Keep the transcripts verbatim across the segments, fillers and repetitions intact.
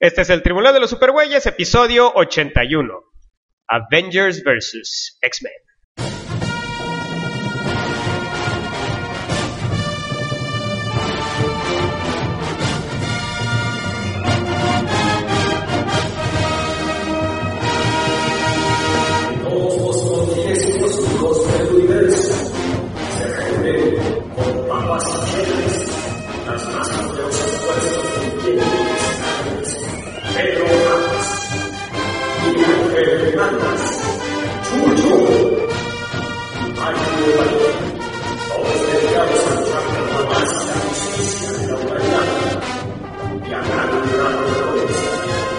Este es el Tribunal de los Supergüeyes, episodio ochenta y uno. Avengers versus. X-Men. Todos los confines cósmicos del universo se reúnen con papas y chelas, las más poderosas fuerzas del bien Pedro Amas y Ángel Hernández, Chucho y Mario Valle, todos dedicados a luchar por la paz y la justicia de la humanidad y a gran grado de progreso.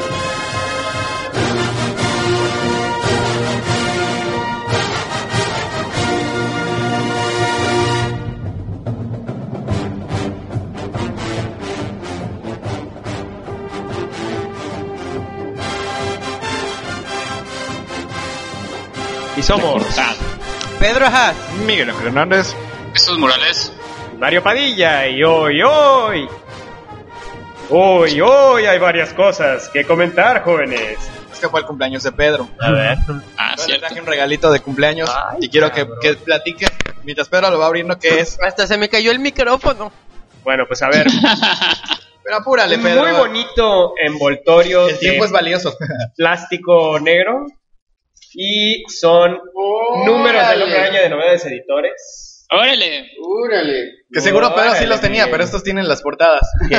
Y somos Pedro Haas, Miguel Ángel Hernández, Jesús Morales, Mario Padilla. Y hoy, hoy Hoy, hoy hay varias cosas que comentar, jóvenes. es que fue el cumpleaños de Pedro. A ver. ah, Yo le cierto. traje un regalito de cumpleaños. Ay, y quiero que, cabrón. que platique mientras Pedro lo va abriendo qué es. hasta se me cayó el micrófono. Bueno, pues a ver. Pero apúrale, Un Pedro. muy bonito envoltorio El tiempo de es valioso. plástico negro. Y son números del Hombre Araña de Novedades Editores. Órale. Úrale. Que seguro Pedro sí los Órale, tenía, bien. pero estos tienen las portadas. Que-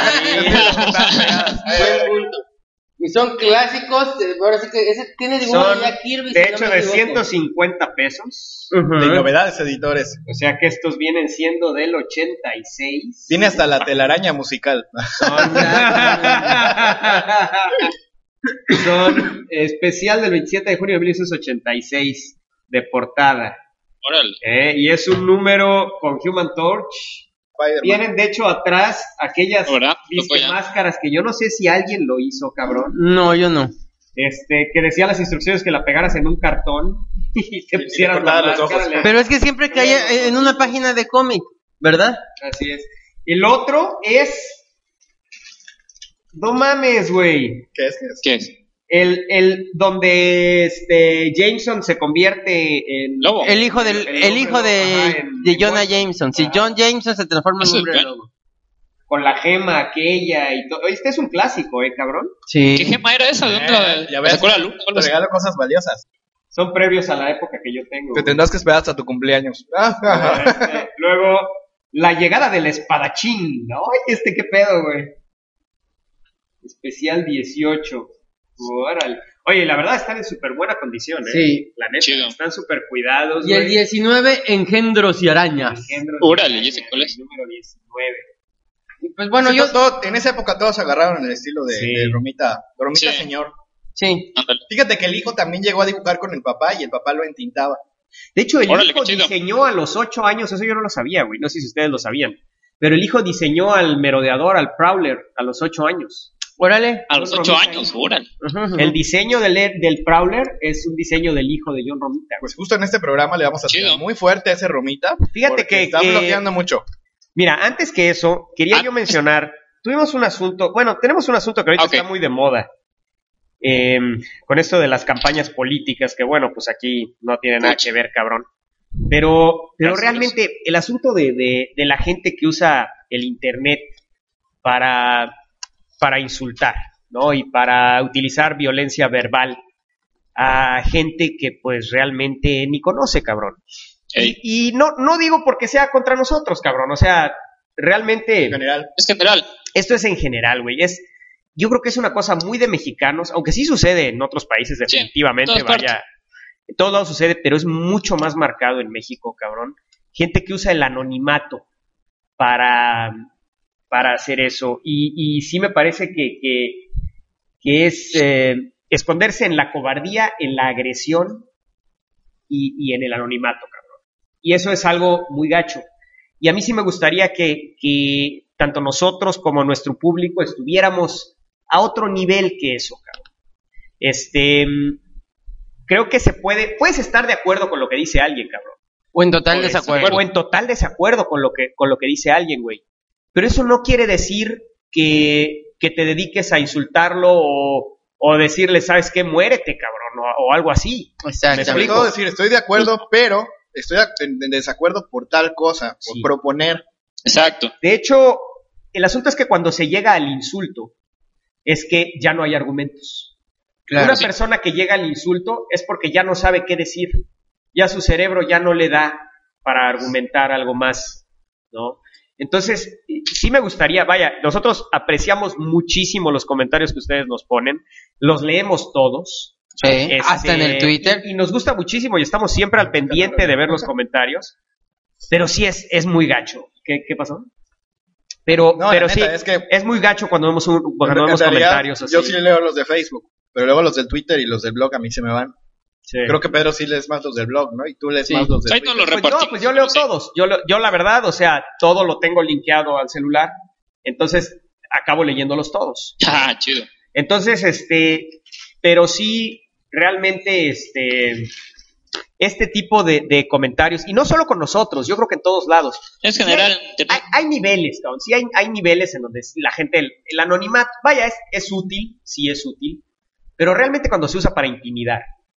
Buen punto. Y son clásicos, eh, ahora sí que ese tiene dibujo Son, de Jack Kirby. de si no hecho, me de equivoco. ciento cincuenta pesos. De Ujú. novedades editores. O sea que estos vienen siendo del ochenta y seis. Viene hasta la telaraña musical. Son, son especial del veintisiete de junio de mil novecientos ochenta y seis de portada. Órale. ¿eh? Y es un número con Human Torch. Spider-Man. Vienen de hecho atrás aquellas ¿Verdad? disque Loco ya. máscaras que yo no sé si alguien lo hizo, cabrón. No, yo no. Este, que decía las instrucciones que la pegaras en un cartón y te Y- y pusieras te la cortaras los máscara. ojos. le- Pero es que siempre cae en una página de cómic, ¿verdad? Así es. El otro es. No mames, güey. ¿Qué es? ¿Qué es? ¿Qué es? El, el donde este Jameson se convierte en Lobo. El hijo del, El el, hombre hijo lobo, de, ajá, en- de en Jonah Watchmen. Jameson. Si Ajá. John Jameson se transforma en Eso un es hombre bueno. lobo. con la gema aquella y todo. Este es un clásico, eh, cabrón. Sí. ¿Qué gema era esa? ¿De dónde la, Eh, ya la ves, sacó la luz? te regalo cosas valiosas. Son previos a la época que yo tengo. Te tendrás que esperar hasta tu cumpleaños. Este, luego, la llegada del espadachín. Ay, este qué pedo, güey. Especial dieciocho. Órale. Oye, la verdad están en súper buena condición, ¿eh? Sí. La neta, Chido. están súper cuidados, Y el güey. diecinueve, engendros y arañas. Engendros Órale, de ¿y ese cuál es? el número diecinueve. Pues bueno, Sí, yo... todo- en esa época todos agarraron el estilo de, Sí. de Romita. Romita Sí. señor. Sí. Ándale. Fíjate que el hijo también llegó a dibujar con el papá y el papá lo entintaba. De hecho, el Órale, hijo qué chido. diseñó a los ocho años, eso yo no lo sabía, güey. No sé si ustedes lo sabían. Pero el hijo diseñó al merodeador, al Prowler, a los ocho años. Órale. A los John ocho Romita años, ahí. órale. Ujú, ujú. El diseño del, del Prowler es un diseño del hijo de John Romita. Pues justo en este programa le vamos a Chido. tirar muy fuerte a ese Romita. Fíjate porque que- está que- bloqueando mucho. Mira, antes que eso, quería Ah, yo mencionar, tuvimos un asunto, bueno, tenemos un asunto que ahorita Ok. está muy de moda, eh, con esto de las campañas políticas, que bueno, pues aquí no tiene nada que ver, cabrón. Pero, pero Gracias. realmente el asunto de, de, de la gente que usa el internet para, para insultar, ¿no? Y para utilizar violencia verbal a gente que pues realmente ni conoce, cabrón. Ey, Y, y no, no digo porque sea contra nosotros, cabrón. O sea, realmente En general. es general. esto es en general, güey. Es, yo creo que es una cosa muy de mexicanos, aunque sí sucede en otros países Sí, definitivamente, en todas vaya. En todos lados sucede, pero es mucho más marcado en México, cabrón. Gente que usa el anonimato para, para hacer eso. Y, y sí me parece que, que, que es eh, esconderse en la cobardía, en la agresión y, y en el anonimato, cabrón. Y eso es algo muy gacho. Y a mí sí me gustaría que, que tanto nosotros como nuestro público estuviéramos a otro nivel que eso, cabrón. Este, creo que se puede, puedes estar de acuerdo con lo que dice alguien, cabrón. O en total Por eso, desacuerdo. O en total desacuerdo con lo que, con lo que dice alguien, güey. Pero eso no quiere decir que, que te dediques a insultarlo o, o decirle, ¿sabes qué? Muérete, cabrón, o, o algo así. Exacto. ¿Me Sobre explico? todo decir, estoy de acuerdo, pero estoy en en desacuerdo por tal cosa, por Sí. proponer. Exacto. De hecho, el asunto es que cuando se llega al insulto, es que ya no hay argumentos. Claro, Una sí. persona que llega al insulto es porque ya no sabe qué decir. Ya su cerebro ya no le da para argumentar algo más, ¿no? Entonces, sí me gustaría, vaya, nosotros apreciamos muchísimo los comentarios que ustedes nos ponen, los leemos todos. Sí, Este, hasta en el Twitter. Y, y nos gusta muchísimo y estamos siempre al pendiente de ver los comentarios, pero sí es, es muy gacho. ¿Qué, qué pasó? Pero, No, pero la sí, neta, es que- es muy gacho cuando vemos, un, cuando En vemos realidad, comentarios así. yo sí leo los de Facebook, pero luego los del Twitter y los del blog a mí se me van. Sí. Creo que Pedro sí lees más los del blog, ¿no? Y tú lees Sí. más los del Ahí no Twitter. lo Pues yo, repartimos. pues yo leo pero sí. todos. Yo, lo- yo la verdad, o sea, todo lo tengo linkeado al celular. Entonces, acabo leyéndolos todos. Ah, chido. Entonces, este, pero sí, realmente, este, este tipo de, de comentarios, y no solo con nosotros, yo creo que en todos lados. Es Sí general hay, en internet. hay- hay niveles, cabrón. Sí hay, hay niveles en donde la gente, el, el anonimato, vaya, es, es útil, sí es útil, pero realmente cuando se usa para intimidar,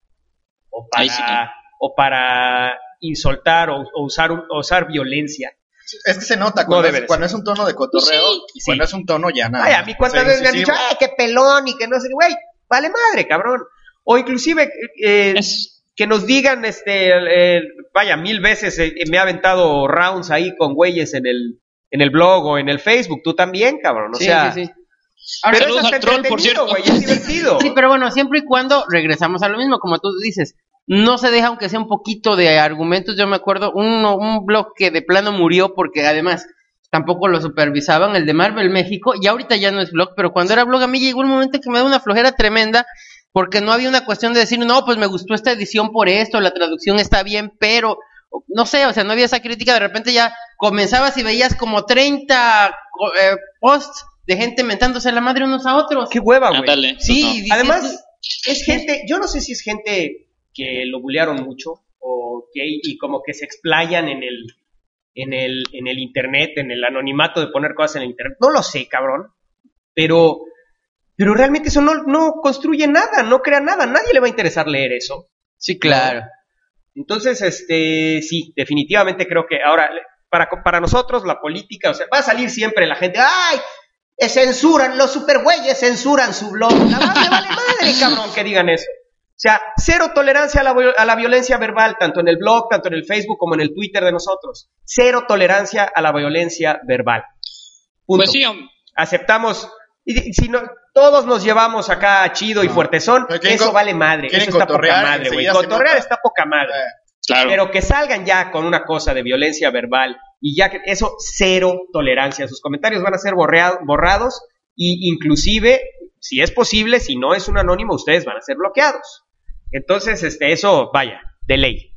o para, Ahí sí no. o para insultar, o, o usar, un- o usar violencia. Es que se nota No cuando, debe es, de cuando es un tono de cotorreo y cuando sí. es un tono ya nada. Vaya, a mí cuántas Sí, veces sí, me han sí, dicho, ¡eh, qué pelón! Y que no sé, qué, güey, vale madre, cabrón. O inclusive, eh, Es- que nos digan, este, eh, vaya, mil veces eh, me ha aventado rounds ahí con güeyes en el, en el blog o en el Facebook, tú también, cabrón, o Sí, sea, sí, sí. pero Saludos es hasta al troll, por entretenido, cierto. güey, es divertido. Sí, pero bueno, siempre y cuando regresamos a lo mismo, como tú dices, no se deja aunque sea un poquito de argumentos. Yo me acuerdo uno, un blog que de plano murió porque además tampoco lo supervisaban, el de Marvel México, y ahorita ya no es blog, pero cuando era blog a mí llegó un momento que me da una flojera tremenda porque no había una cuestión de decir, no, pues me gustó esta edición por esto, la traducción está bien, pero no sé, o sea, no había esa crítica. De repente ya comenzabas y veías como treinta eh, posts de gente mentándose la madre unos a otros. Qué hueva, güey. Ándale. Sí, No. dices, Además, es gente, yo no sé si es gente que lo bulearon mucho o que y como que se explayan en el en el en el internet, en el anonimato de poner cosas en el internet. No lo sé, cabrón. Pero pero realmente eso no no construye nada, no crea nada, nadie le va a interesar leer eso. sí, claro. Entonces, este, sí, definitivamente creo que ahora para para nosotros la política, o sea, va a salir siempre la gente, ay, eh, censuran, los supergüeyes censuran su blog. La madre vale madre, cabrón, que digan eso. O sea, cero tolerancia a la, vi- a la violencia verbal, tanto en el blog, tanto en el Facebook como en el Twitter de nosotros. Cero tolerancia a la violencia verbal. Punto. Pues sí, hom- Aceptamos, y, y si no, todos nos llevamos acá chido y No. fuertezón, Pero quieren eso co- vale madre, quieren eso está poca cotorrear, madre, güey. enseguida se Cotorrear nota. está poca madre. Eh, claro. Pero que salgan ya con una cosa de violencia verbal y ya que eso, cero tolerancia. Sus comentarios van a ser borrea- borrados y inclusive, si es posible, si no es un anónimo, ustedes van a ser bloqueados. Entonces, este, eso, vaya, de ley.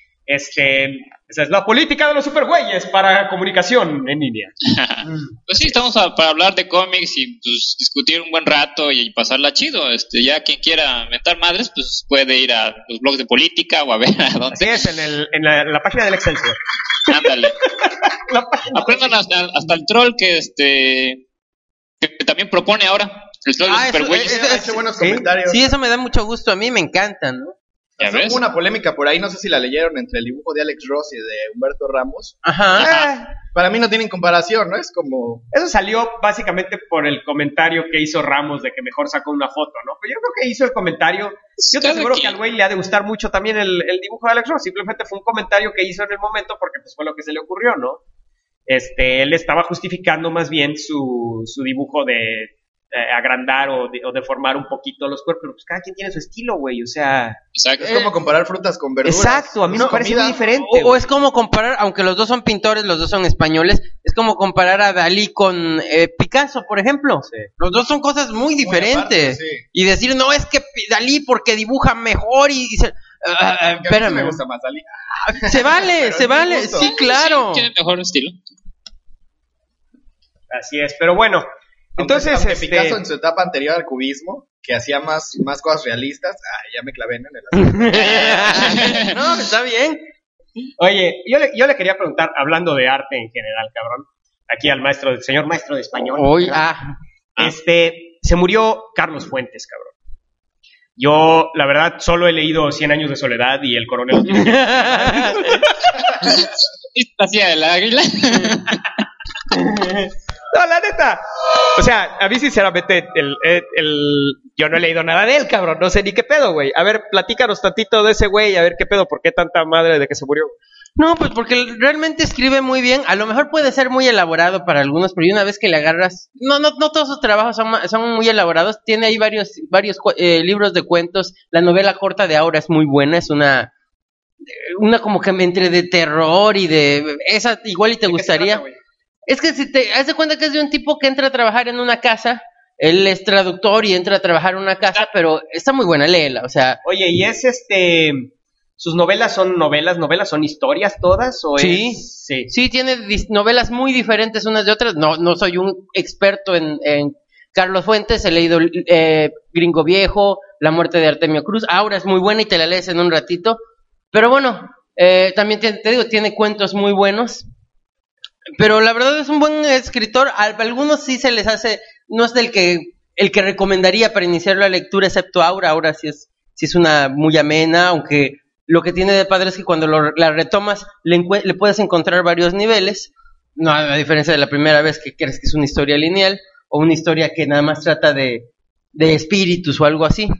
Este, esa es la política de los supergüeyes para comunicación en línea. Pues sí, estamos a- para hablar de cómics y pues discutir un buen rato y pasarla chido. Este, ya quien quiera mentar madres, pues puede ir a los blogs de política o a ver a Así dónde. es, en, el, en, la, en la página del Excelsior. Ándale. La página- Aprendan hasta, hasta el troll que este que también propone ahora. El troll de Ah, los eso- supergüeyes. eso- ha hecho buenos ¿Sí? comentarios. Sí, eso me da mucho gusto, a mí me encantan, ¿no? ¿Ya ves? Hubo una polémica por ahí, no sé si la leyeron, entre el dibujo de Alex Ross y de Humberto Ramos. Ajá. Ah, Para mí no tienen comparación, ¿no? Es como... Eso salió básicamente por el comentario que hizo Ramos de que mejor sacó una foto, ¿no? Pero yo creo que hizo el comentario. Yo te Cada aseguro que quien. al güey le ha de gustar mucho también el, el dibujo de Alex Ross. Simplemente fue un comentario que hizo en el momento porque pues fue lo que se le ocurrió, ¿no? Este, él estaba justificando más bien su, su dibujo de eh, agrandar o, de, o deformar un poquito los cuerpos. Pero pues cada quien tiene su estilo, güey. O sea, Exacto. Es como comparar frutas con verduras. exacto. A mí No, me parece comida. muy diferente. O, o güey. es como comparar, aunque los dos son pintores, los dos son españoles, es como comparar a Dalí con eh, Picasso, por ejemplo. Sí. Los dos son cosas muy diferentes. aparte, sí. Y decir, no, es que Pi- Dalí porque dibuja mejor y... y se- ah, ah, Que a mí sí espérame. me gusta más Dalí. Se vale, Pero se es mi vale, gusto. sí, claro. Sí, tiene mejor estilo. Así es. Pero bueno, entonces, Aunque este, Picasso en su etapa anterior al cubismo, que hacía más, más cosas realistas, ah, ya me clavé en el asunto. No, está bien. oye, yo le, yo le quería preguntar, hablando de arte en general, cabrón, aquí al maestro, señor maestro de español. Hoy, ah, Ah. Este, se murió Carlos Fuentes, cabrón. Yo, la verdad, solo he leído Cien años de soledad y El coronel. ¿Hacía el águila? No, la neta. O sea, a mí sinceramente, el, el, el- yo no he leído nada de él, cabrón. No sé ni qué pedo, güey. A ver, platícanos tantito de ese güey, a ver qué pedo, por qué tanta madre de que se murió. No, pues porque realmente escribe muy bien. A lo mejor puede ser muy elaborado para algunos, pero una vez que le agarras, no, no, no todos sus trabajos son, ma- son muy elaborados. Tiene ahí varios, varios cu- eh, libros de cuentos. La novela corta de Aura es muy buena, es una, una como que entre de terror y de, esa igual y te ¿De qué se gustaría. trata, güey? Es que si te das de cuenta que es de un tipo que entra a trabajar en una casa, él es traductor y entra a trabajar en una casa, pero está muy buena, léela, o sea, Oye, ¿y es este... sus novelas son novelas, novelas son historias todas o Sí. es... Sí. sí tiene dis- novelas muy diferentes unas de otras. No, no soy un experto en, en Carlos Fuentes, he leído eh, Gringo Viejo, La muerte de Artemio Cruz, Aura es muy buena y te la lees en un ratito, pero bueno, eh, también te, te digo, tiene cuentos muy buenos. Pero la verdad es un buen escritor. A algunos sí se les hace, no es del que el que recomendaría para iniciar la lectura, excepto Aura. Aura sí es, sí es una muy amena, aunque lo que tiene de padre es que cuando lo- la retomas le, encue- le puedes encontrar varios niveles. No, a diferencia de la primera vez que crees que es una historia lineal o una historia que nada más trata de, de espíritus o algo así.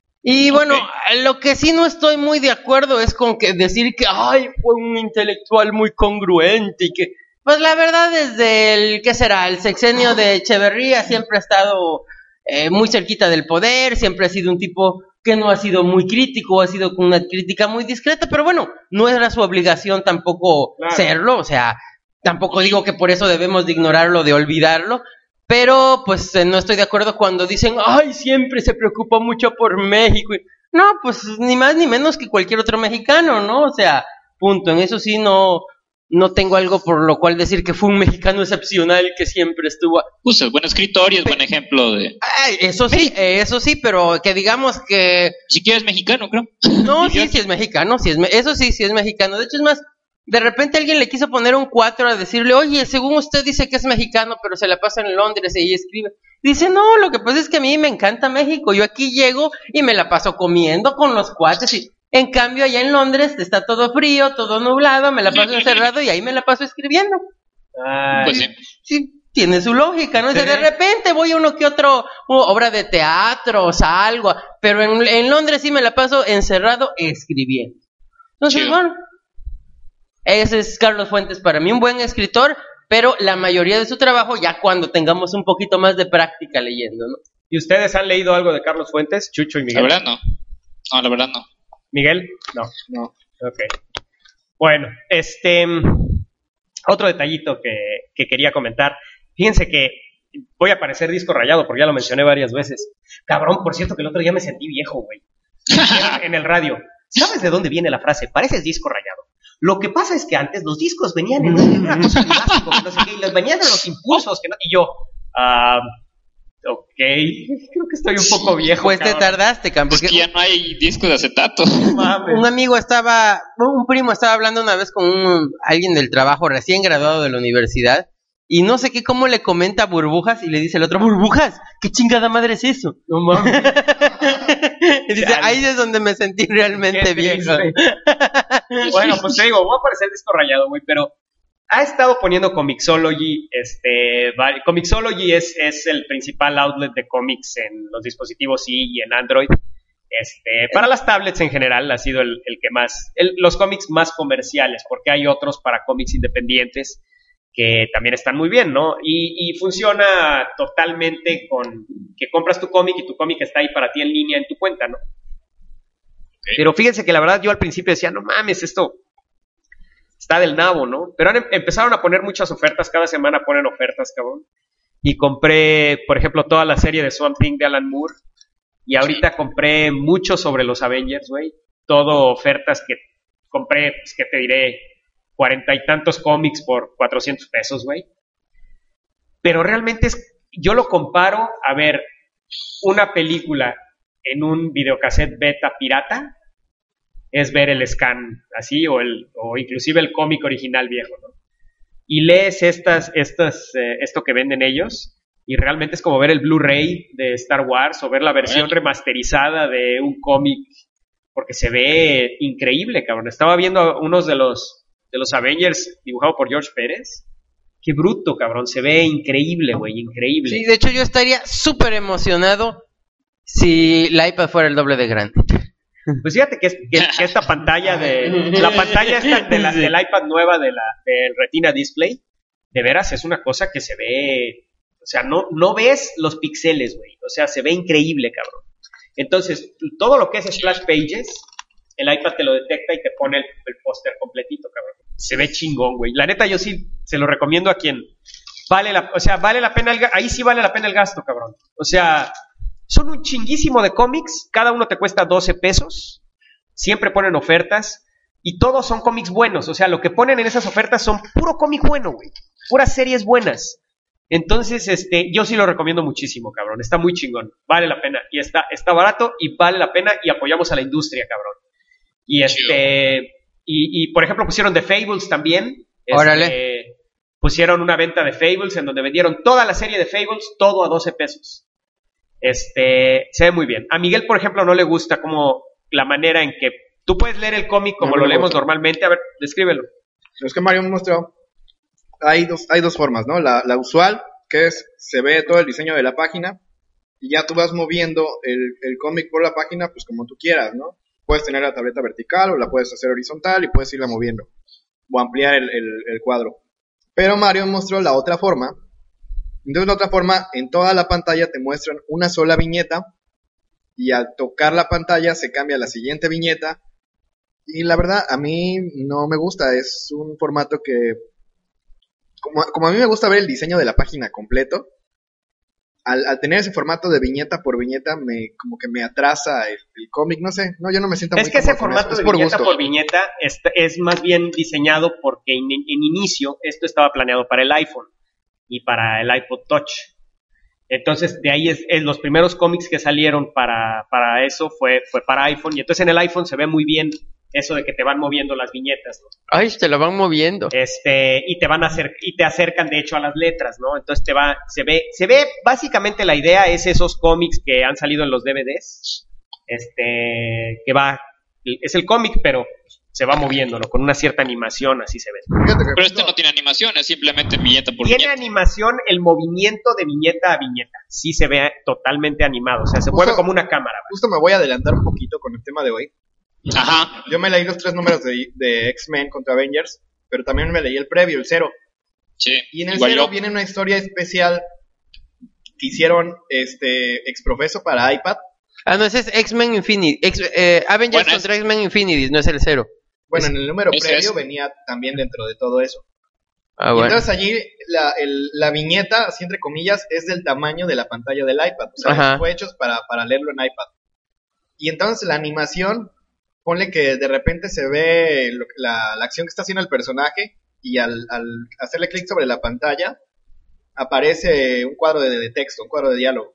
Y bueno, Ok. lo que sí no estoy muy de acuerdo es con que decir que ay, fue un intelectual muy congruente y que, pues la verdad desde el, ¿qué será? El sexenio de Echeverría siempre ha estado eh, muy cerquita del poder, siempre ha sido un tipo que no ha sido muy crítico, ha sido con una crítica muy discreta, pero bueno, no era su obligación tampoco Claro. serlo, o sea, tampoco digo que por eso debemos de ignorarlo, de olvidarlo, pero pues eh, no estoy de acuerdo cuando dicen, ay, siempre se preocupó mucho por México. Y- No, pues ni más ni menos que cualquier otro mexicano, ¿no? O sea, punto. En eso sí no, no tengo algo por lo cual decir que fue un mexicano excepcional que siempre estuvo. Pues es buen escritor y es buen ejemplo de... Ay, eso sí, eh, eso sí, pero que digamos que Ni siquiera es mexicano, creo. no, sí, Idiota. sí es mexicano, sí es me- eso sí, sí es mexicano. De hecho, es más, de repente alguien le quiso poner un cuatro a decirle, oye, según usted dice que es mexicano, pero se la pasa en Londres y ahí escribe. Dice, no, lo que pasa es que a mí me encanta México. Yo aquí llego y me la paso comiendo con los cuates y... En cambio, allá en Londres está todo frío, todo nublado, me la paso encerrado y ahí me la paso escribiendo. Ay, Pues sí. Sí, tiene su lógica, ¿no? Dice, Sí. de repente voy a uno que otro uh, obra de teatro, o sea, algo, pero en, en Londres sí me la paso encerrado escribiendo. Entonces, Chido. bueno, ese es Carlos Fuentes para mí, un buen escritor, pero la mayoría de su trabajo ya cuando tengamos un poquito más de práctica leyendo, ¿no? ¿y ustedes han leído algo de Carlos Fuentes? Chucho y La Miguel. verdad no. No, la verdad no. ¿Miguel? No. No. Ok. Bueno, este... otro detallito que, que quería comentar. Fíjense que voy a parecer disco rayado porque ya lo mencioné varias veces. Cabrón, por cierto que el otro día me sentí viejo, güey. En, en el radio. ¿Sabes de dónde viene la frase? Pareces disco rayado. Lo que pasa es que antes los discos venían en una cosa de plástico, que no sé qué, y les venían en los impulsos, que no, y yo, ah, ok, creo que estoy un poco viejo. Pues te cabrón. tardaste, Cam, Pues porque que ya no hay discos de acetato. No mames. un amigo estaba, un primo estaba hablando una vez con un, alguien del trabajo recién graduado de la universidad y no sé qué cómo le comenta burbujas y le dice el otro, burbujas, ¿qué chingada madre es eso? No mames. Y dice, Chale. ahí es donde me sentí realmente Qué viejo. triste. Bueno, pues te digo, voy a parecer disco rayado, güey, pero ha estado poniendo Comixology, este, vari- Comixology es, es el principal outlet de cómics en los dispositivos I y en Android. Este, para las tablets en general ha sido el, el que más, el- los cómics más comerciales, porque hay otros para cómics independientes que también están muy bien, ¿no? Y, y funciona totalmente con que compras tu cómic y tu cómic está ahí para ti en línea en tu cuenta, ¿no? Pero fíjense que la verdad yo al principio decía, no mames, esto está del nabo, ¿no? Pero han em- empezaron a poner muchas ofertas, cada semana ponen ofertas, cabrón. Y compré, por ejemplo, toda la serie de Swamp Thing de Alan Moore. Y ahorita compré mucho sobre los Avengers, güey. Todo ofertas que compré, pues, que te diré, cuarenta y tantos cómics por cuatrocientos pesos, güey. Pero realmente es, yo lo comparo a ver una película en un videocassette beta pirata, es ver el scan así, o, el, o inclusive el cómic original viejo, ¿no? Y lees estas, estas, eh, esto que venden ellos, y realmente es como ver el Blu-ray de Star Wars o ver la versión remasterizada de un cómic, porque se ve increíble, cabrón. Estaba viendo unos de los, de los Avengers dibujado por George Pérez. Qué bruto, cabrón. Se ve increíble, güey, increíble. Sí, de hecho yo estaría súper emocionado si la iPad fuera el doble de grande. Pues fíjate que, es, que, que esta pantalla de... La pantalla esta de la, del iPad nueva de la, del Retina Display, de veras es una cosa que se ve... O sea, no, no ves los píxeles, güey. O sea, se ve increíble, cabrón. Entonces, todo lo que es Splash Pages, el iPad te lo detecta y te pone el, el póster completito, cabrón. Se ve chingón, güey. La neta, yo sí se lo recomiendo a quien vale la... O sea, vale la pena el... Ahí sí vale la pena el gasto, cabrón. O sea, son un chinguísimo de cómics. Cada uno te cuesta doce pesos. Siempre ponen ofertas. Y todos son cómics buenos. O sea, lo que ponen en esas ofertas son puro cómic bueno, güey. Puras series buenas. Entonces, este, yo sí lo recomiendo muchísimo, cabrón. Está muy chingón. Vale la pena. Y está, está barato y vale la pena y apoyamos a la industria, cabrón. Y este, y, y por ejemplo, pusieron The Fables también. Este, Órale. Pusieron una venta de Fables en donde vendieron toda la serie de Fables, todo a doce pesos. Este, se ve muy bien. A Miguel, por ejemplo, no le gusta como la manera en que tú puedes leer el cómic como No, lo no leemos gusta. normalmente. A ver, descríbelo. Es que Mario me mostró, hay dos, hay dos formas, ¿no? La, la usual, que es, se ve todo el diseño de la página, y ya tú vas moviendo el, el cómic por la página, pues como tú quieras, ¿no? Puedes tener la tableta vertical, o la puedes hacer horizontal, y puedes irla moviendo, o ampliar el, el, el cuadro. Pero Mario mostró la otra forma. Entonces la otra forma, en toda la pantalla te muestran una sola viñeta, y al tocar la pantalla se cambia a la siguiente viñeta, y la verdad, a mí no me gusta, es un formato que, como, como a mí me gusta ver el diseño de la página completo, al, al tener ese formato de viñeta por viñeta, me como que me atrasa el, el cómic, no sé, no, yo no me siento Es muy que ese cómodo con formato eso, de es por viñeta gusto. por viñeta es, es más bien diseñado porque en, en inicio esto estaba planeado para el iPhone y para el iPod Touch. Entonces, de ahí es, es los primeros cómics que salieron para, para eso fue, fue para iPhone. Y entonces en el iPhone se ve muy bien eso de que te van moviendo las viñetas, ¿no? Ay, te lo van moviendo. Este, y te van a hacer, y te acercan de hecho a las letras, ¿no? Entonces te va, se ve, se ve, básicamente la idea es esos cómics que han salido en los D V Ds. Este, que va, es el cómic, pero se va moviéndolo con una cierta animación, así se ve. Fíjate que Pero este justo- no tiene animación, es simplemente viñeta por Tiene viñeta. animación el movimiento de viñeta a viñeta. Sí se ve totalmente animado. O sea, se Justo- mueve como una cámara. justo me voy a adelantar un poquito con el tema de hoy. Ajá. Yo me leí los tres números de, de X-Men contra Avengers, pero también me leí el previo, el cero. Sí. Y en el igual cero yo. viene una historia especial que hicieron este exprofeso para iPad. Ah, no, ese es X-Men Infinity. X- eh, Avengers Bueno, es- contra X-Men Infinity, no es el cero. Bueno, en el número ese previo es. venía también dentro de todo eso. Ah, Y bueno. entonces allí la, el- la viñeta, así entre comillas, es del tamaño de la pantalla del iPad. O sea, Ajá. fue hecho para, para leerlo en iPad. Y entonces la animación, ponle que de repente se ve lo que- la, la acción que está haciendo el personaje y al, al hacerle clic sobre la pantalla aparece un cuadro de, de texto, un cuadro de diálogo.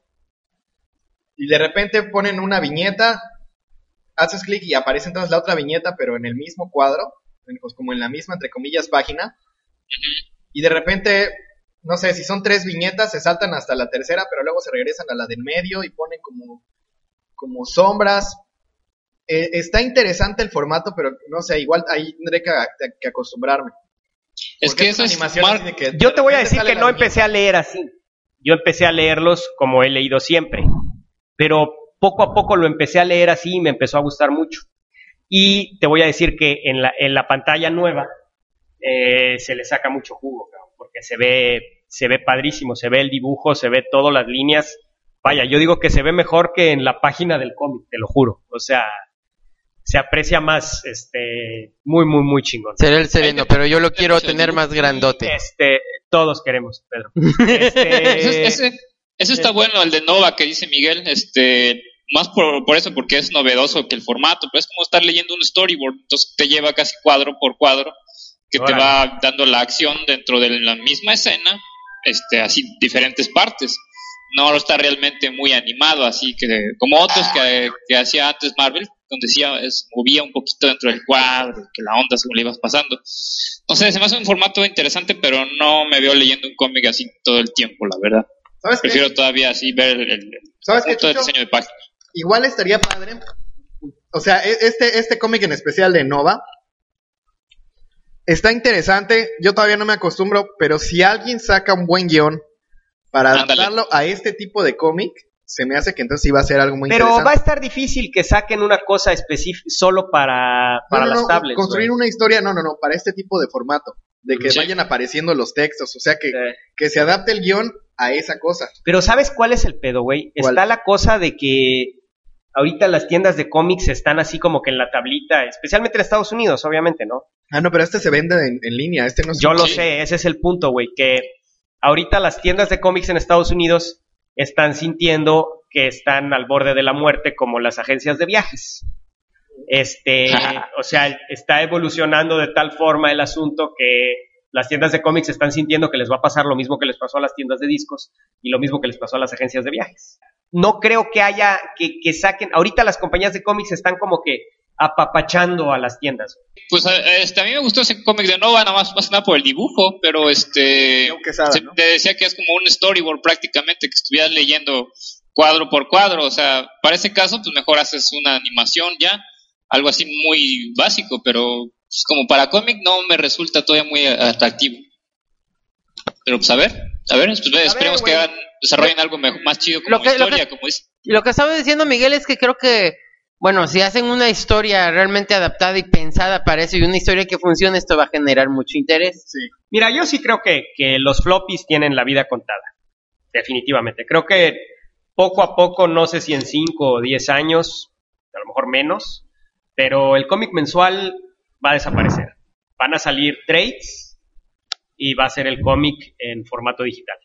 Y de repente ponen una viñeta, haces clic y aparece entonces la otra viñeta, pero en el mismo cuadro, en- pues como en la misma, entre comillas, página. Y de repente, no sé, si son tres viñetas, se saltan hasta la tercera, pero luego se regresan a la del medio y ponen como, como sombras. Eh, está interesante el formato, pero no sé, igual ahí tendré que, que acostumbrarme. Es Porque que es eso una es animación mar- así de que de Yo te voy a repente decir sale que la no viñeta. empecé a leer así. Yo empecé a leerlos como he leído siempre. Pero poco a poco lo empecé a leer así y me empezó a gustar mucho. Y te voy a decir que en la, en la pantalla nueva eh, se le saca mucho jugo, cabrón, porque se ve, se ve padrísimo, se ve el dibujo, se ve todas las líneas. Vaya, yo digo que se ve mejor que en la página del cómic, te lo juro. O sea, se aprecia más, este, muy, muy, muy chingón. Será el sereno, pero yo lo quiero tener más grandote. Este, todos queremos, Pedro. Ese, Este, ese, ese está bueno, el de Nova que dice Miguel, este, más por, por eso, porque es novedoso que el formato, pero es como estar leyendo un storyboard, entonces te lleva casi cuadro por cuadro, que te Órale. va dando la acción dentro de la misma escena, este, así diferentes partes. No lo está realmente muy animado, así que como otros que, que hacía antes Marvel, donde decía, es, movía un poquito dentro del cuadro, que la onda según le ibas pasando. No sé, se me hace un formato interesante, pero no me veo leyendo un cómic así todo el tiempo, la verdad. ¿Sabes qué? Prefiero todavía así ver el, el ¿Sabes qué, punto de Chucho? diseño de página. Igual estaría padre. O sea, e- este, este cómic en especial de Nova está interesante. Yo todavía no me acostumbro, pero si alguien saca un buen guión para Ándale. adaptarlo a este tipo de cómic, se me hace que entonces sí va a ser algo muy Pero interesante. va a estar difícil que saquen una cosa específica solo para, para no, no, las no, tablets. construir güey. una historia, no, no, no, para este tipo de formato, de que Sí. vayan apareciendo los textos, o sea, que, Sí. que se adapte el guión a esa cosa. Pero ¿sabes cuál es el pedo, güey? ¿Cuál? Está la cosa de que ahorita las tiendas de cómics están así como que en la tablita, especialmente en Estados Unidos, obviamente, ¿no? Ah, no, pero este se vende en, en línea, este no es Yo un- lo Sí. sé, ese es el punto, güey, que ahorita las tiendas de cómics en Estados Unidos están sintiendo que están al borde de la muerte como las agencias de viajes. Este, o sea, está evolucionando de tal forma el asunto que las tiendas de cómics están sintiendo que les va a pasar lo mismo que les pasó a las tiendas de discos y lo mismo que les pasó a las agencias de viajes. No creo que haya, que, que saquen, ahorita las compañías de cómics están como que apapachando a las tiendas. Pues a- este, a mí me gustó ese cómic de Nova, nada más, más que nada por el dibujo, pero este Creo que sabe, se- ¿no? te decía que es como un storyboard prácticamente, que estuvieras leyendo cuadro por cuadro, o sea, para ese caso, pues mejor haces una animación ya, algo así muy básico, pero pues, como para cómic no me resulta todavía muy atractivo. Pero pues a ver, a ver, pues, esperemos güey. que hagan, desarrollen algo mejor, más chido como Lo que- lo historia, que- como dice. Y lo que estaba diciendo Miguel es que creo que, bueno, si hacen una historia realmente adaptada y pensada para eso y una historia que funcione, esto va a generar mucho interés. Sí. Mira, yo sí creo que, que los floppies tienen la vida contada, definitivamente. Creo que poco a poco, no sé si en cinco o diez años, a lo mejor menos, pero el cómic mensual va a desaparecer. Van a salir trades y va a ser el cómic en formato digital.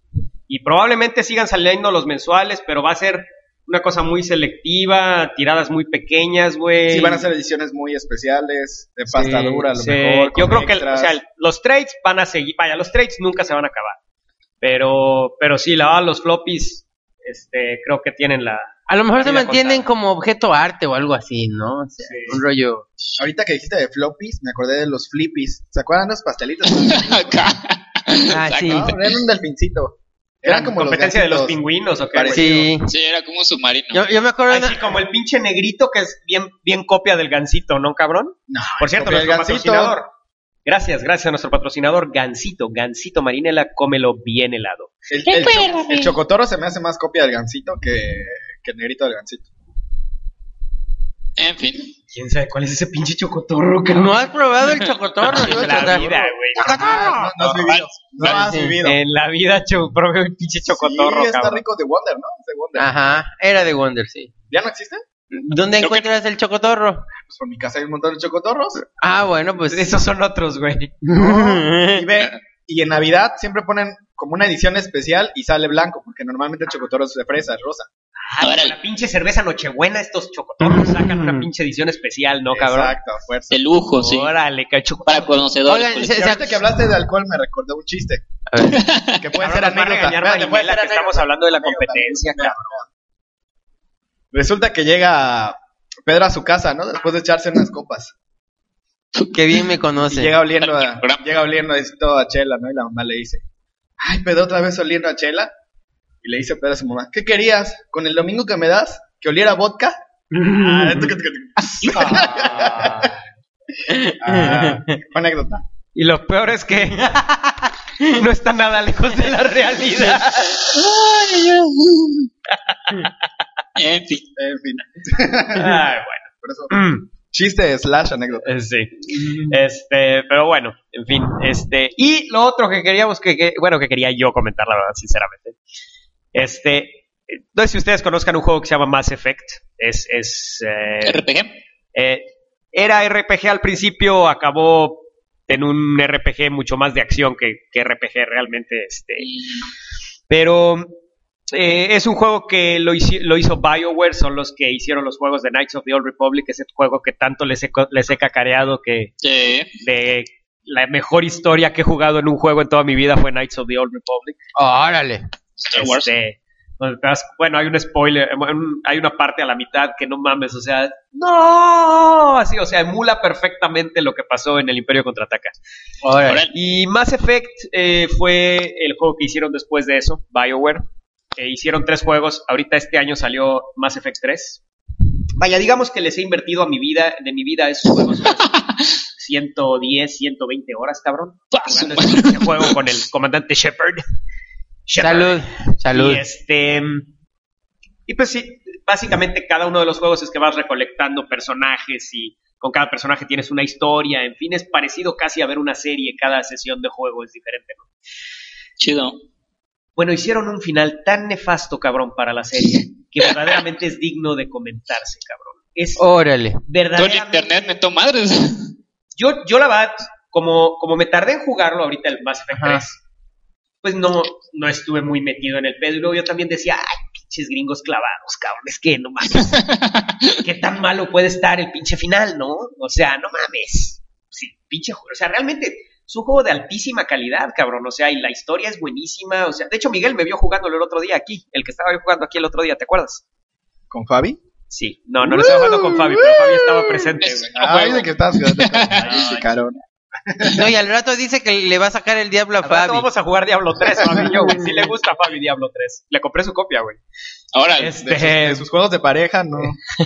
Y probablemente sigan saliendo los mensuales, pero va a ser una cosa muy selectiva, tiradas muy pequeñas, güey. Sí, van a ser ediciones muy especiales, de pasta Sí, dura, a lo sí. mejor. Yo con creo que extras. o sea, los trades van a seguir, vaya, los trades nunca se van a acabar. Pero, pero sí, la verdad, los floppies, este, creo que tienen la... A lo mejor la se vida mantienen contada. como objeto arte o algo así, ¿no? O sea, Sí. un rollo. Ahorita que dijiste de floppies, me acordé de los flippies. ¿Se acuerdan de los pastelitos? Acá. Ah, sí. No, eran un delfincito. ¿Eran Eran como los competencia de los gansitos. pingüinos o qué? güey? Sí. Sí, era como un submarino. Yo, yo me acuerdo Ay, de sí, una- como el pinche negrito que es bien, bien copia del gansito, ¿no, cabrón? No, Por cierto, copia del nuestro gansito. patrocinador. Gracias, gracias a nuestro patrocinador Gansito, Gansito Marinela, cómelo bien helado. El, el, cho- el chocotorro se me hace más copia del gansito que, que el negrito del gansito. En fin. ¿Quién sabe cuál es ese pinche chocotorro? ¿No has probado el chocotorro? En la Chocotorro. vida, güey. Ah, no, no has vivido. No has Sí. vivido. En la vida, cho- probé un pinche chocotorro, Sí, está cabrón. rico de Wonder, ¿no? Es de Wonder. Ajá, era de Wonder, sí. ¿Ya no existe? ¿Dónde Creo que- encuentras el chocotorro? Pues por mi casa hay un montón de chocotorros. Ah, bueno, pues. Esos son otros, güey. Y ve, y en Navidad siempre ponen como una edición especial y sale blanco, porque normalmente el chocotorro es de fresa, es rosa. Ah, con la pinche cerveza Nochebuena, estos chocotorros sacan una pinche edición especial, ¿no, cabrón? Exacto, a fuerza. De lujo, sí. Órale, cacho. Para conocedores. Oigan, pues. se- Y ahorita que hablaste de alcohol me recordó un chiste. A ver. Que puede Cabrón, ser nos va a anécdota. regañar Espérate, puede Marinela, ser que estamos anécdota. hablando de la Anécdota, competencia, anécdota. cabrón. Resulta que llega Pedro a su casa, ¿no? Después de echarse unas copas. Qué bien me Y conoce. llega oliendo a, llega oliendo esto a Chela, ¿no? Y la mamá le dice, ay, Pedro, otra vez oliendo a Chela. Y le dice Pedro a su mamá, ¿qué querías? ¿Con el domingo que me das? ¿Que oliera vodka? Ah, tuc, tuc, tuc. Ah. Ah, anécdota. Y lo peor es que no está nada lejos de la realidad. En fin. En fin. Ay, Por eso, bueno. chiste slash anécdota. Eh, Sí. Este, pero bueno, en fin, este, y lo otro que queríamos que, que- bueno, que quería yo comentar, la verdad, sinceramente. Este, no sé si ustedes conozcan un juego que se llama Mass Effect. Es, es, eh, R P G. eh, era R P G al principio, acabó en un R P G mucho más de acción que, que R P G realmente, este, pero eh, es un juego que lo hizo, lo hizo BioWare, son los que hicieron los juegos de Knights of the Old Republic, ese juego que tanto les he, co- les he cacareado que Sí. de la mejor historia que he jugado en un juego en toda mi vida fue Knights of the Old Republic. Órale. Star Wars. Este, Donde te das- Bueno, hay un spoiler, un- hay una parte a la mitad que no mames, o sea, no, así, o sea, emula perfectamente lo que pasó en el Imperio Contraataca. Órale. Órale. Y Mass Effect eh, fue el juego que hicieron después de eso, BioWare. Eh, hicieron tres juegos, ahorita este año salió Mass Effect tres. Vaya, digamos que les he invertido a mi vida, de mi vida esos juegos unas ciento diez, ciento veinte horas, cabrón. Paso, Jugando este pinche juego con el comandante Shepard. Shepard. Salud, salud. Y este. Y pues sí, básicamente cada uno de los juegos es que vas recolectando personajes y con cada personaje tienes una historia. En fin, es parecido casi a ver una serie. Cada sesión de juego es diferente, ¿no? Chido. Bueno, hicieron un final tan nefasto, cabrón, para la serie que verdaderamente es digno de comentarse, cabrón. Es Órale. Todo el verdaderamente. internet mentó madres. Yo, yo la verdad, como, como me tardé en jugarlo ahorita el Mass Effect Ajá. tres, pues no, no estuve muy metido en el pedo. Y luego yo también decía, ay, pinches gringos clavados, cabrón, es que no mames. ¿Qué tan malo puede estar el pinche final, no? O sea, no mames. Sí, pinche juego. O sea, realmente es un juego de altísima calidad, cabrón. O sea, y la historia es buenísima. O sea, de hecho, Miguel me vio jugándolo el otro día aquí. El que estaba yo jugando aquí el otro día, ¿te acuerdas? ¿Con Fabi? Sí. No, no lo estaba jugando con Fabi, pero Fabi estaba presente, güey. No Ah, juego. dice que estás jugando con Fabi, chicarón. No, y al rato dice que le va a sacar el diablo a Al rato Fabi. vamos a jugar Diablo tres, Fabi y yo, güey. Sí le gusta a Fabi Diablo tres. Le compré su copia, güey. Ahora, Este, De sus, de sus juegos de pareja, no.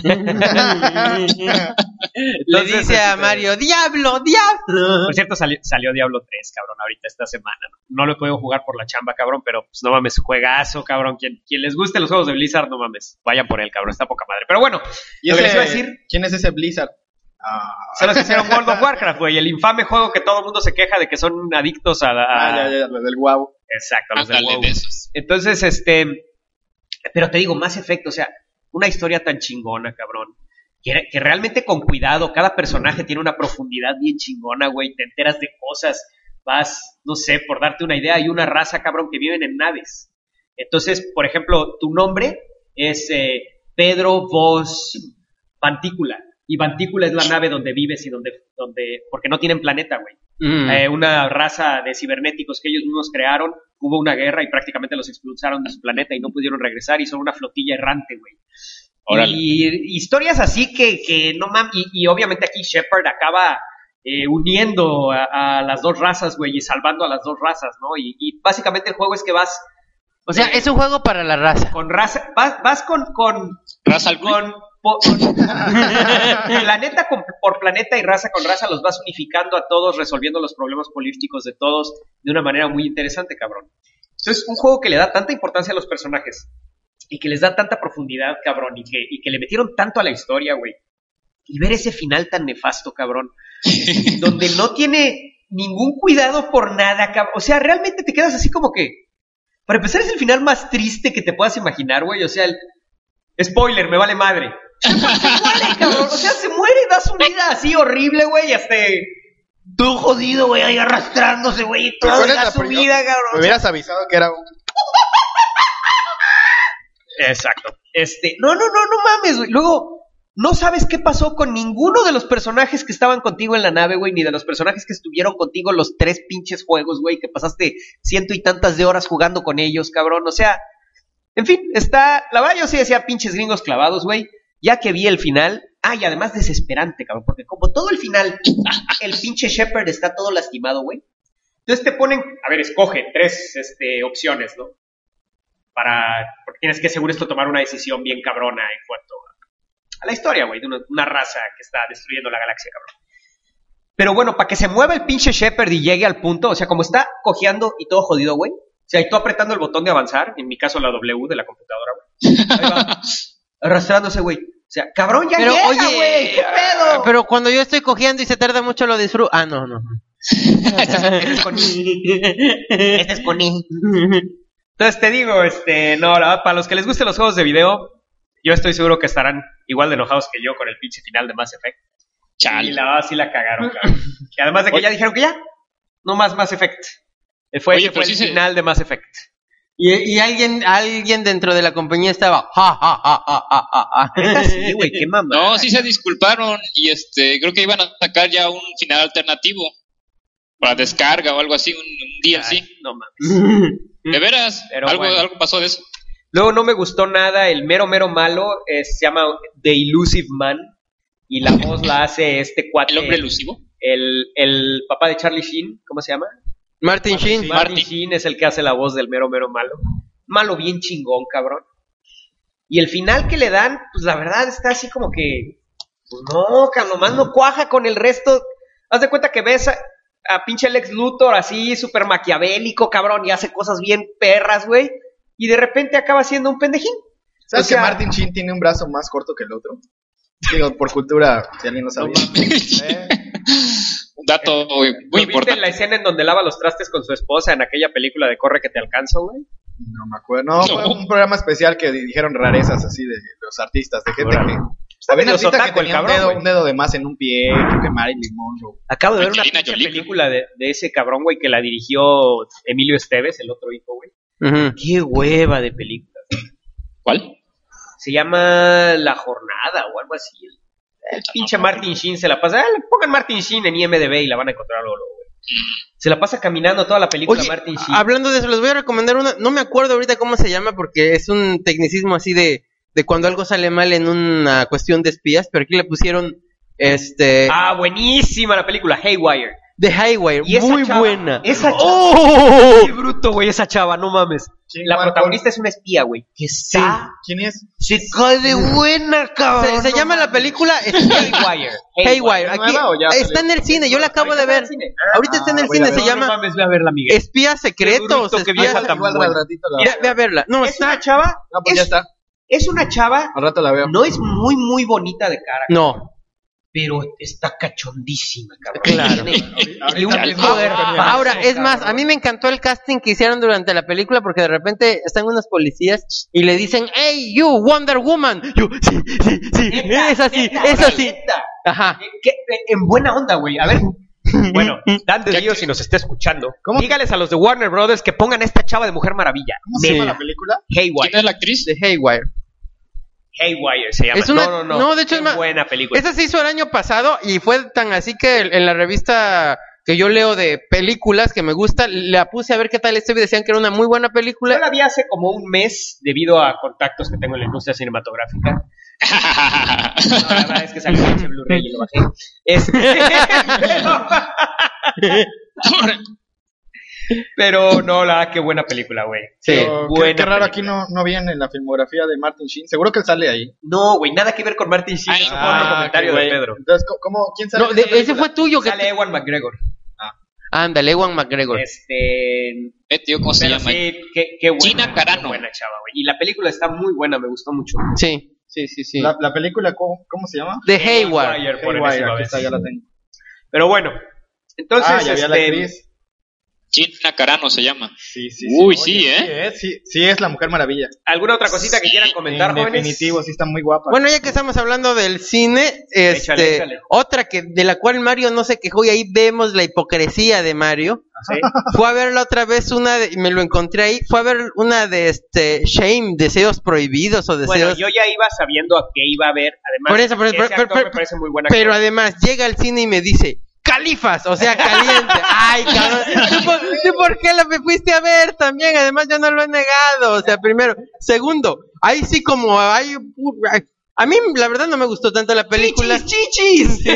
Le Entonces, dice a este, Mario, ¡Diablo, diablo! Por cierto, salió, salió Diablo tres, cabrón, ahorita esta semana. No lo he podido jugar por la chamba, cabrón, pero pues no mames, juegazo, cabrón. Quien, quien les guste los juegos de Blizzard, no mames, vayan por él, cabrón, está poca madre. Pero bueno, ¿Y lo que ese- les iba a decir, ¿Quién es ese Blizzard? Ah, son los que hicieron World of Warcraft, güey, el infame juego que todo el mundo se queja de que son adictos a la... a- ah, ya, ya, lo del guau. Exacto, los del ándale WoW. de esos. Entonces, este, pero te digo, Mass Effect, o sea, una historia tan chingona, cabrón, que, que realmente con cuidado, cada personaje tiene una profundidad bien chingona, güey, te enteras de cosas, vas, no sé, por darte una idea, hay una raza, cabrón, que viven en naves. Entonces, por ejemplo, tu nombre es eh, Pedro Vos Vantícula, y Vantícula es la nave donde vives y donde, donde porque no tienen planeta, güey. Mm. Eh, una raza de cibernéticos que ellos mismos crearon, hubo una guerra y prácticamente los expulsaron de su planeta y no pudieron regresar y son una flotilla errante, güey. Órale. Y historias así que, que no mames, y, y obviamente aquí Shepard acaba eh, uniendo a, a las dos razas, güey, y salvando a las dos razas, ¿no? Y, y básicamente el juego es que vas O sea, es un juego para la raza. con raza, vas, vas con, con, Raza al Ghul. con, po- con- planeta con- por planeta y raza con raza los vas unificando a todos, resolviendo los problemas políticos de todos de una manera muy interesante, cabrón. Entonces, un juego que le da tanta importancia a los personajes y que les da tanta profundidad, cabrón, y que, y que le metieron tanto a la historia, güey. Y ver ese final tan nefasto, cabrón, donde no tiene ningún cuidado por nada, cabrón. O sea, realmente te quedas así como que... Para empezar, es el final más triste que te puedas imaginar, güey. O sea, el... Spoiler, me vale madre. Se muere, cabrón. O sea, se muere y da su vida así horrible, güey. Hasta... Todo jodido, güey, ahí arrastrándose, güey. Y todo ¿Cuál es da la su primera? vida, cabrón. Me hubieras avisado que era un... Exacto. Este, no, no, no, no mames, güey. Luego, no sabes qué pasó con ninguno de los personajes que estaban contigo en la nave, güey, ni de los personajes que estuvieron contigo los tres pinches juegos, güey, que pasaste ciento y tantas de horas jugando con ellos, cabrón. O sea, en fin, está, la verdad yo sí decía pinches gringos clavados, güey, ya que vi el final. Ah, y además desesperante, cabrón, porque como todo el final, el pinche Shepard está todo lastimado, güey. Entonces te ponen, a ver, escoge tres este, opciones, ¿no? Para, porque tienes que seguro esto tomar una decisión bien cabrona en cuanto a, a la historia, güey, de una, una raza que está destruyendo la galaxia, cabrón. Pero bueno, para que se mueva el pinche Shepard y llegue al punto, o sea, como está cojeando y todo jodido, güey, o sea, y tú apretando el botón de avanzar, en mi caso la W de la computadora, güey, ahí va, arrastrándose, güey. O sea, cabrón, ya Pero llega, oye, güey, ¿qué pedo? pero cuando yo estoy cogiendo y se tarda mucho lo disfruto. Ah, no, no. Este es con Este es con Entonces te digo, este, no, la verdad, para los que les gusten los juegos de video, yo estoy seguro que estarán igual de enojados que yo con el pinche final de Mass Effect. Chale. Y la verdad sí la cagaron, cabrón. Y además de que ya dijeron que ya, no más Mass Effect. Fue, Oye, ese fue pero el sí se- final de Mass Effect. Y, y alguien alguien dentro de la compañía estaba. Ja, ja, ja, ja, ja, ja, ja. Neta, sí, güey, qué mamá. No, sí se disculparon y este creo que iban a sacar ya un final alternativo para descarga o algo así, un, un D L C. Ay, no mames. De veras, Pero algo, bueno. algo pasó de eso. Luego no me gustó nada el mero mero malo, eh, se llama The Elusive Man y la voz la hace este cuate. ¿El hombre elusivo? El, el papá de Charlie Sheen, ¿cómo se llama? Martin Sheen. Martin Martin. Sheen es el que hace la voz del mero mero malo. Malo bien chingón, cabrón. Y el final que le dan, pues la verdad está así como que... Pues no, cabrón, nomás no cuaja con el resto. Haz de cuenta que ves a, a pinche Lex Luthor así, súper maquiavélico, cabrón, y hace cosas bien perras, güey. Y de repente acaba siendo un pendejín. ¿Sabes O sea, que Martin Sheen tiene un brazo más corto que el otro? Digo, por cultura, si alguien no sabía. Eh, Un dato muy ¿lo viste importante. en la escena en donde lava los trastes con su esposa en aquella película de Corre que te alcanzo, güey? No me acuerdo. No, fue No. un programa especial que dijeron rarezas así de los artistas, de gente Órale. que... Está Había un medio artista que sotaco el tenía un cabrón, dedo, güey. un dedo de más en un pie, creo que Marilyn Monroe. Acabo de ver una Angelina pinche Jolie. película de, de ese cabrón, güey, que la dirigió Emilio Esteves, el otro hijo, güey. Ujú. Qué hueva de película. ¿Cuál? Se llama La Jornada o algo así. El pinche Martin Sheen se la pasa. Ah, le pongan Martin Sheen en I M D B y la van a encontrar luego, luego, güey. Se la pasa caminando toda la película Oye, Martin Sheen. hablando de eso, les voy a recomendar una, no me acuerdo ahorita cómo se llama porque es un tecnicismo así de, de cuando algo sale mal en una cuestión de espías, pero aquí le pusieron este Ah, buenísima la película, Haywire. The Highway, Y esa muy chava- buena. Esa chava. ¡Oh! Qué bruto, güey, esa chava, no mames. ¿Quién, La Marco? protagonista es una espía, güey. Que está... ¿Quién es? Se cae de buena, cabrón. Se, se no llama la mames. película Haywire. Haywire. ¿Es Aquí nueva o ya está salió? en el cine, yo la acabo de Ahorita ver. está en el cine. Ah, Ahorita está en el voy a cine, ver. se no, no llama mames, ve a verla, Miguel. Espías Secretos. bruto, qué espías- vieja tan Igual buena. al ratito la Ve, ve a verla. No, Es está. una chava... No, pues es, ya está. es una chava... Al rato la veo. No es muy, muy bonita de cara. No. Pero está cachondísima, cabrón. Claro. Tiene- Ahorita y un mismo poder veo. falso, Ahora, es más, cabrón. a mí me encantó el casting que hicieron durante la película porque de repente están unos policías y le dicen, hey, you, Wonder Woman. Yo, sí, sí, sí, Neta, es así, neta, es así. neta. Ajá. Eh, que- eh, En buena onda, güey. A ver. Bueno, Dan de Río, si nos está escuchando, ¿Cómo? dígales a los de Warner Brothers que pongan a esta chava de Mujer Maravilla. ¿Cómo se Sí. llama la película? ¿Quién Haywire. es la actriz? De Haywire. Haywire se llama. Es una- no, no, no. no, de hecho Qué es ma- buena película. Esa se hizo el año pasado y fue tan así que en la revista que yo leo de películas que me gusta, la puse a ver qué tal estuvo y decían que era una muy buena Yo película. la vi hace como un mes debido a contactos que tengo en la industria cinematográfica. No, la verdad es que salió en Blu-ray y lo bajé. Este, pero no, la qué buena película, güey. Sí. Pero qué- buena qué raro, película. aquí no, no viene en la filmografía de Martin Sheen. Seguro que él sale ahí. No, güey, nada que ver con Martin Sheen. Ay, Eso fue ah, otro comentario qué de güey. Pedro. Entonces, ¿cómo- ¿cómo, ¿quién sale No, en de- esa ese película? fue tuyo que Sale Ewan McGregor. ándale, Ewan McGregor. Este, Eh, tío, ¿cómo se pero llama? sí, qué, qué buena, Gina Carano. qué buena chava, güey. Y la película está muy buena, me gustó mucho. Sí, sí, sí, sí. La, la película, ¿cómo, cómo se llama? De Haywire. por Haywire, enésima aquí vez. está, ya la tengo. Pero bueno, entonces, ah, ya vi a la este, actriz. Gina Carano se llama. Sí, sí, Uy, Oye, sí, ¿eh? Sí, es, sí, sí, es la Mujer Maravilla. ¿alguna otra cosita que Sí, quieran comentar, en jóvenes? definitivo, sí está muy guapa. Bueno, ya que estamos hablando del cine, este, Échale, échale. otra que de la cual Mario no se quejó y ahí vemos la hipocresía de Mario. Sí. Fue a ver la otra vez una, de- y me lo encontré ahí, fue a ver una de este Shame, Deseos Prohibidos o Bueno, Deseos... yo ya iba sabiendo a qué iba a ver. Además, Por eso, por eso, ese pero- actor pero- me parece muy buena. Pero además llega al cine y me dice, Califas, o sea, caliente. Ay, cabrón. ¿Tú por, tú por qué la me fuiste a ver también? Además, yo no lo he negado. O sea, primero. Segundo, ahí sí como hay... A mí, la verdad, no me gustó tanto la película. ¡Chichis, chichis! Sí, sí.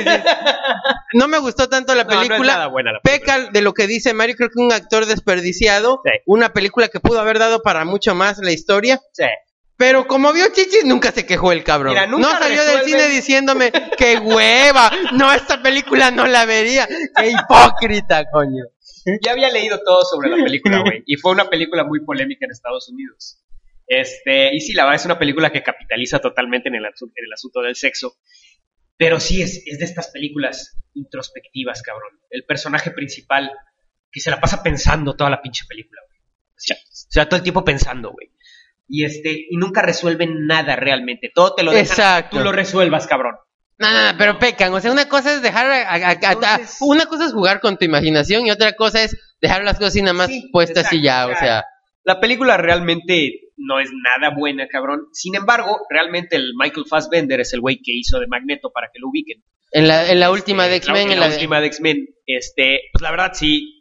No me gustó tanto la No, no es película. nada buena la película. Peca de lo que dice Mario, creo que un actor desperdiciado. Sí. Una película que pudo haber dado para mucho más la historia. Sí. Pero como vio chichis, nunca se quejó el cabrón. Mira, nunca no salió del resuelven- cine diciéndome, ¡qué hueva! No, esta película no la vería. ¡Qué hipócrita, coño! Ya había leído todo sobre la película, güey. Y fue una película muy polémica en Estados Unidos. Este, y sí, la verdad es una película que capitaliza totalmente en el, asu- en el asunto del sexo. Pero sí, es, es de estas películas introspectivas, cabrón. El personaje principal que se la pasa pensando toda la pinche película, güey. O sea, o sea, todo el tiempo pensando, güey. Y este, y nunca resuelven nada realmente. Todo te lo dejan Exacto. que tú lo resuelvas, cabrón. No, no, no, pero pecan. O sea, una cosa es dejar. A, a- a- a- Entonces- una cosa es jugar con tu imaginación y otra cosa es dejar las cosas así nada más Sí, puestas y ya. exacto, O sea, La película realmente no es nada buena, cabrón. Sin embargo, realmente el Michael Fassbender es el güey que hizo de Magneto para que lo ubiquen. en la, en la última de Este, X-Men, la, en la la de- última de X-Men, este, pues la verdad sí,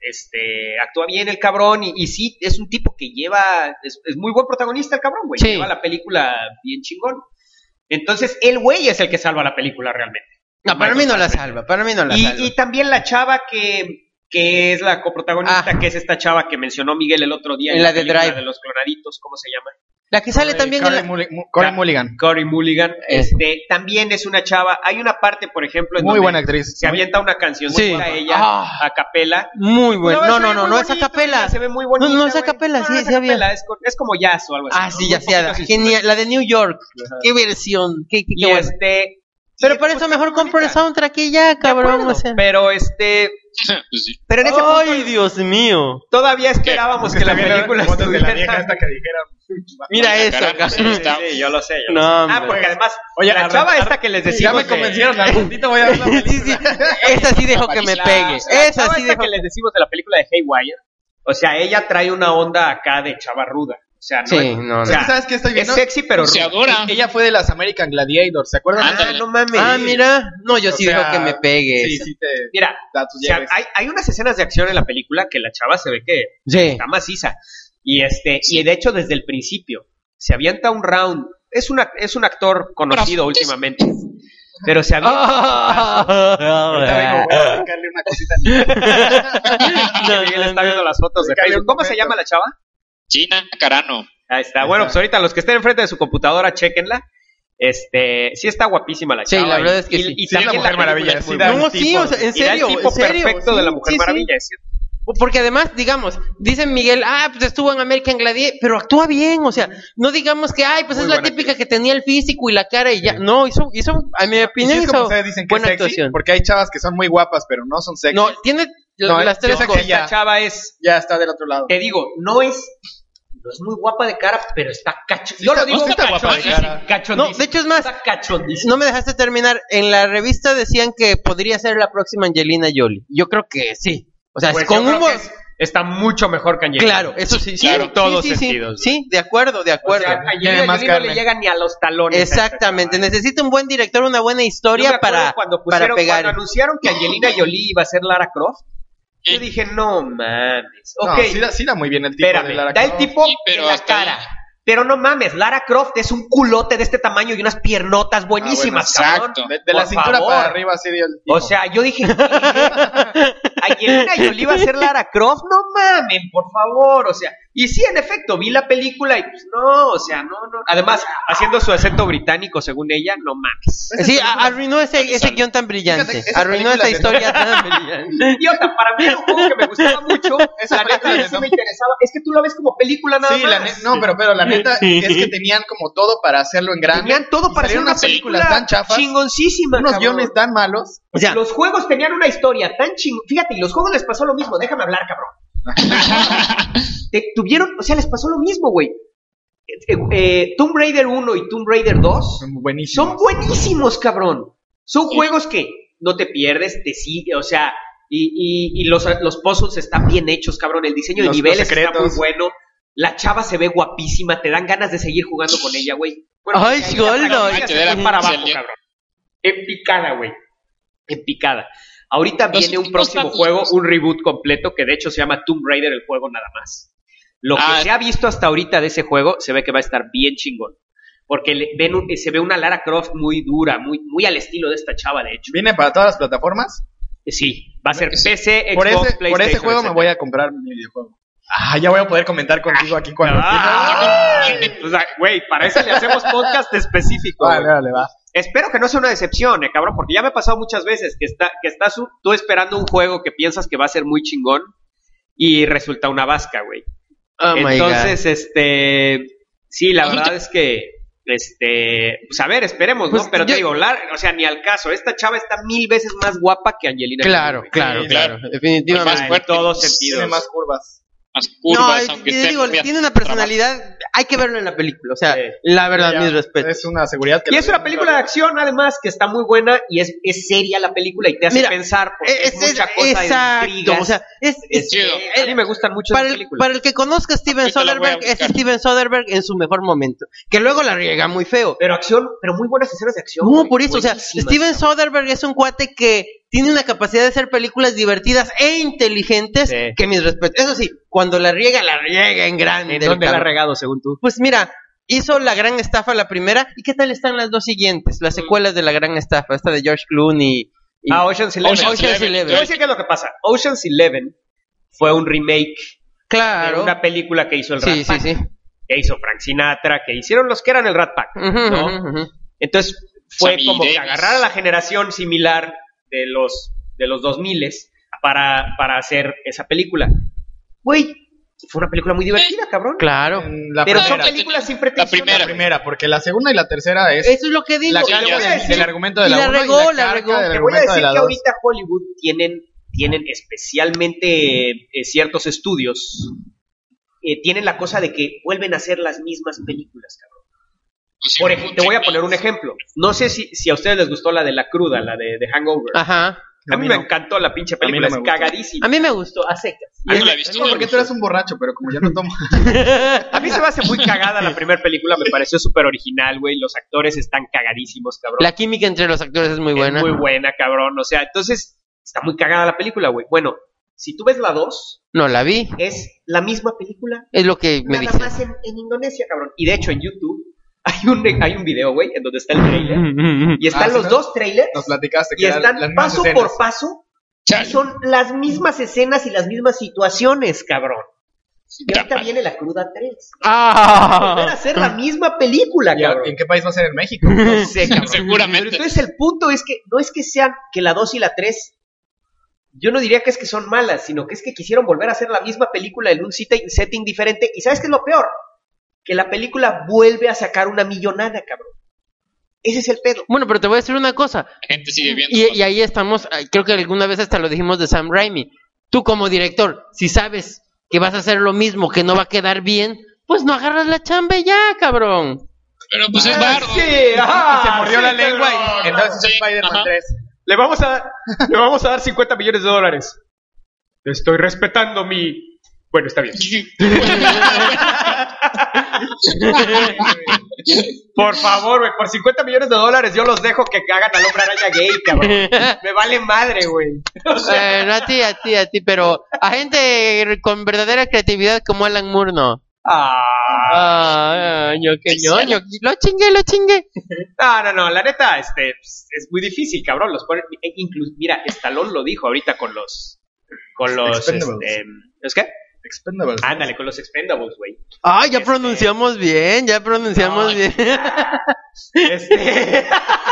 Este, actúa bien el cabrón y, y sí, es un tipo que lleva, es, es muy buen protagonista el cabrón, güey. Sí. Lleva la película bien chingón. Entonces, el güey es el que salva la película realmente. No, para mí no la salva, para mí no la Y, salva. y también la chava que, que es la coprotagonista, Ah. que es esta chava que mencionó Miguel el otro día En la de película Drive. de los clonaditos, ¿cómo se llama? La que sale Eh, también en Corey la... Mulli- Mu- Corey Ca- Mulligan. Cory Mulligan, Eh. este, también es una chava. Hay una parte, por ejemplo, en Muy donde buena actriz. se avienta una canción Sí. a ella Ah. a capela. Muy bueno. se No, ve no, no, muy no es a bonito, capela. Se ve muy bonita, No, no es a güey. capela, No, sí, no es sí a había. capela, es, con- es como jazz o algo así. Ah, ¿no? sí, Muy ya sea. poquito Genial. La de New York. Qué versión. Qué, qué, Y qué bueno. este. Pero y, para pues, eso mejor muy compro el bonita. soundtrack y ya, De cabrón. acuerdo, O sea. Pero este. Pues sí. Pero en ese Ay, punto Dios mío. todavía esperábamos que la película fotos de la estuviera- vieja esta que dijeron. Mira Vaya, eso carajo, acá. sí, está. Sí, yo lo sé. yo No, lo sé. hombre. Ah, porque además, Oye, la a chava ver, esta que les Ya decimos. me de- convencieron, al ratito voy a ver la Sí, película. sí. Esa sí dejó que me La- pegue. La Esa chava sí esta dejó. que les decimos de la película de Haywire. O sea, ella trae una onda acá de chava ruda. O sea, no Sí, es, no, o no. sea, ¿Sabes qué estoy es viendo? sexy, pero Se ruda. adora. Ella fue de las American Gladiators, ¿se acuerdan? Ah, Ándale. no mames. Ah, mira. No, yo O sí sea, dejo que me pegue. Sí, esa. sí te Mira, da tus o sea, lleves. hay, hay unas escenas de acción en la película que la chava se ve que Sí. está maciza. Y este, y de hecho, desde el principio, se avienta un round. Es una, es un actor conocido Pero- últimamente. Pero se avienta. Ahorita vengo, voy a dedicarle una cosita. Miguel está viendo las fotos de Déjale Facebook. un ¿Cómo se momento. llama la chava? Gina Carano. Ahí está. Bueno, pues ahorita los que estén enfrente de su computadora, chéquenla. Este, sí está guapísima la Sí, chava. la y- verdad es que y, sí. y Sí, es la también Mujer película Maravilla, es sí muy da buena. No, sí, o sea, en Y da el serio, tipo en serio. perfecto de la Sí, Mujer sí, sí. Maravilla, es cierto. Porque además, digamos, dice Miguel, ah, pues estuvo en American Gladiator, pero actúa bien, o sea, no digamos que, ay, pues Muy es la buena típica que tenía el físico y la cara y ya. No, hizo, hizo, a mi Y sí opinión, es como hizo ustedes dicen que es buena sexy, actuación. porque hay chavas que son muy guapas, pero no son sexy. No, tiene No, las yo tres sé que cosas. ya- Esta chava es, Ya está del otro lado. te digo, no es, no es muy guapa de cara, pero está cacho. Yo lo está- digo no está guapa de cachondísima, cara. cachondísima. No, de hecho es más, Está cachondísima. no me dejaste terminar. En la revista decían que podría ser la próxima Angelina Jolie. Yo creo que sí. O sea, Pues con yo creo un... que es- está mucho mejor que Angelina. Claro, eso sí, sí. Claro, sí, en todos sí, sí, sentidos. Sí, de acuerdo, de O acuerdo. sea, Angelina Tiene más Jolie no carne. le llega ni a los talones. a esta Exactamente, chava. necesita un buen director, una buena Yo me historia acuerdo para, cuando para pusieron, pegar. cuando anunciaron que Angelina Jolie iba a ser Lara Croft, yo dije, no mames. No, Ok, sí, da, sí da muy bien el tipo de espérame, Lara da el Croft. tipo Sí, pero en la hasta cara. ahí. Pero no mames, Lara Croft es un culote de este tamaño y unas piernotas buenísimas, Ah, bueno, cabrón. exacto. De, de la Por cintura favor. para arriba así dio el tipo. O sea, yo dije, ¿qué? Angelina Jolie iba a ser Lara Croft, no mamen, por favor, o sea, y sí, en efecto, vi la película y pues no, o sea, no, no, además, haciendo su acento británico, según ella, no mames. Sí, a- arruinó ese, ese Sal- guión tan brillante. Fíjate que esas Arruinó esa películas de- historia tan brillante. Idiota, para mí era un juego que me gustaba mucho, Esa la neta película que de sí no- me interesaba, es que tú lo ves como película nada Sí, más. la ne- no, pero, pero la neta es que tenían como todo para hacerlo en grande. Tenían todo Y para hacer salieron una unas películas película tan chafas, chingoncísima, unos cabrón. guiones tan malos. O sea, Los juegos tenían una historia tan chingón. Fíjate, y los juegos les pasó lo mismo. Déjame hablar, cabrón. Te- tuvieron, o sea, les pasó lo mismo, güey. Eh, eh, Tomb Raider uno y Tomb Raider dos Son buenísimos. son buenísimos, cabrón. Son juegos que no te pierdes, te sigue, o sea, y, y, y los, los puzzles están bien hechos, cabrón. El diseño de Los- niveles los está muy secretos. bueno. La chava se ve guapísima, te dan ganas de seguir jugando con ella, güey. Ay, ahí Goldo. la franquicia se fue para abajo, Excelente. cabrón. En picada, güey. En picada. Ahorita Los viene un últimos próximo tantos, juego, pues. un reboot completo, que de hecho se llama Tomb Raider, el juego nada más. Lo que Ah. se ha visto hasta ahorita de ese juego, se ve que va a estar bien chingón. Porque le- ven un- se ve una Lara Croft muy dura, muy, muy al estilo de esta chava, de hecho. ¿Viene para todas las plataformas? Sí, va a ser Sí. P C, Por Xbox, ese, por ese PlayStation, juego me etcétera. voy a comprar mi videojuego. Ah, ya voy a poder comentar contigo aquí cuando Ah, o sea, güey, para eso le hacemos podcast específico. Vale, güey. vale, va. Espero que no sea una decepción, eh, cabrón, porque ya me ha pasado muchas veces que, está, que estás u- tú esperando un juego que piensas que va a ser muy chingón y resulta una vasca, güey. Oh my Entonces, este, sí, la Oye, verdad es que, este, pues a ver, esperemos, Pues ¿no? Pero yo- te digo, la- o sea, ni al caso, esta chava está mil veces más guapa que Angelina. Claro, Jolie, güey. claro, Sí, claro, claro. definitivamente. Más en fuerte. todos Tiene sentidos. más curvas. Más curvas, No, aunque te esté digo, muy tiene una personalidad, hay que verlo en la película, o sea, Sí. la verdad, Ya, mis respetos. Es una seguridad que Y la es una vi película de nunca. acción, además, que está muy buena y es, es seria la película y te hace Mira, pensar porque es, Es- es- mucha cosa de exacto, intrigas. o sea, es, es- chido. a mí me gustan mucho para las el, películas. para el que conozca a Steven Ahorita la voy a Soderbergh, es buscar. Steven Soderbergh en su mejor momento, que luego la riega muy feo. Pero acción, pero muy buenas escenas de acción. No, güey, por eso, o sea, buenísimas, Steven cabrón. Soderbergh es un cuate que tiene una capacidad de hacer películas divertidas e inteligentes Sí. que mis respetos. Eso sí, cuando la riega, la riega en grande. ¿En el dónde la ha cabrón. regado, según tú? Pues mira, hizo La Gran Estafa la primera, ¿y qué tal están las dos siguientes? Las secuelas de La Gran Estafa, esta de George Clooney y... Ah, Ocean's Eleven. Ocean's Ocean's Eleven. Eleven. Te voy a decir qué es lo que pasa. Ocean's Eleven fue un remake Claro. de una película que hizo el Rat Sí, sí, Pack, sí. que hizo Frank Sinatra, que hicieron los que eran el Rat Pack, Ujú, ¿no? ujú, ujú. Entonces fue Sammy como que Davis. agarrar a la generación similar de los de los dos miles para, para hacer esa película. Güey, fue una película muy divertida, cabrón. Claro. En la Pero primera. son películas sin pretensión. La primera. La primera, porque la segunda y la tercera es Eso es lo que digo. la Y carga le voy a del, decir- del argumento de y la la uno regó, y la la carga regó. del Te voy a argumento de decir la que dos. ahorita Hollywood tienen, tienen especialmente eh, ciertos estudios, eh, tienen la cosa de que vuelven a hacer las mismas películas, cabrón. Por ejemplo, te voy a poner un ejemplo. No sé si, si a ustedes les gustó la de La Cruda, la de, de Hangover. Ajá. A mí me encantó la pinche película, A mí no me es gustó. cagadísima. A mí me gustó, a secas. Ah, no la he visto. No, porque tú eres un borracho, pero como ya no tomo. A mí se me hace muy cagada la primera película, me pareció súper original, güey. Los actores están cagadísimos, cabrón. La química entre los actores es muy buena. Es muy buena, cabrón. O sea, entonces está muy cagada la película, güey. Bueno, si tú ves la dos, No, la vi. es la misma película, Es lo que me nada dicen. más en, en Indonesia, cabrón. Y de hecho, en YouTube hay un, hay un video, güey, en donde está el trailer. Y están Ah, ¿sí, los no? dos trailers. Nos platicaste que Y eran están las mismas paso escenas. por paso. Chale. Y son las mismas escenas y las mismas situaciones, cabrón. Y ahorita Chale. viene La Cruda tres. Volver a ¡Ah! hacer la misma película, ¿Y a- cabrón. ¿En qué país va a ser? ¿En México? No sé, cabrón. Seguramente. Pero entonces el punto es que no es que sean que la dos y la tres, yo no diría que es que son malas, sino que es que quisieron volver a hacer la misma película en un sit- setting diferente. ¿Y sabes qué es lo peor? Que la película vuelve a sacar una millonada, cabrón. Ese es el pedo. Bueno, pero te voy a decir una cosa. La gente sigue viendo. Y, y ahí estamos, eh, creo que alguna vez hasta lo dijimos de Sam Raimi. Tú como director, si sabes que vas a hacer lo mismo, que no va a quedar bien, pues no agarras la chamba y ya, cabrón. Pero pues es barro. Sí, ajá, Y se mordió sí, la lengua y cabrón. entonces es Sí, Spider-Man ajá. tres. Le vamos a, le vamos a dar cincuenta millones de dólares. Estoy respetando mi... Bueno, está bien. Por favor, güey, por cincuenta millones de dólares yo los dejo que hagan al Hombre Araña gay, cabrón. Me vale madre, güey. O sea, Bueno, a ti, a ti, a ti, pero a gente con verdadera creatividad como Alan Moore, no. ah, Ah, ñoque, ñoño. Lo chingué, lo chingué. no, no, no, la neta, este, pues, es muy difícil, cabrón. Los ponen, e- incluso, mira, Stallone lo dijo ahorita con los, con los, Expendables. este, ¿es qué? Expendables. Ándale, con los Expendables, güey. Ah, ya Este- pronunciamos bien, ya pronunciamos No, bien. Este.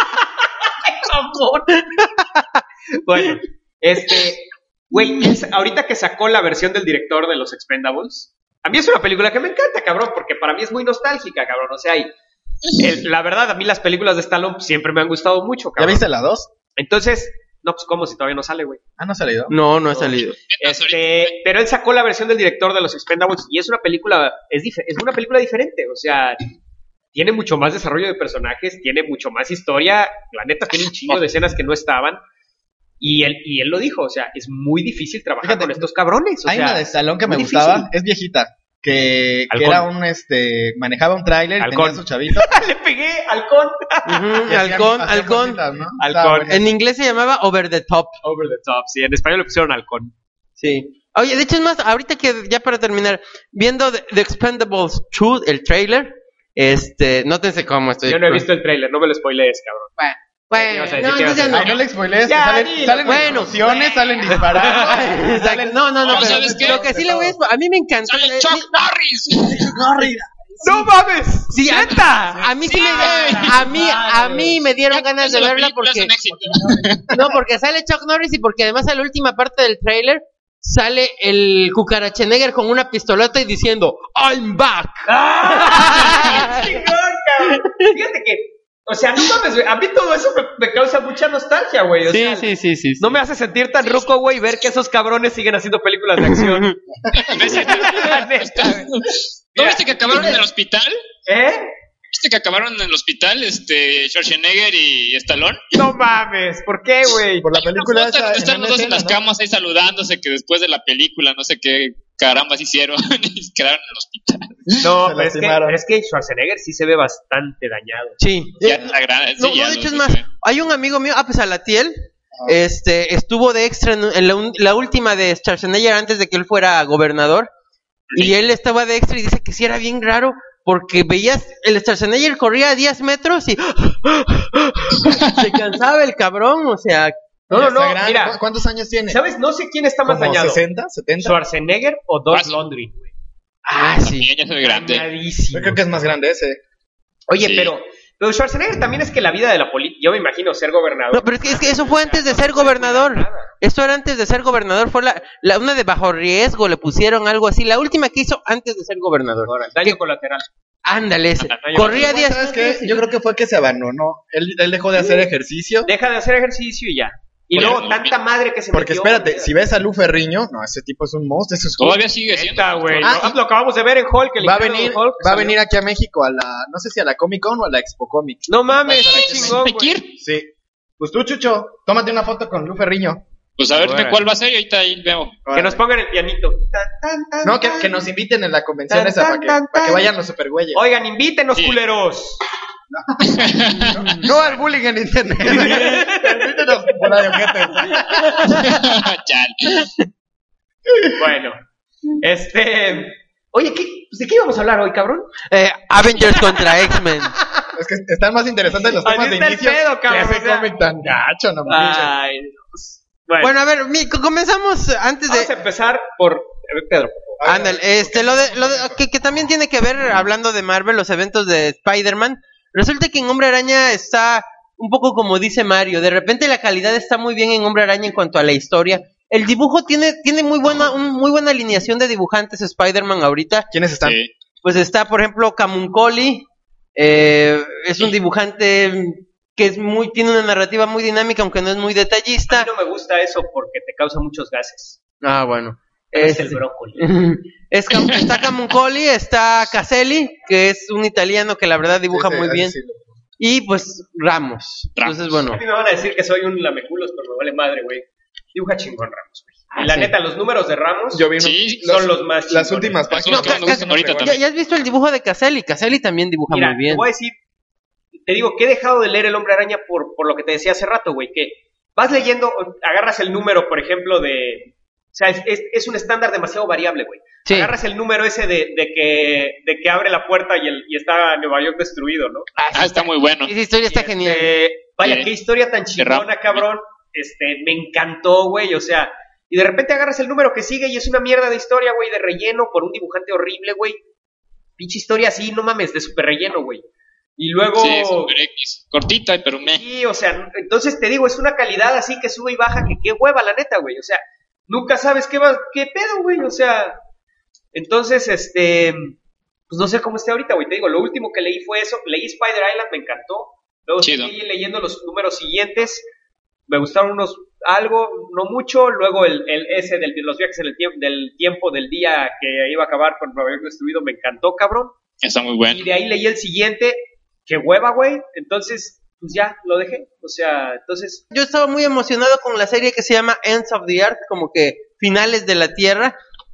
Cabrón. Bueno, este. Güey, él sa- ahorita que sacó la versión del director de los Expendables, a mí es una película que me encanta, cabrón, porque para mí es muy nostálgica, cabrón. O sea, y, el- la verdad, a mí las películas de Stallone siempre me han gustado mucho, ¿Ya cabrón. viste la dos? Entonces, no, pues, ¿cómo si todavía no sale, güey? Ah, no ha salido. No, no ha salido. Este, pero él sacó la versión del director de los Expendables y es una película, es, dife- es una película diferente, o sea, tiene mucho más desarrollo de personajes, tiene mucho más historia, la neta tiene un chingo de escenas que no estaban y él, y él lo dijo, o sea, es muy difícil trabajar Fíjate, con estos cabrones, o Hay sea, una de Stallone que me muy gustaba, difícil. es viejita, que, que Halcón. era un, este, manejaba un tráiler, Halcón. tenía su chavito. Le pegué, halcón. Ujú, y hacía- halcón, hacía halcón. cositas, ¿no? Halcón. Estaba buena. En inglés se llamaba Over the Top. Over the top, sí, en español le pusieron halcón. Sí. Oye, de hecho es más, ahorita que ya para terminar, viendo The, The Expendables dos, el trailer, este, nótense cómo estoy. Yo no he visto el trailer, no me lo spoilees, cabrón. Bueno, ¿Qué ibas a bueno, decir? no, ¿Qué ibas entonces a ya no. Ay, no le spoilees, que Ya, salen, dilo, salen bueno. explosiones, salen disparando. Exacto. No, no, no, No, pero ¿sabes qué? lo que sí le voy a a mí me encantó. ¡Sale eh, Chuck Norris! ¡No mames! Sí, a, ¡Neta! a mí sí, Sí, me güey. a mí a mí me dieron ganas de Esa verla película es porque un éxito. no, porque sale Chuck Norris y porque además a la última parte del trailer sale el Cucarachenegger con una pistolota y diciendo I'm back. ¡Ah! ¡Qué chingón, cabrón! Fíjate que, o sea, no mames, güey, a mí todo eso me, me causa mucha nostalgia, güey. O Sí, sea, sí, sí, sí. no me hace sentir tan ruco, güey, ver que esos cabrones siguen haciendo películas de acción. La neta, güey. ¿No viste que acabaron en el hospital? ¿Eh? ¿Viste que acabaron en el hospital este Schwarzenegger y Stallone? No mames, ¿por qué, güey? Por la película Una foto esa, donde están en los dos en escena, las ¿no? camas ahí saludándose, que después de la película no sé qué carambas hicieron y quedaron en el hospital. No, Se pero es, que, lastimaron. pero es que Schwarzenegger sí se ve bastante dañado. Sí. Ya la gran, sí, No, ya no, de lo hecho es sé. más, hay un amigo mío, ah, pues Alatiel, este, estuvo de extra en, en la, un- la última de Schwarzenegger antes de que él fuera gobernador. Y él estaba de extra y dice que sí era bien raro porque veías, el Schwarzenegger corría a diez metros y se cansaba el cabrón, o sea, No, no, Está no, grande. mira. ¿Cu- ¿Cuántos años tiene? ¿Sabes? No sé quién está más ¿Como dañado. sesenta, setenta? ¿Schwarzenegger o Dolph Fácil. Lundgren, güey? ah, sí. También ya se ve grande. Dañadísimo. Yo creo que es más grande ese. Oye, Sí. pero, pero Schwarzenegger también es que la vida de la política, yo me imagino ser gobernador. No, pero es que, es que eso fue antes de ser gobernador. Eso era antes de ser gobernador. Fue la, la una de bajo riesgo, le pusieron algo así. La última que hizo antes de ser gobernador. Ahora, el daño ¿Qué? colateral. Ándale, ese. Ándale, Corría Igual, diez ¿sabes qué? Yo creo que fue que se abandonó. Él, él dejó de hacer ejercicio. Deja de hacer ejercicio y ya. Y Oye, luego no, tanta madre que se Porque metió. espérate, si ves a Lu Ferriño, no, ese tipo es un monstruo. Ese es Todavía sigue siendo. Neta, güey. Ah, ¿no? Lo acabamos de ver en Hulk. El va a infierno de venir, Hulk, va a salió. venir aquí a México a la, no sé si a la Comic Con o a la Expo Comic. No mames, Va a estar qué aquí en chingón, güey. Pekir. Sí. Pues tú, Chucho, tómate una foto con Lu Ferriño. Pues a ver Órale. cuál va a ser y ahorita ahí veo. Que nos pongan el pianito. Tan, tan, tan, No, que, tan. que nos inviten en la convención Tan, esa tan, para que, tan, para que tan. vayan los supergüeyes. Oigan, invítenos, Sí. culeros. No al bullying en internet. Invítenos bola de ojetes. Chale. Bueno, este. Oye, ¿qué, pues, ¿de qué íbamos a hablar hoy, cabrón? Eh, Avengers contra X-Men. Es que están más interesantes los Así temas de está el inicio pedo, cabrón, que ese o sea. cómic tan gacho, no manches. Ay, Dios. Bueno, Bueno, a ver, mi- comenzamos antes vamos a de... empezar por. A ver, Pedro, por favor. Ándale, este, lo de, lo de, que, que también tiene que ver, hablando de Marvel, los eventos de Spider-Man. Resulta que en Hombre Araña está un poco como dice Mario, de repente la calidad está muy bien en Hombre Araña en cuanto a la historia. El dibujo tiene, tiene muy buena, un, muy buena alineación de dibujantes Spider-Man ahorita. ¿Quiénes están? Sí. Pues está, por ejemplo, Camuncoli, eh, es un dibujante que es muy, tiene una narrativa muy dinámica, aunque no es muy A detallista. mí no me gusta eso porque te causa muchos gases. Ah, bueno. Es el Este- brócoli. Es Cam- está Camuncoli, está Caselli, que es un italiano que la verdad dibuja Sí, sí, muy así bien, sí. y pues Ramos. Ramos. Entonces, A bueno, mí me van a decir que soy un lameculos, pero me vale madre, güey. Dibuja chingón Ramos, güey. Ah, Y la sí. neta, los números de Ramos Yo vi unos- Sí, son los más las chingones. últimas Esos páginas. son los que me gustan ahorita ¿ya, también. ya has visto el dibujo de Caselli? Caselli también dibuja Mira, muy bien. te voy a decir, te digo que he dejado de leer El Hombre Araña por, por lo que te decía hace rato, güey, que vas leyendo, agarras el número, por ejemplo, de... O sea, es, es, es un estándar demasiado variable, güey. Sí. Agarras el número ese de, de, que, de que abre la puerta y, el, y está Nueva York destruido, ¿no? Ah, está muy bueno. Esa historia está Y, este, genial. Vaya, Sí. qué historia tan chingona, Ramos. cabrón. Este, me encantó, güey, o sea... Y de repente agarras el número que sigue y es una mierda de historia, güey, de relleno por un dibujante horrible, güey. Pinche historia así, no mames, de super relleno, güey. Y luego... Sí, Super X. Cortita, pero me. Sí, o sea, entonces te digo, es una calidad así que sube y baja, que qué hueva, la neta, güey. O sea, nunca sabes qué va, qué pedo, güey. O sea, entonces, este, pues no sé cómo esté ahorita, güey. Te digo, lo último que leí fue eso. Leí Spider Island, me encantó. Luego Chido. seguí leyendo los números siguientes. Me gustaron unos, algo, no mucho. Luego el, el ese del, de los viajes en el tiempo, del tiempo del día que iba a acabar con Nueva York destruido, me encantó, cabrón. Está muy bueno. Y de ahí leí el siguiente, qué hueva, güey. Entonces, pues ya, lo dejé. O sea, entonces, Yo estaba muy emocionado con la serie que se llama Ends of the Earth, como que finales de la Tierra,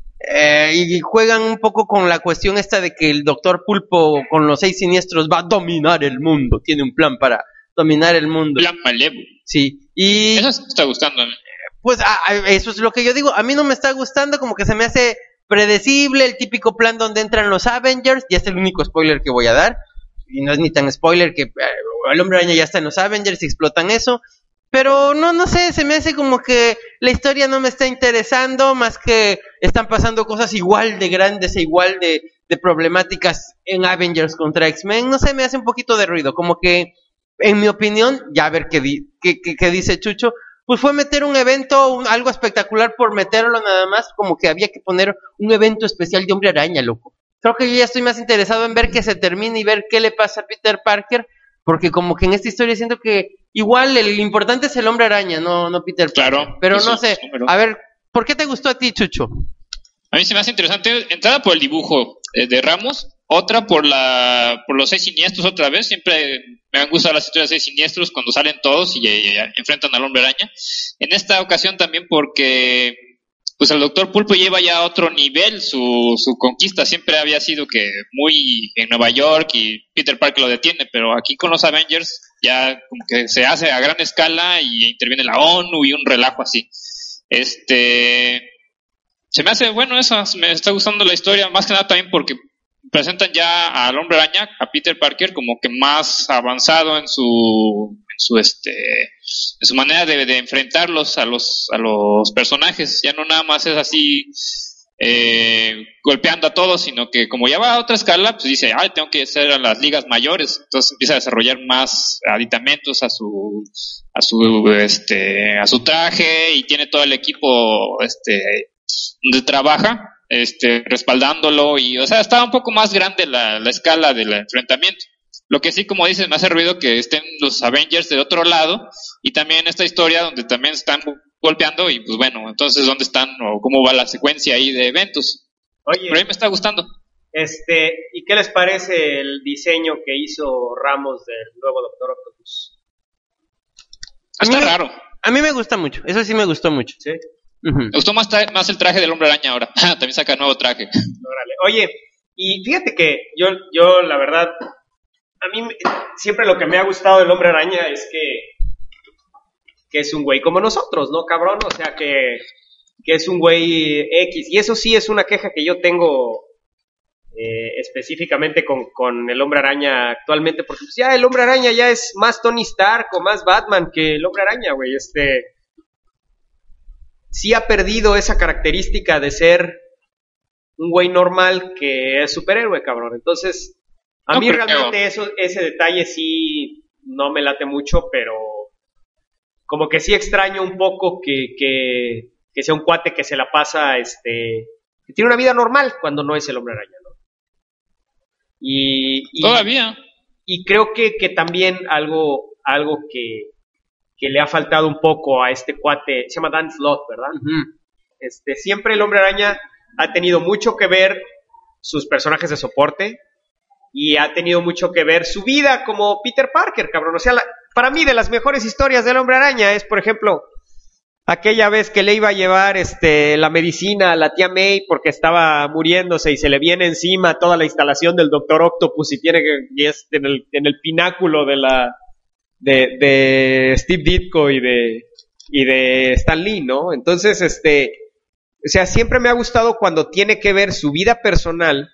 eh, y juegan un poco con la cuestión esta de que el Doctor Pulpo con los seis siniestros va a dominar el mundo, tiene un plan para dominar el mundo. Plan malévolo. Sí, y Eso está gustando. ¿eh? pues ah, ah, eso es lo que yo digo, a mí no me está gustando, como que se me hace predecible el típico plan donde entran los Avengers, y es el único spoiler que voy a dar, y no es ni tan spoiler que eh, el Hombre Araña ya está en los Avengers y explotan eso, pero no, no sé, se me hace como que la historia no me está interesando, más que están pasando cosas igual de grandes e igual de, de problemáticas en Avengers contra X-Men, no sé, me hace un poquito de ruido, como que, en mi opinión, ya a ver qué, di, qué, qué, qué dice Chucho, pues fue meter un evento, un, algo espectacular por meterlo nada más, como que había que poner un evento especial de Hombre Araña, loco. Creo que yo ya estoy más interesado en ver que se termine y ver qué le pasa a Peter Parker, porque como que en esta historia siento que igual el importante es el Hombre Araña, no, no Peter Parker. Claro. Pero Eso no es sé, número. a ver, ¿por qué te gustó a ti, Chucho? A mí se me hace interesante, entrada por el dibujo eh, de Ramos, otra por la por los seis siniestros otra vez, siempre me han gustado las historias de seis siniestros cuando salen todos y, y- y enfrentan al Hombre Araña. En esta ocasión también porque pues el Doctor Pulpo lleva ya a otro nivel su, su conquista. Siempre había sido que muy en Nueva York y Peter Parker lo detiene, pero aquí con los Avengers ya como que se hace a gran escala y interviene la ONU y un relajo así. Este, se me hace bueno eso, me está gustando la historia, más que nada también porque presentan ya al Hombre Araña, a Peter Parker, como que más avanzado en su, en su este, en su manera de, de enfrentarlos a los, a los personajes. Ya no nada más es así eh, golpeando a todos, sino que como ya va a otra escala, pues dice, ay, tengo que ser a las ligas mayores. Entonces empieza a desarrollar más aditamentos a su, a su, este, a su traje y tiene todo el equipo, este, donde trabaja. Este, respaldándolo y, o sea, estaba un poco más grande la, la escala del enfrentamiento. Lo que sí, como dices, me hace ruido que estén los Avengers de otro lado y también esta historia donde también están golpeando y pues bueno, entonces ¿dónde están o cómo va la secuencia ahí de eventos? Oye, pero a mí me está gustando. Este, ¿y qué les parece el diseño que hizo Ramos del nuevo Doctor Octopus? Está me, raro. A mí me gusta mucho, eso sí me gustó mucho. ¿Sí? Uh-huh. Me gustó más, tra- más el traje del Hombre Araña ahora. También saca nuevo traje. Órale. Oye, y fíjate que yo, yo la verdad, a mí me- siempre lo que me ha gustado del Hombre Araña es que, que es un güey como nosotros, ¿no, cabrón? O sea, que, que es un güey X. Y eso sí es una queja que yo tengo eh, específicamente con, con el Hombre Araña actualmente, porque pues ya el Hombre Araña ya es más Tony Stark o más Batman que el Hombre Araña, güey. Este... sí ha perdido esa característica de ser un güey normal que es superhéroe, cabrón. Entonces, a No mí creo. realmente eso, ese detalle sí no me late mucho, pero como que sí extraño un poco que, que, que sea un cuate que se la pasa, este, que tiene una vida normal cuando no es el Hombre Araña, ¿no? Y, y Todavía. y creo que, que también algo, algo que, que le ha faltado un poco a este cuate, se llama Dan Slott, ¿verdad? Uh-huh. Este, siempre el Hombre Araña ha tenido mucho que ver sus personajes de soporte y ha tenido mucho que ver su vida como Peter Parker, cabrón. O sea, la, para mí de las mejores historias del Hombre Araña es, por ejemplo, aquella vez que le iba a llevar este, la medicina a la tía May porque estaba muriéndose y se le viene encima toda la instalación del Doctor Octopus y tiene que y es en el, en el pináculo de la de, de Steve Ditko y de y de Stan Lee, ¿no? Entonces, este, o sea, siempre me ha gustado cuando tiene que ver su vida personal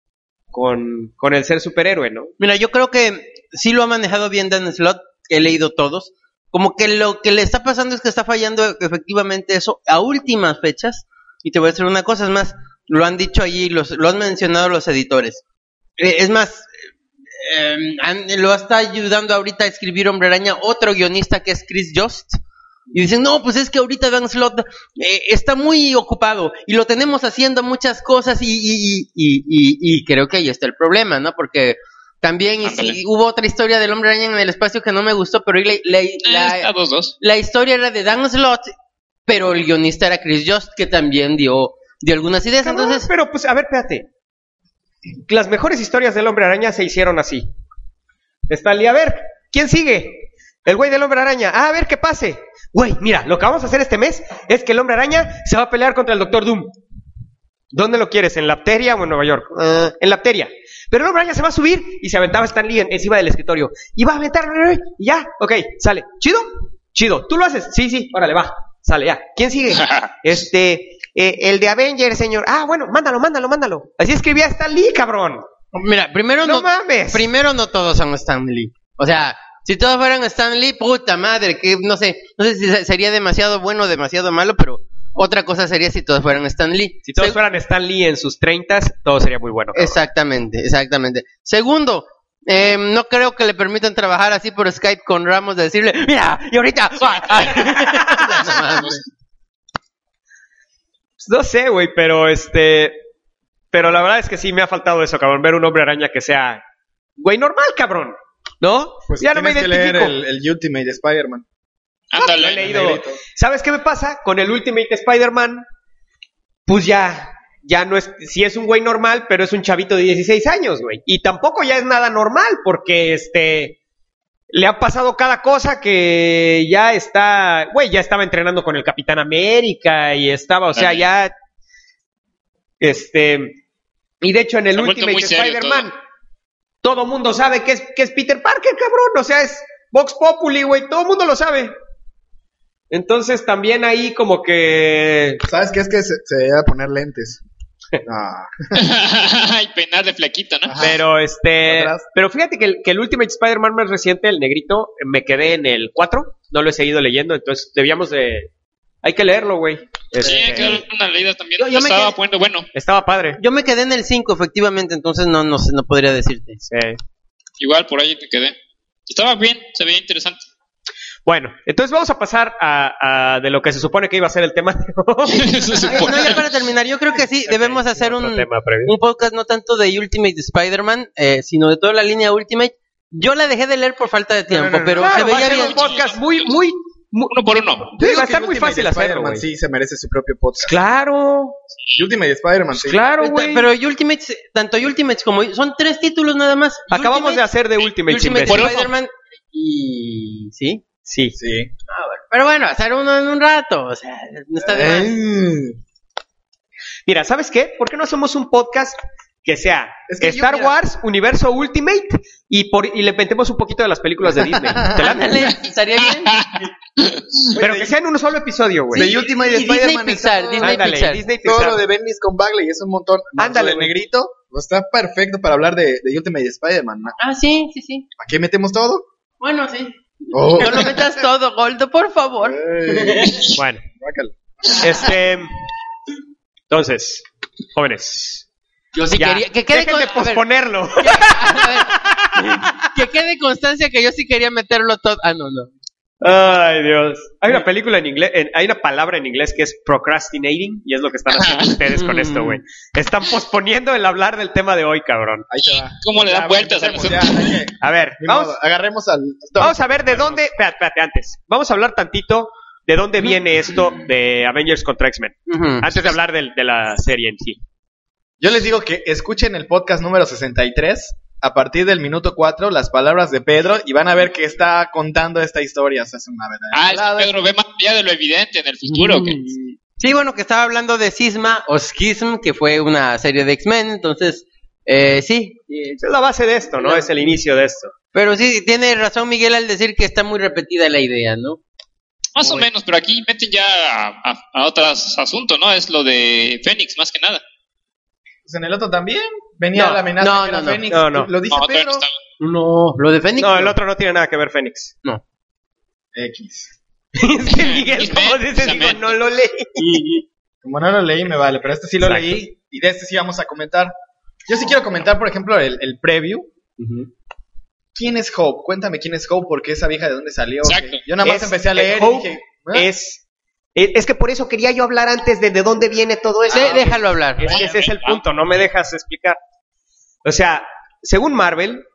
con, con el ser superhéroe, ¿no? Mira, yo creo que sí lo ha manejado bien Dan Slott, que he leído todos. Como que lo que le está pasando es que está fallando efectivamente eso a últimas fechas. Y te voy a decir una cosa, es más, lo han dicho allí, los, lo han mencionado los editores. Eh, es más, eh, han, lo está ayudando ahorita a escribir Hombre Araña otro guionista que es Chris Yost. Y dicen, no, pues es que ahorita Dan Slott eh, está muy ocupado y lo tenemos haciendo muchas cosas y, y, y, y, y, y creo que ahí está el problema, ¿no? Porque también y si, hubo otra historia del Hombre Araña en el espacio que no me gustó, pero la, la, la, eh, dos, dos. la historia era de Dan Slott, pero el guionista era Chris Yost, que también dio, dio algunas ideas. No, Entonces, pero pues, a ver, espérate. Las mejores historias del Hombre Araña se hicieron así. Está Lee, a ver, ¿quién sigue? El güey del Hombre Araña. Ah, a ver, ¿qué pase? Güey, mira, lo que vamos a hacer este mes es que el Hombre Araña se va a pelear contra el Doctor Doom. ¿Dónde lo quieres? ¿En Lapteria o en Nueva York? Uh, en Lapteria. Pero el Hombre Araña se va a subir y se aventaba Stan Lee encima del escritorio. Y va a aventar, y ya, ok, sale. ¿Chido? Chido. ¿Tú lo haces? Sí, sí, órale, va. Sale, ya. ¿Quién sigue? este, eh, el de Avengers, señor. Ah, bueno, mándalo, mándalo, mándalo. Así escribía Stan Lee, cabrón. Mira, primero no, no mames. Primero no todos son Stan Lee. O sea, si todos fueran Stan Lee, puta madre, que no sé, no sé si sería demasiado bueno o demasiado malo, pero otra cosa sería si todos fueran Stan Lee. Si todos Se- fueran Stan Lee en sus treintas, todo sería muy bueno, cabrón. Exactamente, exactamente. Segundo, eh, no creo que le permitan trabajar así por Skype con Ramos de decirle, mira, y ahorita... No mames. No sé, güey, pero este... Pero la verdad es que sí me ha faltado eso, cabrón. Ver un Hombre Araña que sea... Güey, normal, cabrón. ¿No? Pues ya no me tienes que leer identifico. el, el Ultimate de Spider-Man. Lo he Ándale. leído. negrito. ¿Sabes qué me pasa? Con el Ultimate Spider-Man, pues ya... Ya no es... Sí es un güey normal, pero es un chavito de dieciséis años, güey. Y tampoco ya es nada normal, porque este... le ha pasado cada cosa que ya está, güey, ya estaba entrenando con el Capitán América y estaba, o sea, Dale. ya, este, y de hecho en el Se ha vuelto Ultimate muy serio Spider-Man, todo mundo sabe que es, que es Peter Parker, cabrón, o sea, es Vox Populi, güey, todo mundo lo sabe. Entonces también ahí como que... ¿Sabes qué? Es que se, se debe poner lentes. Ah. Y peinar de flequito, ¿no? Ajá. Pero este, Atrás. pero fíjate que el, que el Ultimate Spider-Man más reciente, el negrito, me quedé en el cuatro, no lo he seguido leyendo, entonces debíamos de... Hay que leerlo, güey. Sí, Este, hay que darle una leída también. Yo- yo me Estaba quedé- poniendo bueno. Estaba padre. Yo me quedé en el cinco, efectivamente, entonces no, no sé, no podría decirte. Sí. Igual por ahí te quedé. Estaba bien, se veía interesante. Bueno, entonces vamos a pasar a, a de lo que se supone que iba a ser el tema de hoy. Se Eh, supone. No, ya para terminar, yo creo que sí, debemos hacer Otro un, tema previo. un podcast no tanto de Ultimate Spider-Man, eh, sino de toda la línea Ultimate. Yo la dejé de leer por falta de tiempo, no, no, pero Claro, se va a veía ser bien. un podcast muy, muy, muy- Uno por uno. Sí, Digo va a que estar el muy Ultimate fácil hacerlo, Spider-Man güey. sí se merece su propio podcast. Claro, El Ultimate Spider-Man, sí. claro, Pero, güey. pero Ultimates, tanto Ultimates como son tres títulos nada más. Acabamos Ultimate, de hacer de Ultimate, Ultimate imbécil. Por Spider-Man y sí. Sí. Sí. Pero bueno, hacer uno en un rato, o sea, no está de más. Mm. Mira, ¿sabes qué? ¿Por qué no hacemos un podcast que sea Es que yo, Star mira- Wars, Universo Ultimate y por y le inventemos un poquito de las películas de Disney? ¿Te late? Ándale, estaría bien. Pero que sea en un solo episodio, güey. De Ultimate Y Disney Spider-Man Pixar, está Disney Ándale, Pixar. Disney todo Pixar. lo de Bendis con Bagley, es un montón. Ándale, el güey. negrito, pues, está perfecto para hablar de, de Ultimate Spider-Man. ¿no? Ah, sí, sí, sí. ¿Aquí metemos todo? Bueno, sí. Oh. No lo metas todo, Goldo, por favor. Ey, Bueno, guácala. este entonces, jóvenes, Yo sí ya, quería que quede dejen con- de a ver, posponerlo. a ver, que quede constancia que yo sí quería meterlo todo. Ah, no, no. Ay, Dios. Hay una película en inglés, en- hay una palabra en inglés que es procrastinating y es lo que están haciendo ustedes con esto, güey. Están posponiendo el hablar del tema de hoy, cabrón. Ahí te va. ¿Cómo le dan Ya, vueltas a empecemos, nosotros? ya, hay que- A ver, ni vamos, modo, agarremos al... vamos a ver de dónde, espérate, espérate, antes. Vamos a hablar tantito de dónde viene esto de Avengers contra X-Men. Ujú. Antes de hablar del- de la serie en sí. Yo les digo que escuchen el podcast número sesenta y tres a partir del minuto cuatro, las palabras de Pedro, y van a ver que está contando esta historia. O sea, es una verdadera Ah, es pelada. que Pedro ve más allá de lo evidente en el futuro. ¿O qué? Sí, bueno, que estaba hablando de Cisma o Schism, que fue una serie de X-Men, entonces, eh, sí. Es la base de esto, ¿no? Es el inicio de esto. Pero sí, tiene razón Miguel al decir que está muy repetida la idea, ¿no? Más o menos, pero aquí meten ya a, a, a otros asuntos, ¿no? Es lo de Fénix, más que nada. Pues en el otro también venía No, la amenaza no, que era no, no. Fénix. No, no. Lo dice No, todavía no Pedro. está. No, lo de Fénix. No, el otro no tiene nada que ver, Fénix. No. X. Es que Miguel, como dices, digo, no lo leí. Como no lo leí, me vale, pero este sí lo Exacto. leí y de este sí vamos a comentar. Yo sí quiero comentar, por ejemplo, el, el preview. ¿Quién es Hope? Cuéntame quién es Hope, porque esa vieja de dónde salió. Exacto. Que Yo nada más Es- empecé a leer eh, Hope y dije, ¿eh? Es, es, es que por eso quería yo hablar antes de de dónde viene todo eso. De- déjalo hablar. Es que ese es el punto, no me dejas explicar. O sea, según Marvel,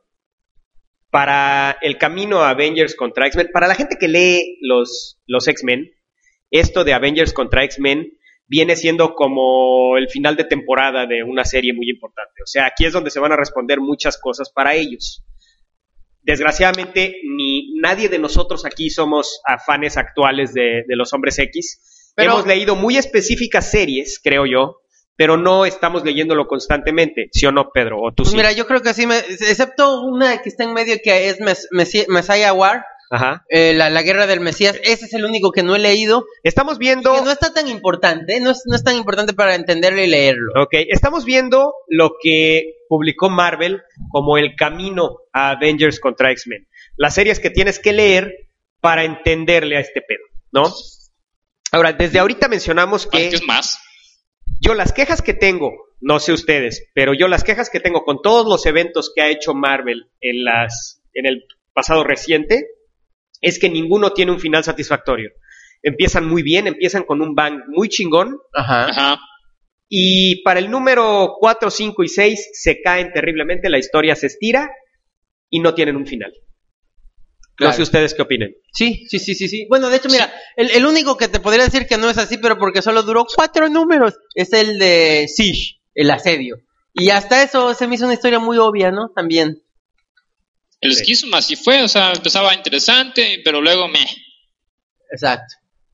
para el camino a Avengers contra X-Men, para la gente que lee los, los X-Men, esto de Avengers contra X-Men viene siendo como el final de temporada de una serie muy importante. O sea, aquí es donde se van a responder muchas cosas para ellos. Desgraciadamente, ni nadie de nosotros aquí somos afanes actuales de, de los Hombres X. Pero- Hemos leído muy específicas series, creo yo, pero no estamos leyéndolo constantemente. ¿Sí o no, Pedro? ¿O tú Pues sí? mira, yo creo que sí, me- excepto una que está en medio que es Mes- Messi- Messiah War, Ajá. eh, la, la guerra del Mesías, ese es el único que no he leído, Estamos viendo... que no está tan importante, ¿eh? no, es, no es tan importante para entenderlo y leerlo. Ok, estamos viendo lo que publicó Marvel como el camino a Avengers contra X-Men. Las series que tienes que leer para entenderle a este pedo, ¿no? Ahora, desde ahorita mencionamos que ¿Qué es más? yo las quejas que tengo, no sé ustedes, pero yo las quejas que tengo con todos los eventos que ha hecho Marvel en las en el pasado reciente es que ninguno tiene un final satisfactorio. Empiezan muy bien, empiezan con un bang muy chingón Ajá. Ajá. y para el número cuatro, cinco y seis se caen terriblemente, la historia se estira y no tienen un final. Claro. No sé ustedes qué opinen. Sí, sí, sí, sí, sí. Bueno, de hecho, mira, el, el único que te podría decir que no es así, pero porque solo duró cuatro números, es el de Siege, el asedio. Y hasta eso se me hizo una historia muy obvia, ¿no? También. El Sí. Schism así fue, o sea, empezaba interesante, pero luego me... Exacto.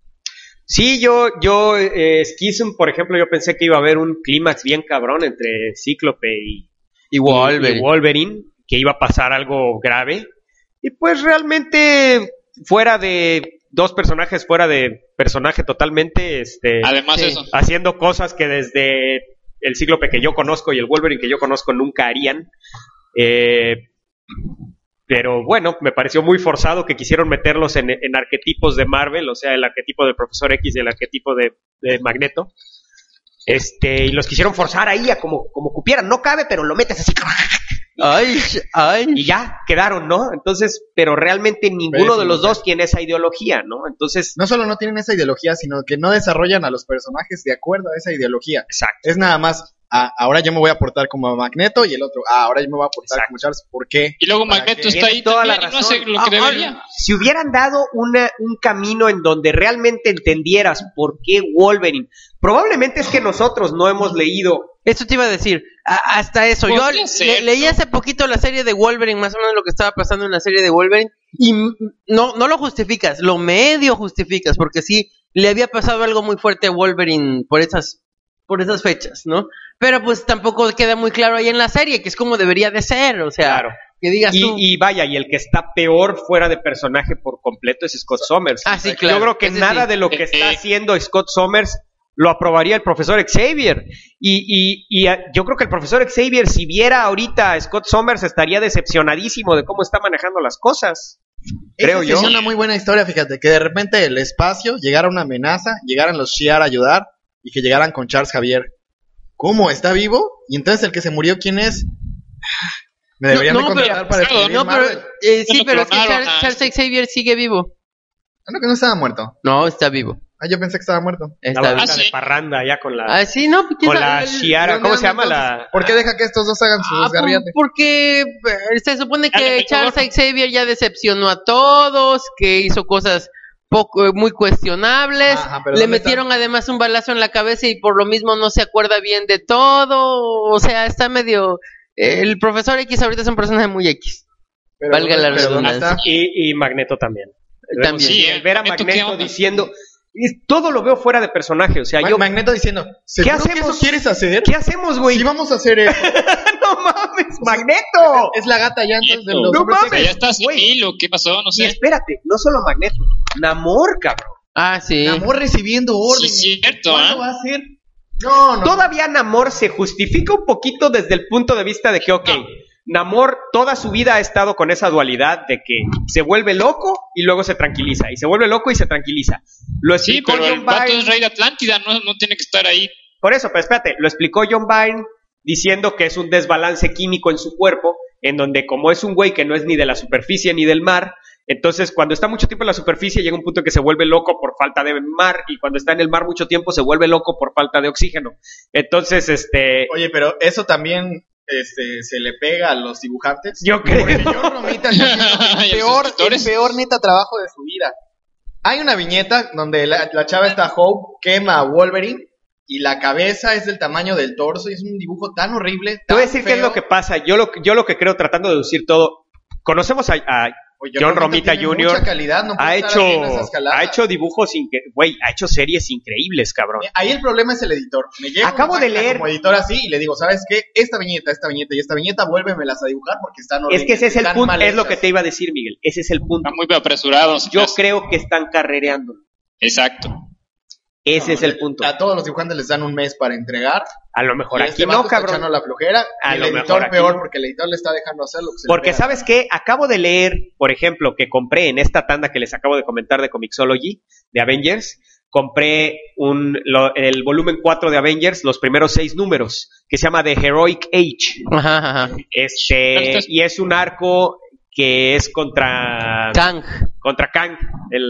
Sí, yo, yo, eh, Schism, por ejemplo, yo pensé que iba a haber un clímax bien cabrón entre Cíclope y, Y Wolverine. y Wolverine, que iba a pasar algo grave. Y pues realmente, fuera de dos personajes, fuera de personaje totalmente, este, Además Sí. eso. haciendo cosas que desde el Cíclope que yo conozco y el Wolverine que yo conozco nunca harían. Eh, pero bueno, me pareció muy forzado que quisieron meterlos en, en arquetipos de Marvel, o sea, el arquetipo del Profesor X y el arquetipo de, de Magneto. Este, y los quisieron forzar ahí a como, como cupieran. No cabe, pero lo metes así. Ay, ay. Y ya quedaron, ¿no? Entonces, pero realmente ninguno de los dos tiene esa ideología, ¿no? Entonces, No solo no tienen esa ideología, sino que no desarrollan a los personajes de acuerdo a esa ideología. exacto. Es nada más, ah, ahora yo me voy a portar como Magneto y el otro, ah, ahora yo me voy a portar Exacto. como Charles. ¿Por qué? Y luego ¿Para Magneto qué? está ahí Tienes toda la también y no hace razón. lo que Ah, debería. si hubieran dado una, un camino en donde realmente entendieras por qué Wolverine, probablemente es que nosotros no hemos leído. Eso te iba a decir, a- hasta eso. Yo Podría le- ser, leí ¿no? hace poquito la serie de Wolverine, más o menos lo que estaba pasando en la serie de Wolverine, y m- no, no lo justificas, lo medio justificas, porque sí, le había pasado algo muy fuerte a Wolverine por esas, por esas fechas, ¿no? Pero pues tampoco queda muy claro ahí en la serie, que es como debería de ser, o sea, Claro. que digas Y, tú. y vaya, y el que está peor fuera de personaje por completo es Scott Summers. Ah, sí, claro. Yo creo que Ese nada sí. de lo que Eh, está eh. haciendo Scott Summers lo aprobaría el profesor Xavier. Y, y, y a- yo creo que el profesor Xavier, si viera ahorita a Scott Summers, estaría decepcionadísimo de cómo está manejando las cosas. Creo Esa yo. sería una muy buena historia, fíjate, que de repente el espacio llegara una amenaza, llegaran los Shi'ar a ayudar y que llegaran con Charles Xavier. ¿Cómo? ¿Está vivo? Y entonces el que se murió, ¿quién es? Me deberían No, de no, contratar pero- para no, escribir No, pero, Marvel. eh, sí, Lo pero es que clonaron Charles, a Charles este. Xavier sigue vivo. Ah, no, que no estaba muerto. No, está vivo. Ah, yo pensé que estaba muerto. Está Estaba vivo. Ah, de sí. parranda ya con la, Ah, sí, no, pues, ¿quién con sabe? la El- Shiara. ¿Dónde ¿Cómo se andan llama entonces? la...? ¿Por qué deja que estos dos hagan sus Ah, desgarriates? por- porque eh, se supone Ya le que metió Charles gorro. Xavier ya decepcionó a todos, que hizo cosas poco, muy cuestionables, Ajá, pero le ¿dónde está? metieron además un balazo en la cabeza y por lo mismo no se acuerda bien de todo, o sea, está medio... El profesor X ahorita es un personaje muy X. Pero valga ¿dónde- la pero ¿dónde redundancia. está? Y, y Magneto también. También. Sí, el ver a Magneto, ¿qué Magneto onda? diciendo... y todo lo veo fuera de personaje, o sea, Ma- yo... Magneto diciendo, ¿seguro que hacemos? eso quieres hacer? ¿Qué hacemos, güey? Sí, vamos a hacer eso. ¡No mames, Magneto! Es la gata llantas de los No hombres mames. O sea, ya X. está güey. senil o qué pasó, no Y sé. espérate, no solo Magneto, Namor, cabrón. Ah, sí. Namor recibiendo órdenes. Sí, cierto, ¿Cuándo ¿ah? va a ser? No, no. Todavía Namor se justifica un poquito desde el punto de vista de que, ok, Namor toda su vida ha estado con esa dualidad de que se vuelve loco y luego se tranquiliza, y se vuelve loco y se tranquiliza. Lo Sí, explicó pero el John vato Byrne. es rey de Atlántida, no, no tiene que estar ahí. Por eso, pero espérate, lo explicó John Byrne diciendo que es un desbalance químico en su cuerpo, en donde como es un güey que no es ni de la superficie ni del mar, entonces cuando está mucho tiempo en la superficie llega un punto que se vuelve loco por falta de mar, y cuando está en el mar mucho tiempo se vuelve loco por falta de oxígeno. Entonces, este, Oye, pero eso también este, se le pega a los dibujantes. yo creo... Porque John Romita está haciendo Y a el los peor, el escritores. peor neta trabajo de su vida. Hay una viñeta donde la, la chava está Hope, quema a Wolverine y la cabeza es del tamaño del torso y es un dibujo tan horrible. Te voy a tan decir qué es feo. lo que pasa. Yo lo, yo lo que creo, tratando de deducir todo, conocemos a, a Oye, John Romita tiene junior mucha calidad, no puede ha estar hecho, haciendo esas jaladas. ha hecho dibujos, incre- güey, ha hecho series increíbles, cabrón. Ahí el problema es el editor. Me llega Acabo una de página leer- como editor así y le digo, ¿sabes qué? Esta viñeta, esta viñeta y esta viñeta, vuélvemelas a dibujar porque están Es horribles. que ese es el están punto, mal es lo hechas. que te iba a decir, Miguel. Ese es el punto. Están muy apresurados. Yo pues. creo que están carrereando. Exacto. Ese No, es el punto. A todos los dibujantes les dan un mes para entregar. A lo mejor Y aquí este no, vato está cabrón. echando la flojera. A y lo el mejor editor aquí peor no. porque el editor le está dejando hacer lo que se Porque, le pega. ¿sabes qué? Acabo de leer, por ejemplo, que compré en esta tanda que les acabo de comentar de Comixology, de Avengers, compré un, lo- el volumen cuatro de Avengers, los primeros seis números, que se llama The Heroic Age. Ajá, ajá. Este, y es un arco que es contra, Kang. contra Kang, el,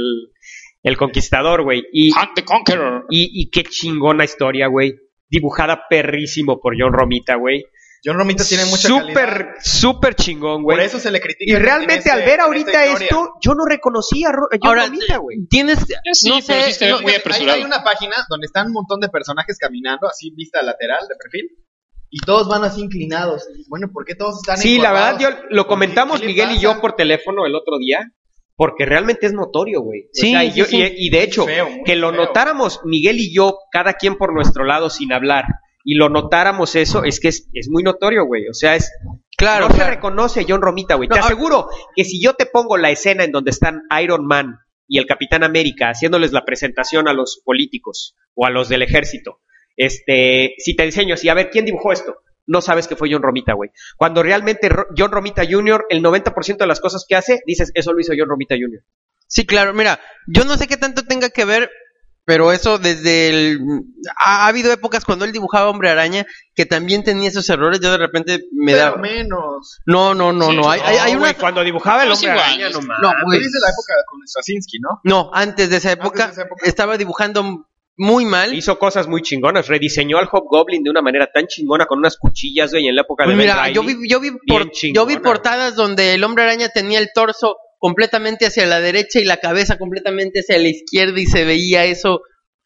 el conquistador, güey. Y, Hank the Conqueror. y, y qué chingona historia, güey. Dibujada perrísimo por John Romita, güey. John Romita tiene mucha calidad. Súper, súper chingón, güey. Por eso se le critica. Y en realmente este- al ver en ahorita esta historia. esto, yo no reconocía a Ro- a John Ahora, Romita, güey. tienes, Sí, no pero sé, sí se ve no- muy Hay- apresurado. Hay una página donde están un montón de personajes caminando, así vista lateral, de perfil. y todos van así inclinados. Y, bueno, ¿por qué todos están Sí, la verdad, encorvados? yo lo comentamos ¿Qué le Miguel y pasa? yo por teléfono el otro día, porque realmente es notorio, güey. O Sí, sea, y, sí, yo- sí. y- y de hecho, Muy feo, muy que lo feo. notáramos Miguel y yo, cada quien por nuestro lado sin hablar, y lo notáramos eso, es que es, es muy notorio, güey. O sea, es... Claro, no se claro. reconoce a John Romita, güey. No, Te ahora- aseguro que si yo te pongo la escena en donde están Iron Man y el Capitán América haciéndoles la presentación a los políticos o a los del ejército, este, si te enseño así, a ver, ¿quién dibujó esto? No sabes que fue John Romita, güey. Cuando realmente Ro- John Romita junior, el noventa por ciento de las cosas que hace, dices, eso lo hizo John Romita junior Sí, claro, mira, yo no sé qué tanto tenga que ver, pero eso desde el... Ha, ha habido épocas cuando él dibujaba Hombre Araña que también tenía esos errores, yo de repente me Pero da... menos. No, no, no, Sí, no, hay, hay, hay No, una... güey, cuando dibujaba el No es hombre igual, araña, es- no mames. No, Tú güey. dices la época con Straczynski, ¿no? No, antes de esa época, Antes de esa época. estaba dibujando muy mal. Hizo cosas muy chingonas, rediseñó al Hobgoblin de una manera tan chingona con unas cuchillas, güey, en la época Pues de Ben mira, Reilly. yo vi, yo vi, por- Bien yo chingona, vi portadas donde el Hombre Araña tenía el torso completamente hacia la derecha y la cabeza completamente hacia la izquierda y se veía eso.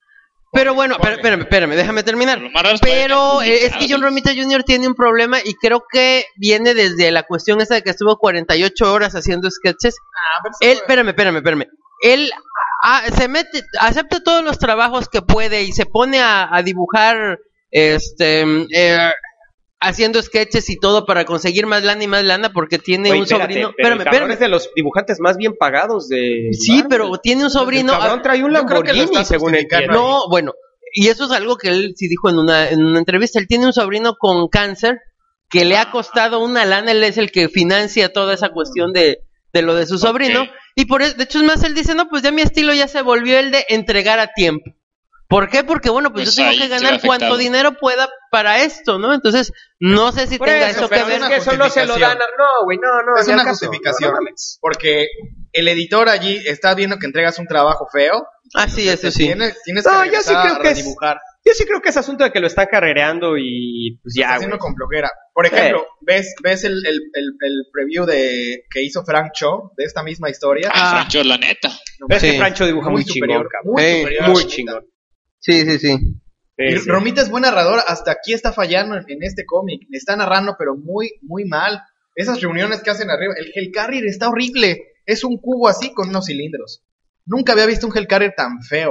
Pero bueno, espérame, espérame, espérame, déjame terminar. Lo más raro es Pero que- eh, es que John Romita junior tiene un problema y creo que viene desde la cuestión esa de que estuvo cuarenta y ocho horas haciendo sketches. Ah, pero Él, eso- espérame, espérame, espérame. Él ah, se mete, acepta todos los trabajos que puede y se pone a, a dibujar, este, eh, haciendo sketches y todo para conseguir más lana y más lana porque tiene Oye, un espérate, sobrino. pero Espérame, el cabrón espérame. es de los dibujantes más bien pagados de... Sí, Marvel. pero tiene un sobrino. El cabrón trae un yo creo que lo Lamborghini, está según justificando. entiendo. No, bueno, y eso es algo que él sí dijo en una, en una entrevista. Él tiene un sobrino con cáncer que le ha costado una lana. Él es el que financia toda esa cuestión de, de lo de su sobrino. Ok. Y por eso, de hecho, es más, él dice, no, pues ya mi estilo ya se volvió el de entregar a tiempo. ¿Por qué? Porque, bueno, pues, Pues yo tengo ahí que se ve ganar afectado. cuanto dinero pueda para esto, ¿no? Entonces, no sé si Por tenga eso, eso que pero ver. es que eso no se lo dan a... No, güey, no, no. Es ni al una caso. justificación. No, no mames. Porque el editor allí está viendo que entregas un trabajo feo. Ah, sí, eso sí. Tienes, tienes No, que yo sí regresar creo a que es- redibujar. Yo sí creo que es asunto de que lo están carrereando y pues Está ya, haciendo güey. con flojera. Por ejemplo, ves, ves el, el, el, el preview de que hizo Frank Cho de esta misma historia. Ah, Francho, la neta. No, Pero es que Sí. Francho dibuja muy, superior, chingón, cabrón. muy Sí, superior a Muy Romita. chingón. Sí, sí, sí. Y Sí, sí. Romita es buen narrador, hasta aquí está fallando en, en este cómic. Le está narrando, pero muy, muy mal. Esas reuniones que hacen arriba. El Hellcarrier está horrible. Es un cubo así con unos cilindros. Nunca había visto un Hellcarrier tan feo.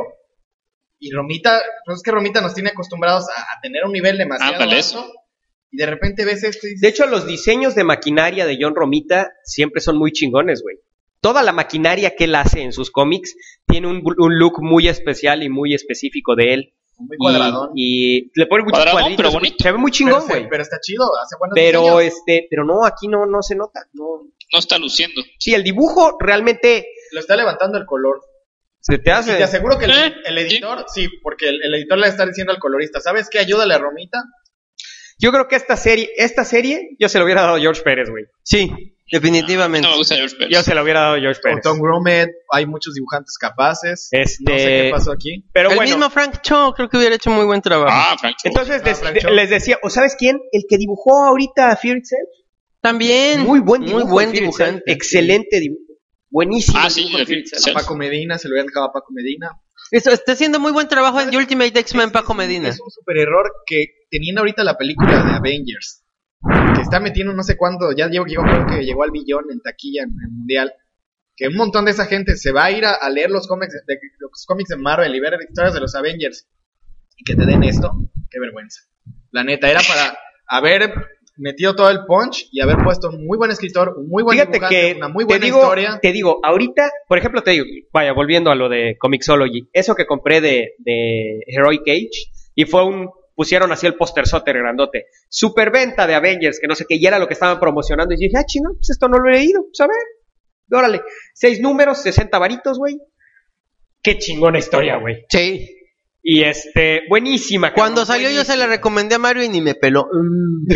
Y Romita, pues es que Romita nos tiene acostumbrados a, a tener un nivel demasiado Ándale, alto. Y de repente ves esto y dices, De hecho, los diseños de maquinaria de John Romita siempre son muy chingones, güey. Toda la maquinaria que él hace en sus cómics tiene un, un look muy especial y muy específico de él. muy Y, cuadradón. y le pone muchos Cuadradón, cuadritos. pero güey. bonito. Se ve muy pero, chingón, se- güey. pero está chido, hace buenos Pero, diseños. este, pero no, aquí no, no se nota. No. No está luciendo. Sí, el dibujo realmente Lo está levantando el color. se te Y hace... te aseguro que el, ¿Eh? el editor, sí, porque el, el editor le está diciendo al colorista, ¿sabes qué? Ayúdale a Romita. Yo creo que esta serie, esta serie, yo se lo hubiera dado a George Pérez, güey. Sí, definitivamente. No me gusta George Pérez. Yo se lo hubiera dado a George O Pérez. Tom Grumet, hay muchos dibujantes capaces. Este- No sé qué pasó aquí. Pero el bueno, mismo Frank Cho creo que hubiera hecho muy buen trabajo. Ah, Francho. entonces Ah, des- Frank de- Cho. les decía, ¿o sabes quién? El que dibujó ahorita a Fear Itself. También. Muy buen dibujo. Muy buen Fear dibujante. Itself. Excelente dibujo. Buenísimo. Ah, sí, dibujo de Fear Fear Itself. Itself. A Paco Medina, se lo habían dejado a Paco Medina. Eso, está haciendo muy buen trabajo en The Ultimate X-Men, Paco Es un- Medina. Es un super error que teniendo ahorita la película de Avengers, que está metiendo no sé cuánto, ya llegó, llegó creo que llegó al billón en taquilla en el mundial, que un montón de esa gente se va a ir a, a leer los cómics de, de- los cómics de Marvel y ver historias de los Avengers y que te den esto, qué vergüenza. La neta, era para haber metido todo el punch y haber puesto un muy buen escritor, un muy buen Fíjate dibujante, que una muy te buena digo, historia. te digo, ahorita, por ejemplo, te digo, vaya, volviendo a lo de Comixology, eso que compré de, de Heroic Age, y fue un, pusieron así el póster soter grandote, superventa de Avengers, que no sé qué, y era lo que estaban promocionando, y dije, ah, chino, pues esto no lo he leído, pues a ver, órale, seis números, sesenta varitos, güey, qué chingona historia, güey, Sí. y este, buenísima. Cuando cabrón, salió yo se la buenísima. recomendé a Mario y ni me peló. Mm.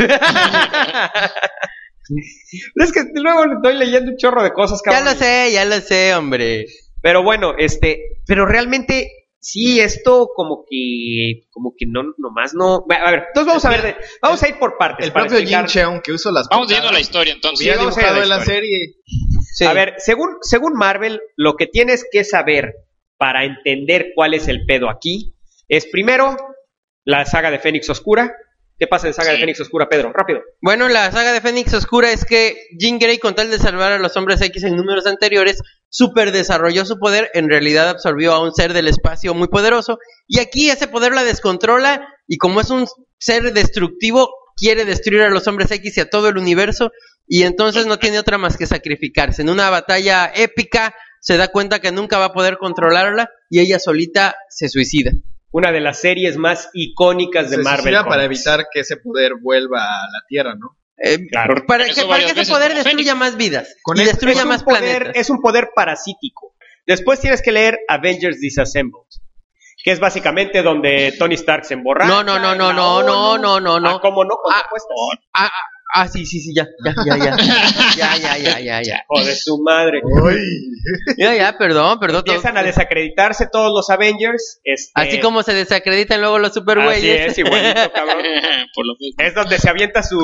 Pero es que luego le estoy leyendo un chorro de cosas, Ya cabrón. lo sé, ya lo sé, hombre. Pero bueno, este, pero realmente sí, esto como que, como que no, nomás no. A ver, entonces vamos a ver, de- vamos a ir por partes. El para propio Jim explicar. Cheung que hizo las Vamos portadas, yendo a la historia entonces. hubiera Sí, vamos a ir a la dibujado en la historia. serie. Sí. A ver, según, según Marvel, lo que tienes que saber para entender cuál es el pedo aquí es primero la saga de Fénix Oscura, ¿Qué pasa en Saga Sí. de Fénix Oscura, Pedro? Rápido. Bueno, la saga de Fénix Oscura es que Jean Grey, con tal de salvar a los hombres X en números anteriores, super desarrolló su poder, en realidad absorbió a un ser del espacio muy poderoso, y aquí ese poder la descontrola, y como es un ser destructivo, quiere destruir a los hombres X y a todo el universo, y entonces no tiene otra más que sacrificarse. En una batalla épica se da cuenta que nunca va a poder controlarla, y ella solita se suicida. Una de las series más icónicas de Se Marvel suicida para Comics. evitar que ese poder vuelva a la Tierra, ¿no? Eh, Claro. para Eso que, para varias que ese veces poder como destruya Fénix. más vidas Con y este- destruya es un más poder, planetas. es un poder parasítico. Después tienes que leer Avengers Disassembled, que es básicamente donde Tony Stark se emborracha. No, no, no, en no, la no, no, ONU. no, no, no. Ah, ¿cómo no? Con Ah, apuestas. Ah, ah, ah, sí, sí, sí, ya, ya, ya, ya, ya, ya, ya, ya, ya, Joder, su madre. ya, ya, perdón, perdón. todo- Empiezan a desacreditarse todos los Avengers. Este, Así como se desacreditan luego los así supergüeyes. es, igualito, cabrón. Por lo mismo. Es donde se avienta su...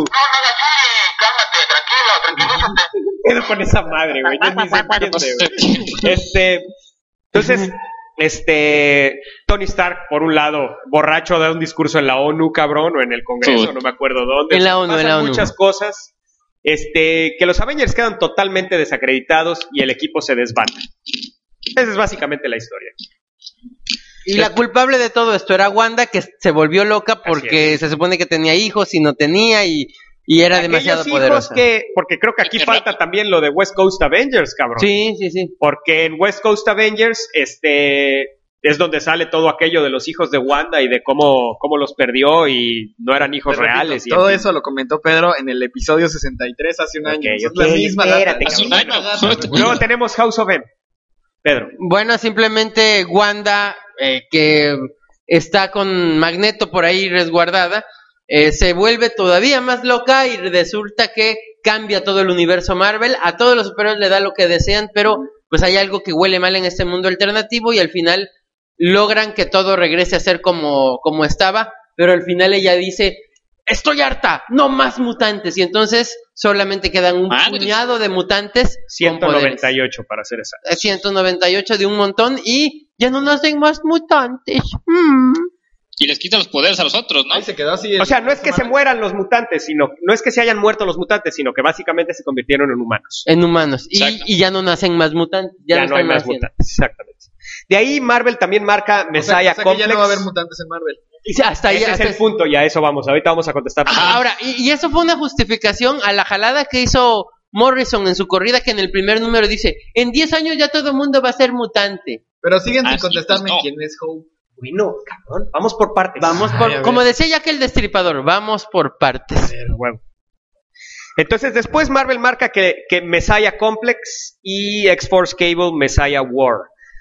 ¿Qué pedo con esa madre, güey? Ya ni se entiende, güey. Este, entonces, este, Tony Stark, por un lado, borracho, da un discurso en la ONU, cabrón, o en el Congreso, Uy. no me acuerdo dónde. En la ONU, Pasan en la ONU. muchas cosas, este, que los Avengers quedan totalmente desacreditados y el equipo se desbanda. Esa es básicamente la historia. Y la culpable de todo esto era Wanda, que se volvió loca porque es. se supone que tenía hijos y no tenía, y, y era Aquellos demasiado hijos poderosa. que, porque creo que aquí Qué falta rápido. también lo de West Coast Avengers, cabrón. Sí, sí, sí. Porque en West Coast Avengers, este, es donde sale todo aquello de los hijos de Wanda y de cómo, cómo los perdió y no eran hijos Te repito, reales. Y todo en fin. eso lo comentó Pedro en el episodio sesenta y tres hace un Ok, año. Es ok, la misma data. espérate, La Hace un misma año. data, güey. Luego tenemos House of M. Pedro. Bueno, simplemente Wanda, eh, que está con Magneto por ahí resguardada, eh, se vuelve todavía más loca y resulta que cambia todo el universo Marvel. A todos los superhéroes le da lo que desean, pero pues hay algo que huele mal en este mundo alternativo y al final logran que todo regrese a ser como, como estaba, pero al final ella dice: estoy harta, no más mutantes, y entonces solamente quedan un Madres. puñado de mutantes ciento con noventa poderes. y ocho para ser exacto. ciento noventa y ocho de un montón y ya no nacen más mutantes. Mm. Y les quitan los poderes a los otros, ¿no? Ahí se quedó así. O sea, no es que se mueran los mutantes, sino, no es que se hayan muerto los mutantes, sino que básicamente se convirtieron en humanos. En humanos. Y, Exacto. y ya no nacen más mutantes. Ya, Ya, no, no hay están más naciendo. mutantes, exactamente. De ahí Marvel también marca O sea, Messiah o sea que Complex. ya no va a haber mutantes en Marvel. Y sí, hasta ahí. Ese es hasta el punto, y a eso vamos. Ahorita vamos a contestar. Ahora, y, y eso fue una justificación a la jalada que hizo Morrison en su corrida, que en el primer número dice: en diez años ya todo el mundo va a ser mutante. Pero siguen Ah, sin sí, contestarme pues no. quién es Hope. Bueno, cabrón, vamos por partes. Vamos Ay, por, a ver. como decía ya que el destripador, vamos por partes. Huevo. Entonces, después Marvel marca que, que Messiah Complex y X-Force Cable Messiah War.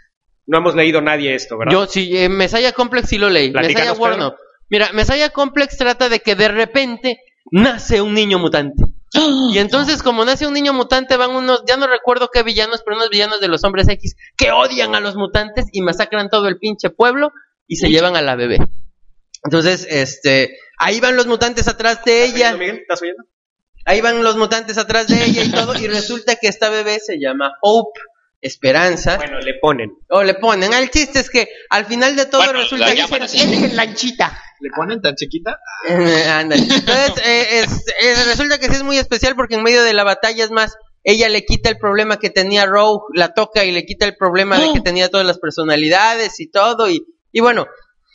No hemos leído nadie esto, ¿verdad? Yo sí, eh, Messiah Complex sí lo leí. Platícanos, Messiah War Pedro. no. Mira, Messiah Complex trata de que de repente nace un niño mutante. Y entonces, como nace un niño mutante, van unos, ya no recuerdo qué villanos, pero unos villanos de los hombres X que odian a los mutantes y masacran todo el pinche pueblo y se llevan a la bebé. Entonces, este, ahí van los mutantes atrás de ¿Estás ella. oyendo, Miguel? ¿Estás oyendo? Ahí van los mutantes atrás de ella y todo, y resulta que esta bebé se llama Hope, Esperanza. Bueno, le ponen. O le ponen. El chiste es que al final de todo Bueno, resulta la que llaman así. es lanchita. ¿Le ponen tan chiquita? Eh, ándale. Entonces, eh, es, es- resulta que sí es muy especial porque en medio de la batalla, es más, ella le quita el problema que tenía Rogue, la toca y le quita el problema de que tenía todas las personalidades y todo, y, y bueno,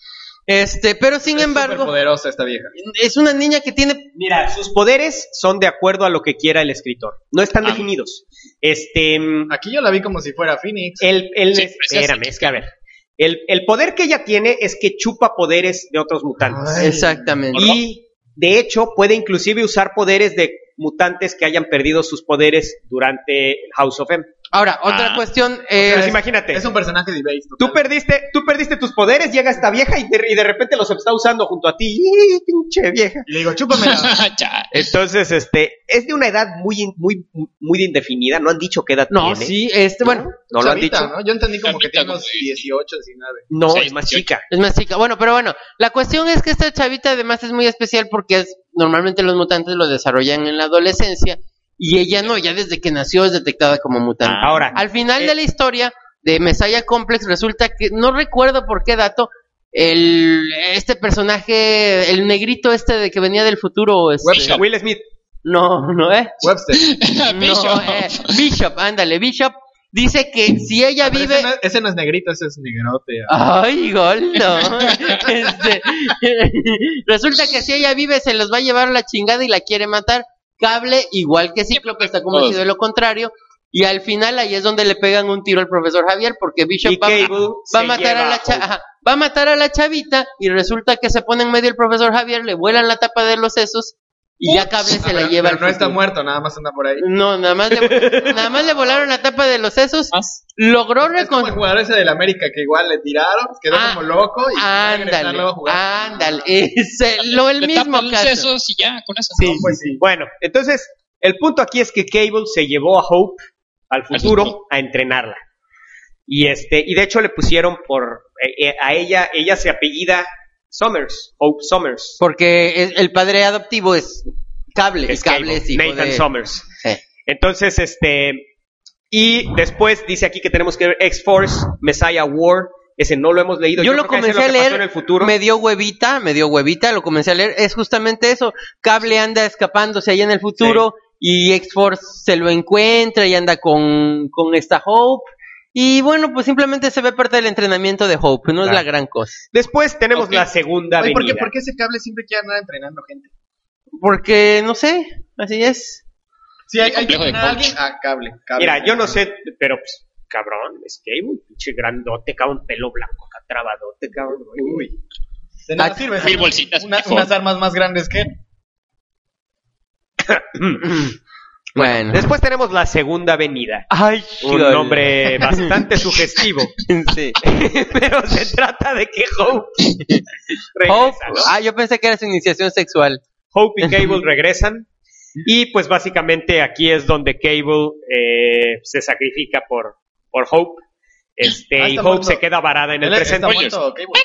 este, pero sin Es embargo, poderosa esta vieja. es una niña que tiene... Mira, sus poderes son de acuerdo a lo que quiera el escritor. No están Ah. definidos. Este, mm, Aquí yo la vi como si fuera Phoenix. el, el, Sí, espérame, es que a ver. El, el poder que ella tiene es que chupa poderes de otros mutantes. Ay. Exactamente. Y, de hecho, puede inclusive usar poderes de mutantes que hayan perdido sus poderes durante House of M. Ahora, otra Ah. cuestión Pero es... imagínate, Es un personaje de base. tú perdiste, tú perdiste tus poderes, llega esta vieja y de, y de repente los está usando junto a ti. ¡Ih, pinche vieja! Y le digo, chúpamela. Ya. Entonces, este, es de una edad muy, in- muy, muy indefinida. No han dicho qué edad No, tiene. sí, este, bueno, No lo han Chavita, dicho. ¿no? Yo entendí como que Chavita, tiene unos como dieciocho, diecinueve. No, Seis, es más dieciocho. chica. es más chica. Bueno, pero bueno, la cuestión es que esta chavita además es muy especial porque es, normalmente los mutantes lo desarrollan en la adolescencia y ella no, ya desde que nació es detectada como mutante. Ah. Ahora, Al final eh, de la historia de Messiah Complex resulta que, no recuerdo por qué dato, el este personaje, el negrito este de que venía del futuro, este, Bishop. Will Smith. no, no, ¿eh? Webster. Bishop. No, eh, Bishop, ándale, Bishop dice que si ella Pero vive... Ese no, ese no es negrito, ese es negrote. Ay, gol, no. Este, resulta que si ella vive se los va a llevar a la chingada y la quiere matar. Cable, igual que Cíclope, está convencido de lo contrario. Y al final ahí es donde le pegan un tiro al profesor Javier, porque Bishop Y va, Cable va a se matar a lleva la a cha- Hope. ajá, va a matar a la chavita y resulta que se pone en medio el profesor Javier, le vuelan la tapa de los sesos y ya Cable se la lleva al Pero no está futuro. muerto, nada más anda por ahí. No, nada más le, nada más le volaron la tapa de los sesos. Más. Logró Es como el recon... jugador ese del América que igual le tiraron, quedó Ah, como loco y va a regresar Ándale, luego a jugar. ándale, ese, lo el Le mismo tapan los caso. sesos y ya, con eso. Sí, pues sí, sí. Bueno, entonces, el punto aquí es que Cable se llevó a Hope al futuro futuro. a entrenarla. Y este, y de hecho le pusieron por eh, eh, a ella, ella se apellida Summers, Hope Summers. Porque es- el padre adoptivo es Cable, Es y Cable Cable, es hijo Nathan de... Summers. Sí. Entonces, este, y después dice aquí que tenemos que ver X-Force, Messiah War, ese no lo hemos leído. Yo lo creo que ese es comencé a que pasó leer, en el futuro. me dio huevita, me dio huevita, lo comencé a leer, es justamente eso, Cable anda escapándose allá en el futuro y X-Force se lo encuentra y anda con, con esta Hope, y bueno, pues simplemente se ve parte del entrenamiento de Hope, no es Claro. la gran cosa. Después tenemos Ok. la segunda Oye, ¿por qué, avenida. ¿por qué ese cable siempre quiere andar entrenando gente? Porque, no sé, así es. Sí, hay, hay que Complejo de entrenar a coach. alguien. Ah, cable, cable. Mira, yo no sé, pero pues, cabrón, es Cable, pinche grandote, cabrón, pelo blanco, acá trabadote, cabrón. Uy. De nada Ah, sirve. mil son bolsitas una- mejor. unas armas más grandes que él. Bueno. Después tenemos la segunda avenida. Ay, Un híjole. nombre bastante sugestivo. Sí. Pero se trata de que Hope Hope, regresa, ¿no? ah, yo pensé que era su iniciación sexual. Hope y Cable regresan. Y pues básicamente aquí es donde Cable eh, se sacrifica por, por Hope. Este, Ah, y está Hope muerto. se queda varada en el Él está presente. muerto, ok, bueno.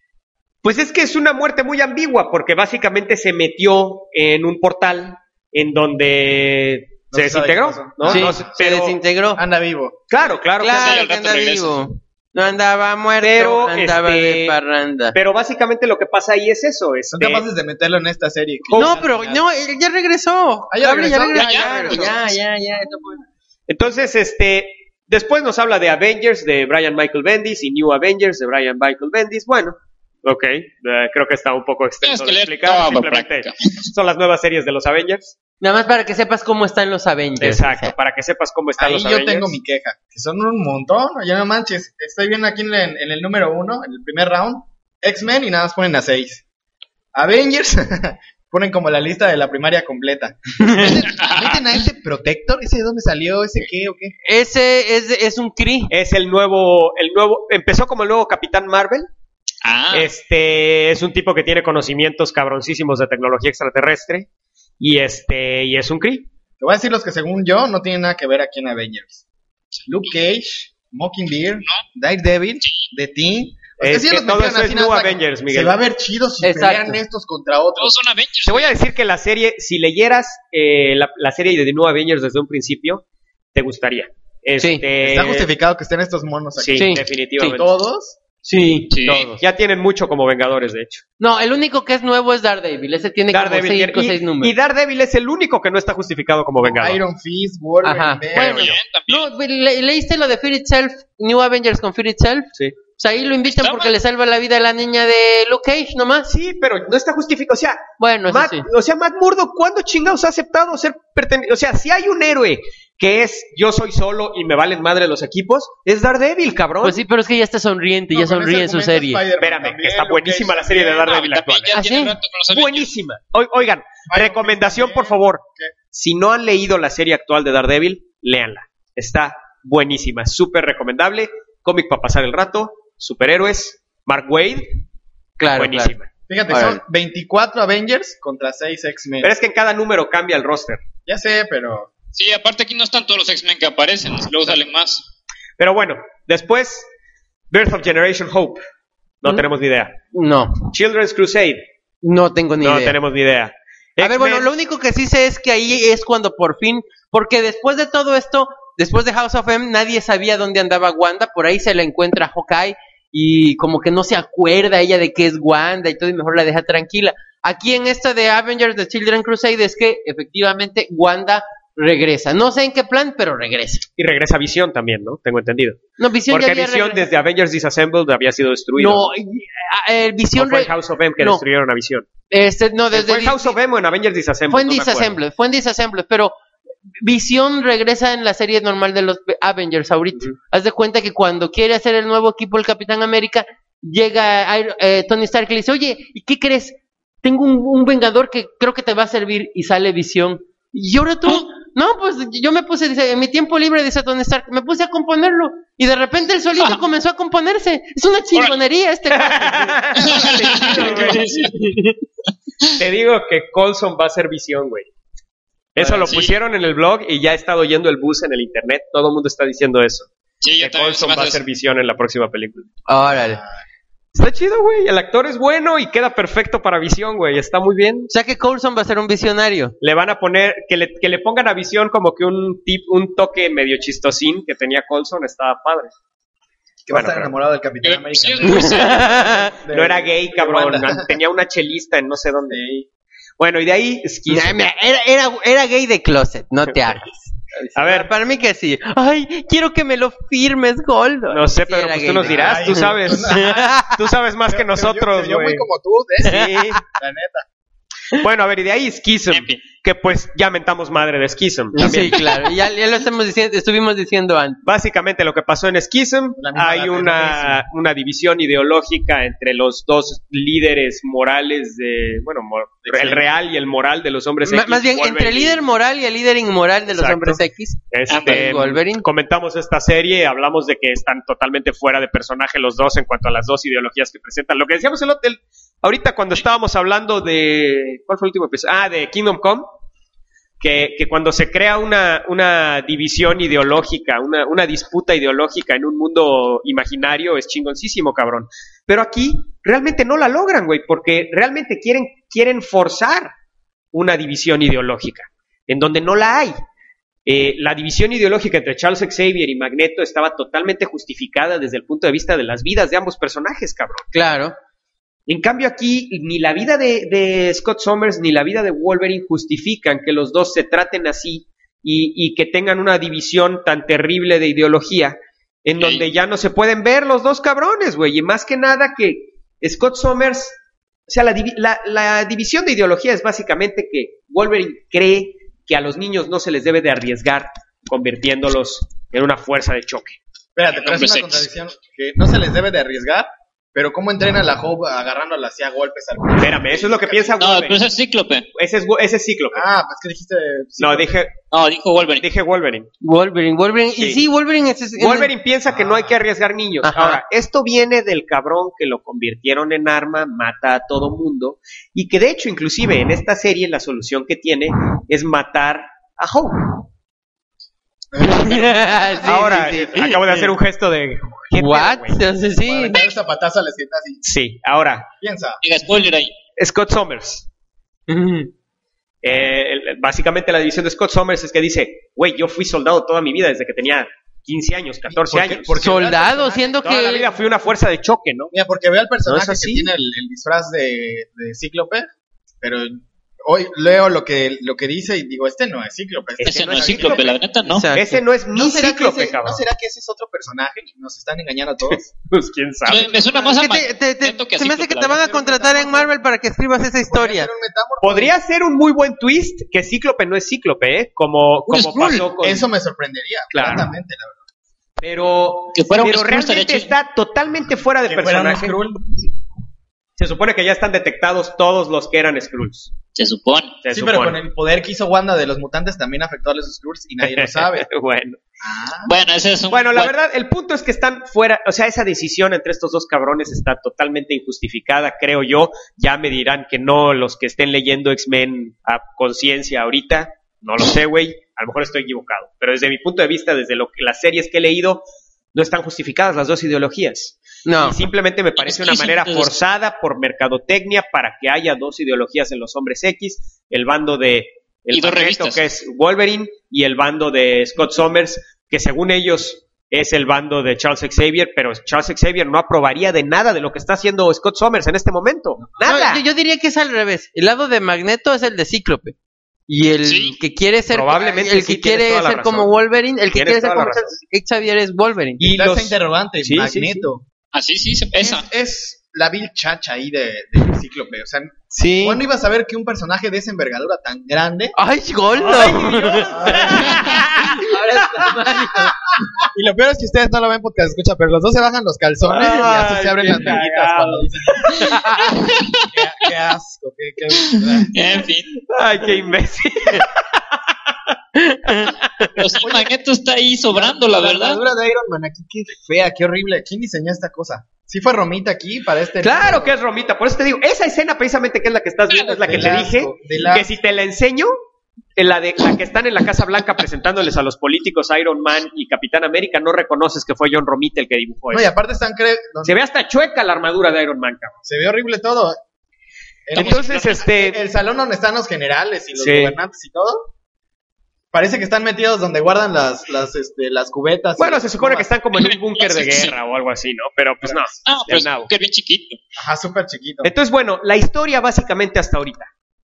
Pues es que es una muerte muy ambigua, porque básicamente se metió en un portal en donde No se se sabe desintegró, qué pasó. ¿no? Sí, No se pero- desintegró. Anda vivo. Claro, claro, que Sí, Claro al que rato anda regresa. vivo. No andaba muerto, Pero, andaba este, de parranda. Pero básicamente lo que pasa ahí es eso. Son Este, capaces de meterlo en esta serie. No, pero no, él ya regresó. Ah, ya Cable regresó, regresó. ya, ya Ya, regresó. ya, ya, ya, eso fue. Entonces, este, después nos habla de Avengers de Brian Michael Bendis y New Avengers de Brian Michael Bendis. Bueno, ok, eh, creo que está un poco extenso Tienes que de leer explicar. toda Simplemente prácticamente. son las nuevas series de los Avengers. Nada más para que sepas cómo están los Avengers. Exacto, o sea. para que sepas cómo están Ahí los yo Avengers. tengo mi queja. Que son un montón. Ya no manches. Estoy viendo aquí en, el- en el número uno, en el primer round. X-Men y nada más ponen a seis. Avengers ponen como la lista de la primaria completa. ¿Meten, meten a ese Protector? ¿Ese de dónde salió? ¿Ese qué o qué? Ese es, es un Kree. Es el nuevo, el nuevo, empezó como el nuevo Capitán Marvel. Ah, Este es un tipo que tiene conocimientos cabroncísimos de tecnología extraterrestre. Y este, y es un Kree. Te voy a decir los que según yo no tienen nada que ver aquí en Avengers. Luke Cage, Mockingbird, Daredevil, The Thing. Es que todo eso es New Avengers, Miguel. Se va a ver chido si Exacto. pelean estos contra todos otros. son Avengers. Te voy a decir que la serie, si leyeras eh, la, la serie de The New Avengers desde un principio, te gustaría. Este, Está justificado que estén estos monos aquí. Sí, Sí, definitivamente. Todos. Sí, Sí. todos. Ya tienen mucho como Vengadores, de hecho. No, el único que es nuevo es Daredevil. Ese tiene Daredevil como tiene- cinco o seis y, números. y Daredevil es el único que no está justificado como Vengador. Iron Fist, Wolverine, Ajá. Bear. Bueno, Bien, también. No, le- ¿leíste lo de Fear Itself? New Avengers con Fear Itself. Sí. O sea, ahí lo invitan Está porque mal. le salva la vida a la niña de Luke Cage nomás. Sí, pero no está justificado. O sea, Bueno, eso Matt, sí. o sea, Matt Murdock, ¿cuándo chingados ha aceptado ser perteneciente? O sea, si hay un héroe que es yo soy solo y me valen madre los equipos, es Daredevil, cabrón. Pues sí, pero es que ya está sonriente, No, ya con sonríe ese en su argumento serie. Spider-Man Espérame, también, que está Luke buenísima Cage la serie de también. Daredevil No, también actual. ya ¿Ah, tiene sí? rato con los Avengers. Buenísima. O- oigan, Iron recomendación, Fist por también. favor. ¿Qué? Si no han leído la serie actual de Daredevil, léanla. Está buenísima, súper recomendable. Cómic para pasar el rato, superhéroes. Mark Waid, Claro, buenísima. claro. Fíjate, Órale. son veinticuatro Avengers contra seis X-Men. Pero es que en cada número cambia el roster. Ya sé, pero... Sí, aparte aquí no están todos los X-Men que aparecen, luego salen más. Pero bueno, después, Birth of Generation Hope. No ¿Mm? tenemos ni idea. No, Children's Crusade. no tengo ni no idea. tenemos ni idea. A ver, X-Men, bueno, lo único que sí sé es que ahí es cuando por fin, porque después de todo esto, después de House of M, nadie sabía dónde andaba Wanda, por ahí se la encuentra Hawkeye, y como que no se acuerda ella de que es Wanda y todo, y mejor la deja tranquila. Aquí en esta de Avengers The Children Crusade es que efectivamente Wanda regresa. No sé en qué plan, pero regresa. Y regresa Visión también, ¿no? Tengo entendido. No, Visión Porque ya había Visión regresado. desde Avengers Disassembled había sido destruido. No, eh, eh, Visión ¿O fue re- en House of M que no. destruyeron a Visión? este, no, desde ¿Fue en House of M o en Avengers Disassembled? Fue en No me acuerdo. Disassemble, fue en Disassemble, pero Visión regresa en la serie normal de los Avengers ahorita. Ujú. Haz de cuenta que cuando quiere hacer el nuevo equipo el Capitán América, llega Iron- eh, Tony Stark y le dice, oye, ¿y qué crees? Tengo un, un Vengador que creo que te va a servir, y sale Visión. Y ahora tú, no, pues yo me puse, dice, en mi tiempo libre, dice Tony Stark, me puse a componerlo, y de repente el solito comenzó a componerse. Es una chingonería este cuate. Te digo que Coulson va a ser Visión, güey. Eso Bueno, lo sí. pusieron en el blog y ya he estado oyendo el bus en el internet. Todo el mundo está diciendo eso. Sí, yo Que también se Coulson me va a hace ser Visión en la próxima película. Órale. Está chido, güey. El actor es bueno y queda perfecto para Visión, güey. Está muy bien. O sea que Coulson va a ser un visionario. Le van a poner, que le, que le pongan a Visión como que un tip, un toque medio chistosín que tenía Coulson. Estaba padre. Que va a Bueno, estar pero- enamorado del Capitán América. Sí, es muy serio. No era gay, cabrón. Wanda. Tenía una chelista en no sé dónde. Bueno, y de ahí, Schism. Nah, mira, era, era, era gay de closet, no te hagas. A ver, Para mí que sí. Ay, quiero que me lo firmes, Goldo. no sé, Sí, Pedro, era pues gay tú nos de- dirás. Ay, Tú sabes. Tú sabes más que Se- se oyó- nosotros, se oyó güey. muy como tú, ¿eh? Sí. La neta. Bueno, a ver, y de ahí Schism, En fin. que pues ya mentamos madre de Schism también. Sí, claro, ya, ya lo estamos diciendo, estuvimos diciendo antes. Básicamente lo que pasó en Schism, La misma hay edad, una, es una división ideológica entre los dos líderes morales de, bueno, mo- el real y el moral de los hombres Ma- X. más bien, Wolverine. entre el líder moral y el líder inmoral de los Exacto. hombres X. Este, Ah, pues, Wolverine. comentamos esta serie, hablamos de que están totalmente fuera de personaje los dos en cuanto a las dos ideologías que presentan. Lo que decíamos el hotel, ahorita cuando estábamos hablando de, ¿cuál fue el último episodio? Ah, de Kingdom Come, que, que cuando se crea una, una división ideológica, una, una disputa ideológica en un mundo imaginario es chingoncísimo, cabrón. Pero aquí realmente no la logran, güey, porque realmente quieren, quieren forzar una división ideológica, en donde no la hay. Eh, la división ideológica entre Charles Xavier y Magneto estaba totalmente justificada desde el punto de vista de las vidas de ambos personajes, cabrón. Claro. En cambio aquí, ni la vida de, de Scott Summers ni la vida de Wolverine justifican que los dos se traten así y, y que tengan una división tan terrible de ideología, en Ok. donde ya no se pueden ver los dos cabrones, güey. Y más que nada que Scott Summers, o sea, la, divi- la, la división de ideología es básicamente que Wolverine cree que a los niños no se les debe de arriesgar convirtiéndolos en una fuerza de choque. Espérate, pero es Hombres una X. contradicción que no se les debe de arriesgar, pero ¿cómo entrena a la Hope agarrándola así a golpes al Espérame, eso es lo que piensa No, Wolverine. pero ese es Cíclope. Ese es, ese es Cíclope. Ah, pues que dijiste... sí, No, dije, No, dijo Wolverine. dije Wolverine. Wolverine, Wolverine. Sí. Y sí, Wolverine es... es- Wolverine piensa que no hay que arriesgar niños. Ajá. Ahora, esto viene del cabrón que lo convirtieron en arma, mata a todo mundo, y que de hecho, inclusive en esta serie, la solución que tiene es matar a Hope. Sí, Ahora, sí, sí. eh, acabo de hacer un gesto de... ¿qué pedo, What? güey? Entonces Para sí. meter un zapatazo a la esquina así. Sí, ahora, Piensa. Diga spoiler ahí. Scott Summers. Ujú. Eh, el- básicamente la división de Scott Summers es que dice, güey, yo fui soldado toda mi vida desde que tenía quince años, catorce ¿Por qué? años. Porque Soldado, personaje- siendo Toda la que... vida fui una fuerza de choque, ¿no? Mira, porque veo al personaje ¿No es así? que tiene el, el disfraz de, de Cíclope, pero hoy leo lo que, lo que dice y digo, este no es Cíclope. Este Ese no es Cíclope, la neta, ¿no? Exacto. Ese no es mi ¿No será, que Cíclope, ese, cabrón. ¿No será que ese es otro personaje y nos están engañando a todos? Pues quién sabe. Me, me suena más a Es que te- te- te- Magneto que a se me hace Cíclope, que la te van a verdad. contratar en Marvel para que escribas esa Podría historia. ser un metámorfo. Podría ser un muy buen twist que Cíclope no es Cíclope, ¿eh? Como, Un como Skrull. pasó con... Eso me sorprendería, Claro. gratamente, la verdad. Pero, Que fuera un pero Skrull estaría realmente chido. está totalmente fuera de Que fuera un personaje. Skrull. Se supone que ya están detectados todos los que eran Skrulls. Se supone. Se Sí, supone. pero con el poder que hizo Wanda de los mutantes también afectó a los Skrulls y nadie lo sabe. Bueno. Ah, Bueno, ese es un... Bueno, la bueno, verdad, el punto es que están fuera, o sea, esa decisión entre estos dos cabrones está totalmente injustificada, creo yo. Ya me dirán que no los que estén leyendo X-Men a conciencia ahorita, no lo sé, güey, a lo mejor estoy equivocado, pero desde mi punto de vista, desde lo que las series que he leído, no están justificadas las dos ideologías. No. Y simplemente me parece una manera forzada por mercadotecnia para que haya dos ideologías en los hombres X, el bando de el Y dos Magneto, revistas. que es Wolverine, y el bando de Scott Summers, que según ellos es el bando de Charles Xavier, pero Charles Xavier no aprobaría de nada de lo que está haciendo Scott Summers en este momento. Nada. No, yo, yo diría que es al revés. El lado de Magneto es el de Cíclope. Y el Sí. que quiere ser Probablemente el sí, que tienes quiere toda la ser razón. como Wolverine, el que Tienes quiere ser toda la como razón. Xavier es Wolverine. Y Está los- esa interrogante, Sí, sí, Magneto. Así sí se Es, pesa. es la vil chacha ahí de, de Cíclope. O sea, Sí. ¿cuándo ibas a ver que un personaje de esa envergadura tan grande? ¡Ay, Goldo! Y lo peor es que ustedes no lo ven porque se escucha, pero los dos se bajan los calzones y así Ay, se abren qué las manguitas cagado. cuando dicen. qué, qué asco, qué, qué... En fin. Ay, qué imbécil. Pero sí, Magneto está ahí sobrando, la verdad. armadura de Iron Man aquí, qué fea, qué horrible. ¿Quién diseñó esta cosa? ¿Sí fue Romita aquí para este? Claro que es Romita, por eso te digo, esa escena precisamente que es la que estás viendo, es la que Del te asco, dije, del asco. que si te la enseño, en la de la que están en la Casa Blanca presentándoles a los políticos Iron Man y Capitán América, no reconoces que fue John Romita el que dibujó No, eso. y aparte están cre... no, Se ve hasta chueca la armadura de Iron Man, cabrón. se ve horrible todo. El, Entonces, este, el salón donde están los generales y los Sí. gobernantes y todo. Parece que están metidos donde guardan las, las, este, las cubetas. bueno, y- se supone que están como en un búnker de Sí. guerra o algo así, ¿no? Pero pues no, Ah, del pues nabo. que es bien chiquito. Ajá, súper chiquito. Entonces, bueno, la historia básicamente hasta ahorita.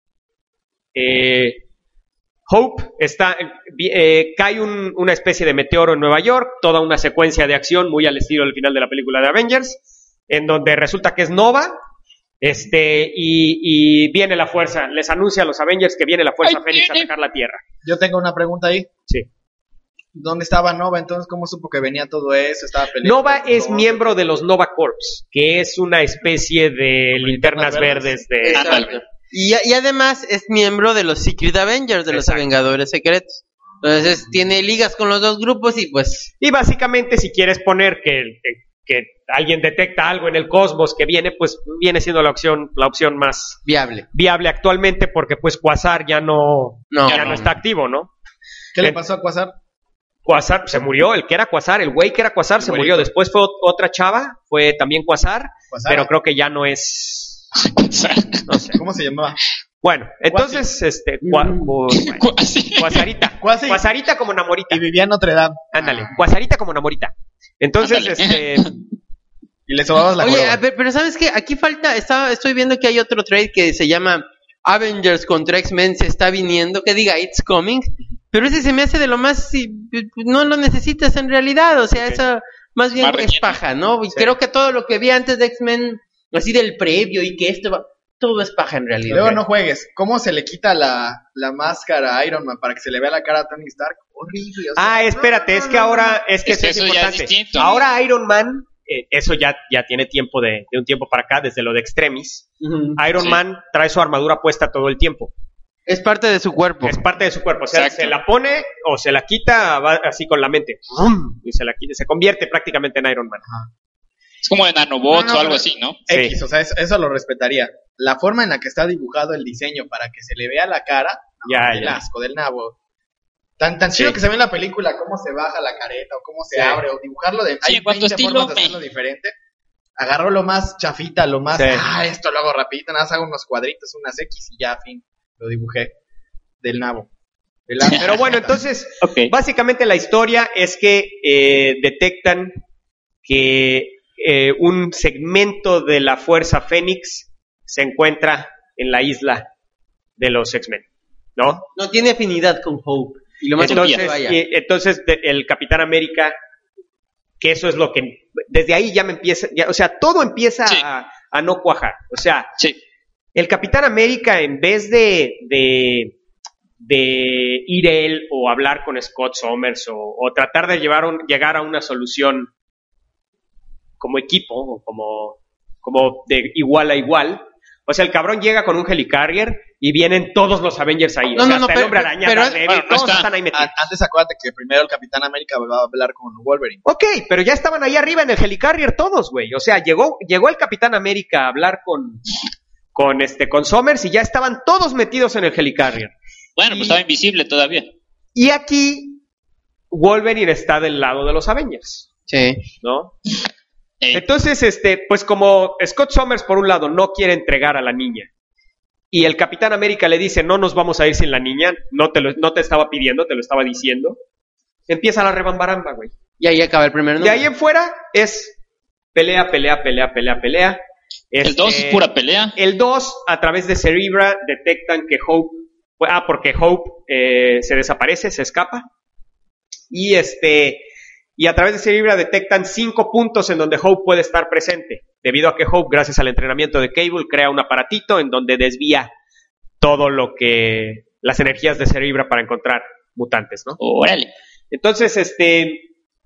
Eh, Hope está, eh, cae un- una especie de meteoro en Nueva York, toda una secuencia de acción muy al estilo del final de la película de Avengers, en donde resulta que es Nova, este, y, y viene la fuerza, les anuncia a los Avengers que viene la fuerza Ahí Fénix a viene. atacar la Tierra. Yo tengo una pregunta ahí. Sí. ¿Dónde estaba Nova? Entonces, ¿cómo supo que venía todo eso? Estaba peleando. Nova con es todos. miembro de los Nova Corps, que es una especie de linternas verdes. verdes de Exacto. Marvel. Y, y además es miembro de los Secret Avengers, de los Exacto. Vengadores Secretos. Entonces tiene ligas con los dos grupos y pues... Y básicamente, si quieres poner que, que, que alguien detecta algo en el cosmos que viene, pues viene siendo la opción, la opción más Viable. viable actualmente, porque pues Quasar ya no, No. ya no está activo, ¿no? ¿Qué le Eh, pasó a Quasar? Quasar se murió, el que era Quasar, el güey que era Quasar se Igualito. murió. Después fue ot- otra chava, fue también Quasar, Quasar. pero creo que ya no es. No sé. ¿Cómo se llamaba? Bueno, entonces, este. Cua- cu- bueno, Así. Quasarita. Cuasi. Quasarita como Namorita. Y vivía en Notre Dame. Ándale, Quasarita como Namorita. Entonces, Ándale. este. Y le sobabas la Oye, joroba. a ver, pero ¿sabes qué? Aquí falta, estaba, estoy viendo que hay otro trade que se llama Avengers contra X-Men se está viniendo, que diga It's Coming, pero ese se me hace de lo más, si- no lo necesitas en realidad, o sea, eso más bien Más es relleno. paja, ¿no? Y Sí. creo que todo lo que vi antes de X-Men, así del previo y que esto va, todo es paja en realidad. Luego no juegues. ¿Cómo se le quita la, la máscara a Iron Man para que se le vea la cara a Tony Stark? Horrible. o sea, Ah, espérate, no, es no, que no, ahora, es que Es eso que es eso ya es importante. distinto. Ahora Iron Man, eh, eso ya, ya tiene tiempo de, de un tiempo para acá, desde lo de Extremis. Ujú. Iron Sí. Man trae su armadura puesta todo el tiempo. Es parte de su cuerpo. Es parte de su cuerpo. O sea, Exacto. se la pone o se la quita va así con la mente. ¡Rum! Y se la quita, se convierte prácticamente en Iron Man. Es como de nanobots No, no, o algo pero- así, ¿no? Sí. X, o sea, eso, eso lo respetaría. La forma en la que está dibujado el diseño para que se le vea la cara, Ya, el ya. asco del nabo. Tan, tan Sí. chido que se ve en la película, cómo se baja la careta o cómo se Sí. abre o dibujarlo de... Sí, hay en cuanto a veinte estilo, formas de hacerlo me- diferente. Agarró lo más chafita, lo más... Sí. Ah, esto lo hago rapidito, nada más hago unos cuadritos, unas X y ya, fin. Lo dibujé. Del nabo. Del asco. Pero bueno, entonces, Ok. básicamente la historia es que eh, detectan que eh, un segmento de la Fuerza Fénix se encuentra en la isla de los X-Men, ¿no? No tiene afinidad con Hope. Y lo más Entonces, que vaya. y- entonces de- el Capitán América, que eso es lo que, desde ahí ya me empieza, ya- o sea, todo empieza Sí. a, a no cuajar. O sea, Sí. el Capitán América, en vez de, de, de ir él o hablar con Scott Summers o, o tratar de llevar un- llegar a una solución como equipo o como, como de igual a igual, o sea, el cabrón llega con un helicarrier y vienen todos los Avengers ahí. No, o sea, no, no, hasta el pero- Hombre Araña, pero- Daredevil, bueno, no todos está. están ahí metidos. A- Antes acuérdate que primero el Capitán América va a hablar con Wolverine. Ok, pero ya estaban ahí arriba en el helicarrier todos, güey. O sea, llegó, llegó el Capitán América a hablar con, con este, con Summers y ya estaban todos metidos en el helicarrier. Bueno, Y- pues estaba invisible todavía. Y aquí Wolverine está del lado de los Avengers, Sí. ¿no? Eh, Entonces, este, pues como Scott Summers por un lado no quiere entregar a la niña y el Capitán América le dice no nos vamos a ir sin la niña, no te lo, no te estaba pidiendo, te lo estaba diciendo, empieza la rebambaramba, güey. Y ahí acaba el primer De número. ahí en fuera es pelea, pelea, pelea, pelea, pelea. El Este, dos es pura pelea. El dos, a través de Cerebra, detectan que Hope... Ah, porque Hope eh, se desaparece, se escapa. Y este... Y a través de Cerebra detectan cinco puntos en donde Hope puede estar presente. Debido a que Hope, gracias al entrenamiento de Cable, crea un aparatito en donde desvía todo lo que... las energías de Cerebra para encontrar mutantes, ¿no? Órale. Entonces, este...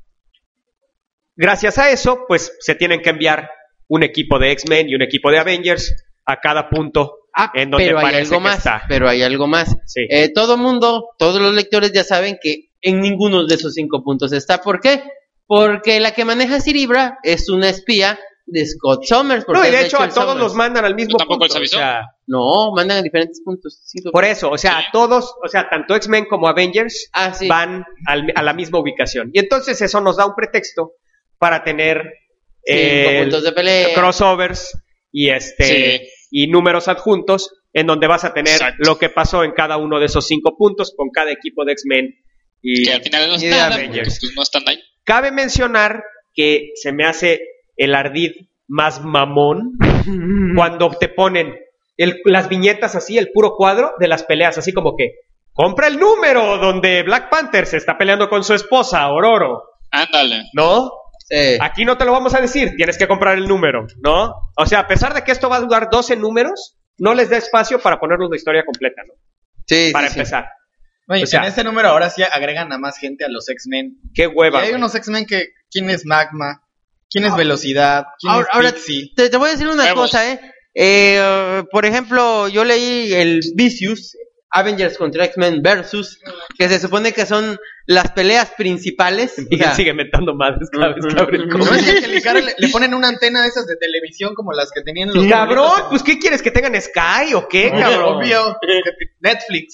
gracias a eso, pues se tienen que enviar un equipo de X-Men y un equipo de Avengers a cada punto Ah, en donde pero hay parece algo que más, está. pero hay algo más. Sí. Eh, todo mundo, todos los lectores ya saben que en ninguno de esos cinco puntos está. ¿Por qué? Porque la que maneja Cerebra es una espía de Scott Summers. porque No, y es de hecho a el todos Summers. los mandan al mismo ¿Tú tampoco punto. les avisó? O sea, No, mandan a diferentes puntos. Cinco por puntos. eso, o sea, a todos, o sea, tanto X-Men como Avengers Ah, sí. van al- a la misma ubicación. Y entonces eso nos da un pretexto para tener Cinco eh, puntos de pelea. crossovers y este Sí. y números adjuntos en donde vas a tener Exacto. lo que pasó en cada uno de esos cinco puntos con cada equipo de X-Men y, Que al final no y es de nada, Avengers. porque, pues, no están ahí. Cabe mencionar que se me hace el ardid más mamón cuando te ponen el- las viñetas así, el puro cuadro de las peleas, así como que compra el número donde Black Panther se está peleando con su esposa, Ororo, Ándale. ¿no? Sí. Aquí no te lo vamos a decir, tienes que comprar el número, ¿no? O sea, a pesar de que esto va a durar doce números, no les da espacio para ponernos la historia completa, ¿no? Sí, Para sí, sí. empezar. Oye, O sea- en este número ahora sí agregan a más gente a los X-Men. Qué Y hueva. hay güey. unos X-Men que... ¿Quién es Magma? ¿Quién es Velocidad? ¿Quién Ahora, es ahora Pixie? te, te voy a decir una Huevos. cosa, ¿eh? Eh, uh, Por ejemplo, yo leí el Vicious, Avengers contra X-Men versus, que se supone que son las peleas principales. o Miguel sea, sigue mentando madres cada vez que abre el ¿No ¿No cómic. ves que al Icara le, le ponen una antena de esas de televisión como las que tenían los... Cabrón, gorritos pues ¿qué quieres? ¿Que tengan Sky o qué, en- cabrón? Obvio. Netflix.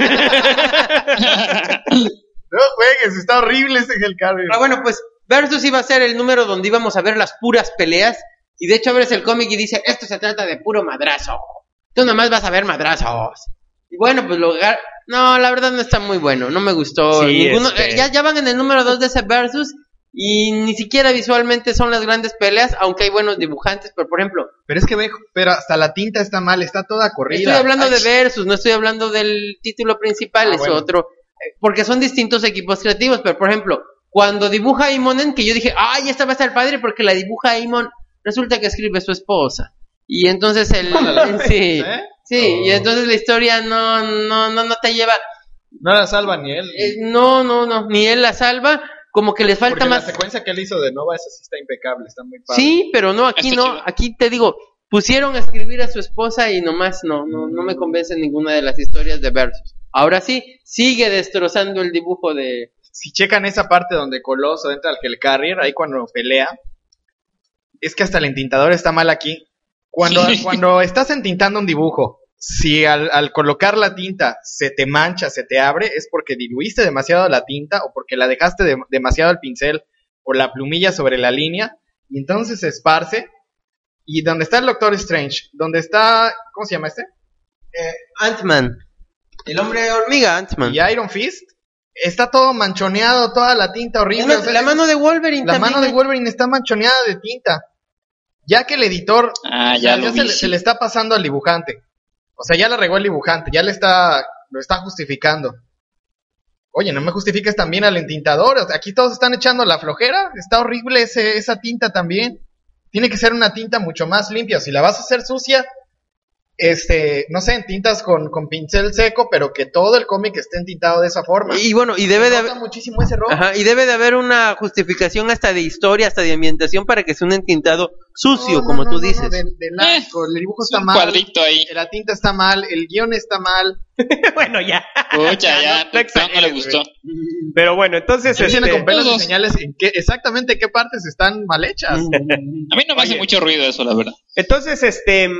No juegues, está horrible ese Hellcarrier. Ah, bueno, pues versus iba a ser el número donde íbamos a ver las puras peleas. Y de hecho abres el cómic y dice, esto se trata de puro madrazo. Tú nomás vas a ver madrazos. Y bueno, pues lo... No, la verdad no está muy bueno, no me gustó. Sí, Ninguno, este- eh, ya, ya van en el número dos de ese versus. Y ni siquiera visualmente son las grandes peleas, aunque hay buenos dibujantes. Pero por ejemplo, Pero es que ve, pero hasta la tinta está mal, está toda corrida. estoy hablando Ay, de versus, no estoy hablando del título principal, Ah, es bueno. otro. eh, Porque son distintos equipos creativos. Pero por ejemplo, cuando dibuja a Imonen, que yo dije, ay, esta va a estar padre porque la dibuja a Imon, resulta que escribe su esposa. Y entonces el... el- sí, ¿Eh? sí, y Oh. entonces la historia no, no, no, no te lleva... No la salva ni él. eh, no, no, no, ni él la salva, como que les falta Porque más... la secuencia que él hizo de Nova, esa sí está impecable, está muy padre. Sí, pero no, aquí Está no, chido. aquí te digo, pusieron a escribir a su esposa y nomás no, no, no me convence ninguna de las historias de versus. Ahora sí, sigue destrozando el dibujo de... Si checan esa parte donde Coloso entra al Hellcarrier, ahí cuando pelea, es que hasta el entintador está mal aquí. Cuando, Sí. cuando estás entintando un dibujo, si al, al colocar la tinta se te mancha, se te abre, es porque diluiste demasiado la tinta o porque la dejaste de- demasiado al pincel o la plumilla sobre la línea y entonces se esparce. Y donde está el Doctor Strange, donde está, ¿cómo se llama este? Eh, Ant-Man, el hombre hormiga Ant-Man. Y Iron Fist, está todo manchoneado, toda la tinta horrible. Una- o sea, la mano de Wolverine La también, mano de ¿eh? Wolverine está manchoneada de tinta. Ya que el editor Ah, o sea, ya lo se, vi. le, se le está pasando al dibujante. O sea, ya la regó el dibujante, ya le está, lo está justificando. Oye, no me justifiques también al entintador. O sea, aquí todos están echando la flojera. Está horrible ese, esa tinta también. Tiene que ser una tinta mucho más limpia. Si la vas a hacer sucia, este, no sé, en tintas con, con pincel seco, pero que todo el cómic esté entintado de esa forma. Y bueno, y debe Se de nota haber... muchísimo ese rojo. Ajá, y debe de haber una justificación hasta de historia, hasta de ambientación para que sea un entintado sucio, No, no, como no, tú no, dices. no, del- del asco, el dibujo Es está un mal. cuadrito ahí. La tinta está mal, el guión está mal. Bueno, ya. Pucha, ya, No te no, no le exageres, gustó. Pero bueno, entonces Se este, con pelas y todos. señales en qué, exactamente qué partes están mal hechas. Mm. A mí no me hace Oye. mucho ruido eso, la verdad. entonces este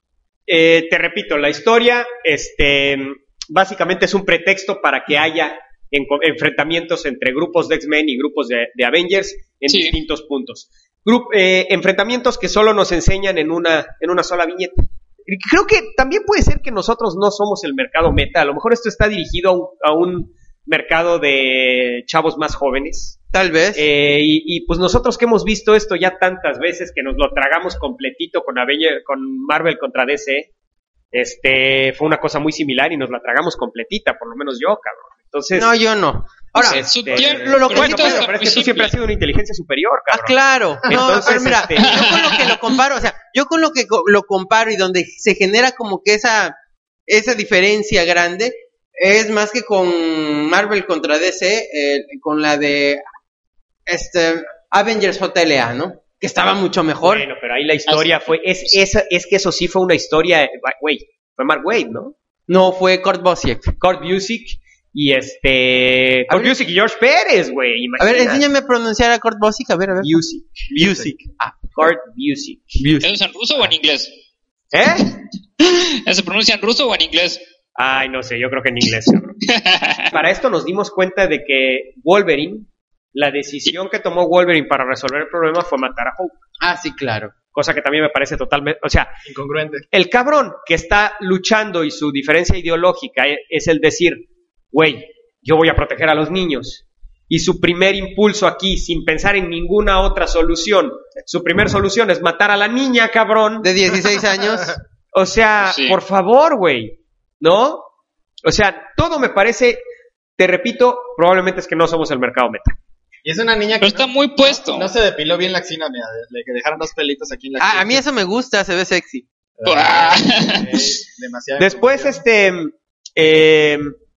eh, te repito, la historia este básicamente es un pretexto para que haya enco- enfrentamientos entre grupos de X-Men y grupos de, de Avengers en Sí. distintos puntos. Grup- eh, enfrentamientos que solo nos enseñan en una en una sola viñeta. Y creo que también puede ser que nosotros no somos el mercado meta. A lo mejor esto está dirigido a un, a un mercado de chavos más jóvenes Tal vez. Eh, y, y pues nosotros que hemos visto esto ya tantas veces que nos lo tragamos completito con, Avenger, con Marvel contra D C, este, fue una cosa muy similar y nos la tragamos completita, por lo menos yo, cabrón. Entonces, No, yo no. Ahora, este, su tiempo- lo- lo que bueno, sí pero, pasa- pero es que muy tú siempre simple. has sido una inteligencia superior, ah, cabrón. claro. No, Entonces, pero mira, este- yo con lo que lo comparo, o sea, yo con lo que co- lo comparo y donde se genera como que esa, esa diferencia grande es más que con Marvel contra D C, eh, con la de este Avengers J L A, ¿no? Que estaba mucho mejor. Bueno, pero ahí la historia fue, es, es, es que eso sí fue una historia, güey, fue Mark Waid, ¿no? No, fue Kurt Busiek. Kurt Busiek y este, A Kurt ver. Busiek y George Pérez, güey, A ver, imagina. enséñame a pronunciar a Kurt Busiek, a ver, a ver. Busiek. Busiek. Ah, Kurt Busiek. ¿Eso es en ruso o en inglés? ¿Eh? ¿Se pronuncia en ruso o en inglés? Ay, no sé, yo creo que en inglés, cabrón. Para esto nos dimos cuenta de que Wolverine, la decisión que tomó Wolverine para resolver el problema fue matar a Hope. ah, sí, claro. Cosa que también me parece totalmente, o sea, Incongruente. el cabrón que está luchando y su diferencia ideológica e- es el decir, güey, yo voy a proteger a los niños. Y su primer impulso aquí, sin pensar en ninguna otra solución, su primer solución es matar a la niña, cabrón. De dieciséis años. O sea, Sí. por favor, güey, ¿no? O sea, todo me parece, te repito, probablemente es que no somos el mercado meta. Y es una niña que Pero está muy puesto. no se depiló bien la axila, mira, le que dejaron dos pelitos aquí en la Ah, axila. a mí eso me gusta, se ve sexy. Ah. Eh, demasiada Después, información. este, eh,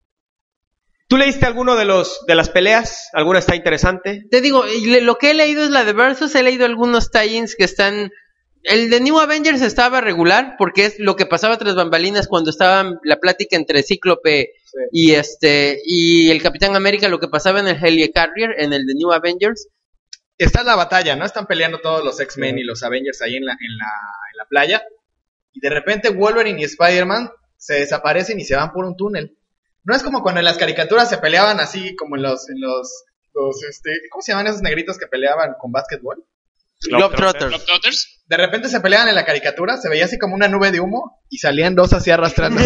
¿tú leíste alguno de los de las peleas? ¿Alguna está interesante? Te digo, y le- lo que he leído es la de Versus, he leído algunos tie-ins que están... El de New Avengers estaba regular, porque es lo que pasaba tras bambalinas cuando estaba la plática entre Cíclope Sí. y este y el Capitán América, lo que pasaba en el Helicarrier, en el de New Avengers. Está la batalla, ¿no? Están peleando todos los X-Men y los Avengers ahí en la, en la, en la playa. Y de repente Wolverine y Spider-Man se desaparecen y se van por un túnel. No es como cuando en las caricaturas se peleaban así, como en los, en los, los este, ¿cómo se llaman esos negritos que peleaban con básquetbol? Globetrotters. ¿Globetrotters? De repente se peleaban en la caricatura, se veía así como una nube de humo y salían dos así arrastrando.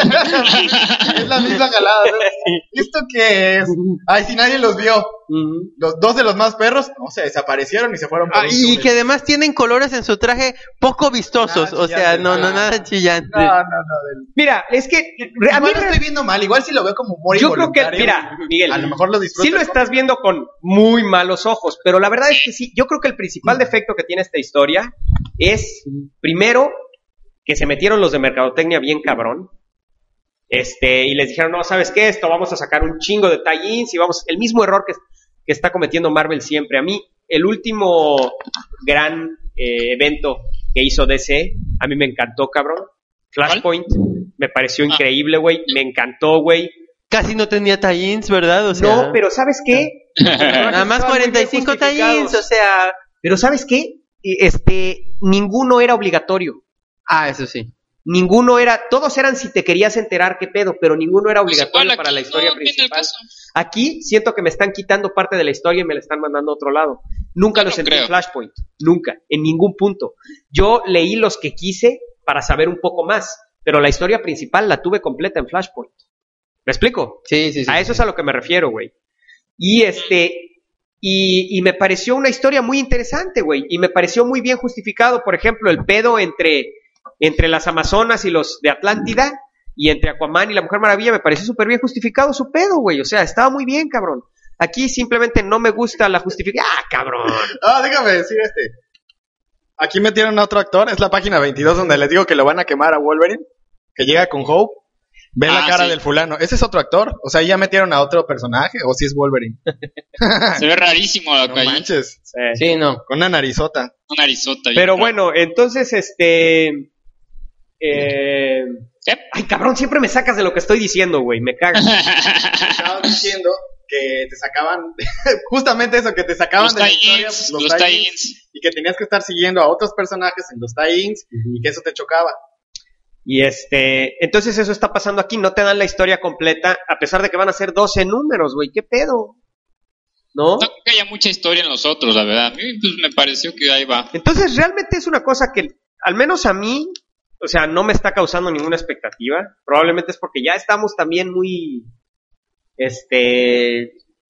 Es la misma jalada, ¿no? ¿Esto qué es? Ay, si nadie los vio. Ujú. Los dos de los más perros, no, se desaparecieron y se fueron por Ah, un y túnel. que además tienen colores en su traje poco vistosos, Nada o sea, chillante, no, no, nada. nada chillante. No, no, no. del- Mira, es que re- a mí Igual lo estoy viendo mal, igual si lo veo como humor yo creo que, involuntario, mira, Miguel, a lo mejor lo disfruto. sí lo estás viendo con muy malos ojos, pero la verdad es que sí, yo creo que el principal defecto que tiene esta historia es, primero, que se metieron los de mercadotecnia bien cabrón, este, y les dijeron, no, ¿sabes qué? Esto vamos a sacar un chingo de tie-ins y vamos, el mismo error que, que está cometiendo Marvel siempre. A mí, el último gran eh, evento que hizo D C, a mí me encantó, cabrón. Flashpoint, me pareció Ah. increíble, güey, me encantó, güey. Casi no tenía tie-ins, ¿verdad? O sea, No, pero ¿sabes qué? nada más Estaban muy bien cuarenta y cinco justificados. tie-ins, o sea... Pero ¿sabes qué? Y, Este, ninguno era obligatorio. Ah, eso sí. Ninguno era, todos eran si te querías enterar qué pedo, pero ninguno era Pues obligatorio igual para aquí la historia no viene el principal. caso. Aquí siento que me están quitando parte de la historia y me la están mandando a otro lado. Nunca Yo lo no sentí creo. en Flashpoint, nunca, en ningún punto. Yo leí los que quise para saber un poco más, pero la historia principal la tuve completa en Flashpoint. ¿Me explico? Sí, sí, sí. A eso es a lo que me refiero, güey. Y este, y, y me pareció una historia muy interesante, güey. Y me pareció muy bien justificado, por ejemplo, el pedo entre, entre las Amazonas y los de Atlántida, y entre Aquaman y la Mujer Maravilla, me pareció súper bien justificado su pedo, güey. O sea, estaba muy bien, cabrón. Aquí simplemente no me gusta la justificación. ¡Ah, cabrón! Ah, déjame decir este. Aquí metieron a otro actor, es la página veintidós donde les digo que lo van a quemar a Wolverine, que llega con Hope, ve la Ah, cara sí. del fulano. ¿Ese es otro actor? O sea, ¿ya metieron a otro personaje o si es Wolverine? Se ve rarísimo No acá ahí. manches, Eh, Sí, no. con una narizota. Una narizota. Pero bien bueno, entonces, este... Eh, ¿Qué? ay, cabrón, siempre me sacas de lo que estoy diciendo, güey. Me cagas. Estaban diciendo que te sacaban, justamente eso, que te sacaban Los de la historia, tie-ins, los los tie-ins, tie-ins. y que tenías que estar siguiendo a otros personajes en los tie-ins y que eso te chocaba. Y este, entonces eso está pasando aquí, no te dan la historia completa, a pesar de que van a ser doce números, güey, ¿qué pedo? ¿No? No creo que haya mucha historia en los otros, la verdad. A mí pues, me pareció que ahí va. Entonces realmente es una cosa que, al menos a mí, o sea, no me está causando ninguna expectativa, probablemente es porque ya estamos también muy, este,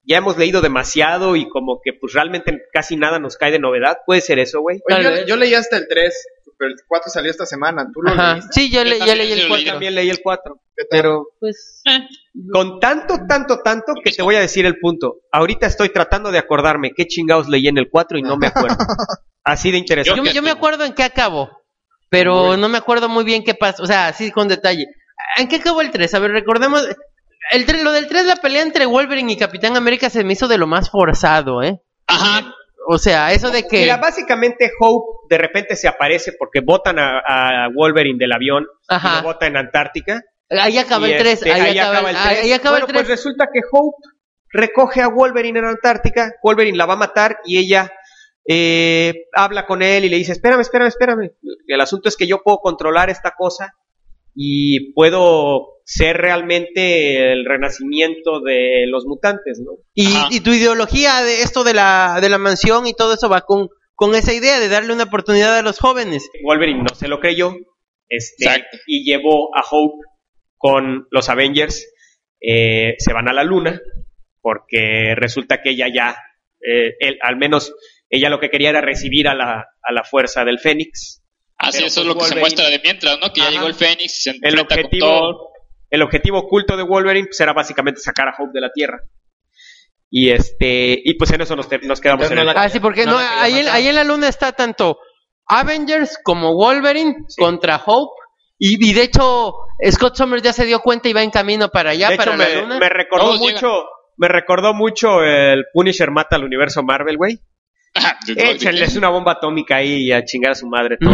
ya hemos leído demasiado y como que pues realmente casi nada nos cae de novedad. ¿Puede ser eso, güey? Oye, yo, Tal vez. yo leí hasta el tres, pero el cuatro salió esta semana. ¿Tú lo Ajá. leíste? Sí, yo, le, Yo yo también leí sí el lo cuatro. leí. También leí el cuatro, ¿Qué tal? pero Pues, Eh, con tanto, tanto, tanto que te voy a decir el punto. Ahorita estoy tratando de acordarme qué chingados leí en el cuatro y no me acuerdo. Así de yo, interesante. me- yo me acuerdo en qué acabó, pero no me acuerdo muy bien qué pasó. O sea, así con detalle. ¿En qué acabó el tres? A ver, recordemos. El tres, lo del tres, la pelea entre Wolverine y Capitán América se me hizo de lo más forzado, ¿eh? Ajá. O sea, eso de que... Mira, básicamente Hope de repente se aparece porque botan a, a Wolverine del avión Ajá. y lo botan en Antártica. Ahí acaba Y el tres, este, ahí, acaba, el tres. ahí acaba Bueno, el tres. pues resulta que Hope recoge a Wolverine en Antártica, Wolverine la va a matar y ella eh, habla con él y le dice, espérame, espérame, espérame. El asunto es que yo puedo controlar esta cosa y puedo ser realmente el renacimiento de los mutantes, ¿no? Y, Ajá. y tu ideología de esto de la, de la mansión y todo eso va con, con esa idea de darle una oportunidad a los jóvenes. Wolverine no se lo creyó este, Exacto. y llevó a Hope con los Avengers, eh, se van a la luna porque resulta que ella ya, eh, él, al menos ella lo que quería era recibir a la, a la fuerza del Fénix. Así Pero eso es pues lo que se Wolverine- muestra de mientras, ¿no? Que ya Ajá. llegó el Fénix y se El enfrenta con objetivo, Thor. el objetivo oculto de Wolverine pues, era básicamente sacar a Hope de la Tierra. Y este y pues en eso nos, te- nos quedamos Entonces en no el... la- Ah, sí, porque no no, la quería ahí, en, matar. ahí en la luna está tanto Avengers como Wolverine Sí. contra Hope. Y, y de hecho, Scott Summers ya se dio cuenta y va en camino para allá, de hecho, para me, la luna. me recordó Todos mucho, me recordó mucho el Punisher mata al universo Marvel, güey. Échenles una bomba atómica ahí y a chingar a su madre todo.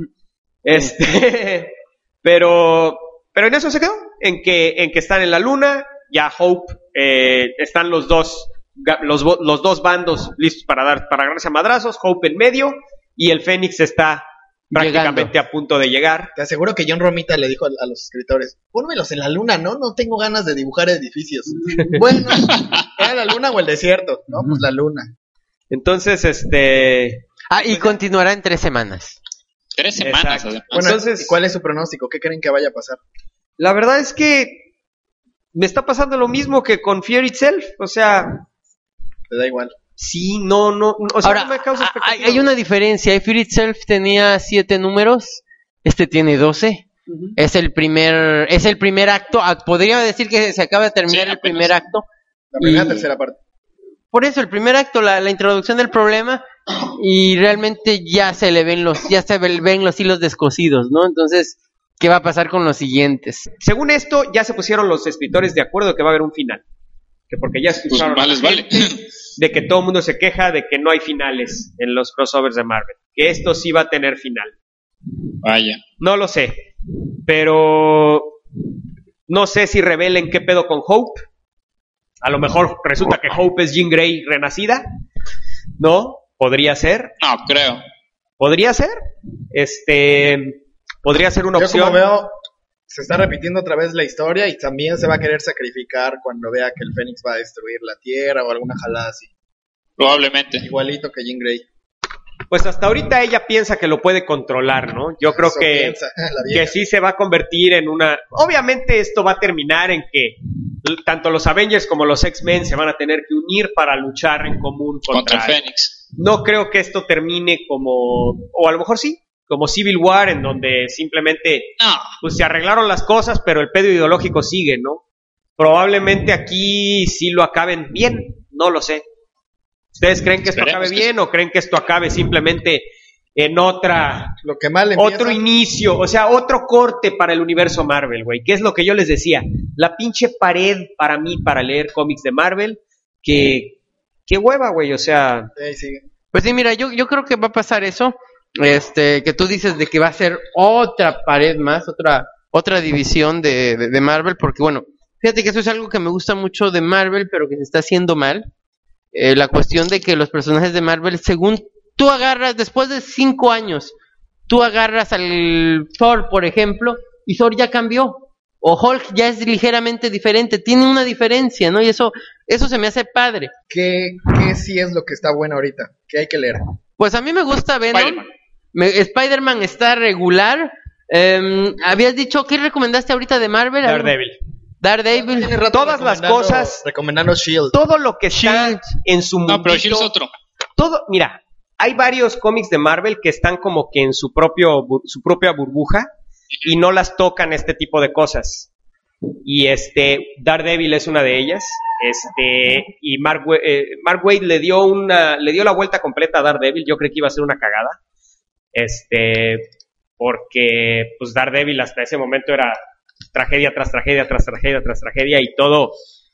Este, pero, pero en eso se quedó, en que, en que están en la luna, ya Hope, eh, están los dos, ga- los, bo- los dos bandos listos para dar, para agarrarse a madrazos, Hope en medio, y el Fénix está prácticamente Llegando. a punto de llegar. Te aseguro que John Romita le dijo a, a los escritores, pónmelos en la luna, ¿no? No tengo ganas de dibujar edificios. Bueno, ¿era la luna o el desierto? No, pues la luna. Entonces, este, Ah, y continuará en tres semanas. Tres semanas, Exacto. además. Bueno, Entonces- ¿y cuál es su pronóstico? ¿Qué creen que vaya a pasar? la verdad es que me está pasando lo mismo que con Fear Itself, o sea, Te da igual. sí, no, no, o sea, Ahora, no me causa a- expectativa. hay, hay una diferencia. Fear Itself tenía siete números, este tiene doce. Ujú. Es el primer, es el primer acto. Ah, podría decir que se acaba de terminar Sí, el apenas. primer acto. La primera Y- tercera parte. Por eso, el primer acto, la, la introducción del problema, y realmente ya se le ven los, ya se ve- ven los hilos descosidos, ¿no? Entonces, ¿qué va a pasar con los siguientes? Según esto, ya se pusieron los escritores de acuerdo de que va a haber un final. Que porque ya Pues escucharon a más la les vale. gente de que todo el mundo se queja de que no hay finales en los crossovers de Marvel. Que esto sí va a tener final. Vaya. No lo sé. Pero no sé si revelen qué pedo con Hope. A lo mejor resulta que Hope es Jean Grey renacida. ¿No? Podría ser. No, creo. Podría ser. Este. Podría ser una Yo opción. como veo, se está repitiendo otra vez la historia y también se va a querer sacrificar cuando vea que el Fénix va a destruir la Tierra o alguna jalada así. Probablemente. Igualito que Jean Grey. Pues hasta ahorita ella piensa que lo puede controlar, ¿no? Yo creo Eso que, piensa la vieja. que sí se va a convertir en una... Obviamente esto va a terminar en que l- tanto los Avengers como los X-Men se van a tener que unir para luchar en común contra... Contra el Fénix. No creo que esto termine como... O a lo mejor sí, como Civil War, en donde simplemente No. pues se arreglaron las cosas, pero el pedo ideológico sigue, ¿no? Probablemente aquí sí lo acaben bien, no lo sé. ¿Ustedes creen que esto Esperemos acabe que bien o creen que esto acabe simplemente en otra, Lo que mal empieza, otro inicio, o sea, otro corte para el universo Marvel, güey? ¿Qué es lo que yo les decía? La pinche pared para mí para leer cómics de Marvel, que, qué hueva, güey, o sea, Ahí sigue. Pues sí, mira, yo, yo creo que va a pasar eso, este, que tú dices de que va a ser otra pared más, otra, otra división de, de, de Marvel, porque bueno, fíjate que eso es algo que me gusta mucho de Marvel, pero que se está haciendo mal. Eh, la cuestión de que los personajes de Marvel, según tú agarras, después de cinco años, tú agarras al Thor, por ejemplo, y Thor ya cambió. O Hulk ya es ligeramente diferente, tiene una diferencia, ¿no? Y eso, eso se me hace padre. ¿Qué, ¿Qué sí es lo que está bueno ahorita? ¿Qué hay que leer? Pues a mí me gusta Venom. Spider-Man. Me- Spider-Man está regular. Em, habías dicho, ¿qué recomendaste ahorita de Marvel? ¿Algo? Daredevil. Daredevil. Tiene rato Todas las recomendando- cosas- Recomendando Shield. todo lo que está Shield. en su No, pero mundito, Shield es otro. todo, mira, hay varios cómics de Marvel que están como que en su propio bur- su propia burbuja y no las tocan este tipo de cosas. Y este Daredevil es una de ellas. Este y Mark, Wa- eh, Mark Waid le dio una le dio la vuelta completa a Daredevil. Yo creí que iba a ser una cagada. Este porque pues Daredevil hasta ese momento era tragedia tras tragedia tras tragedia tras tragedia y todo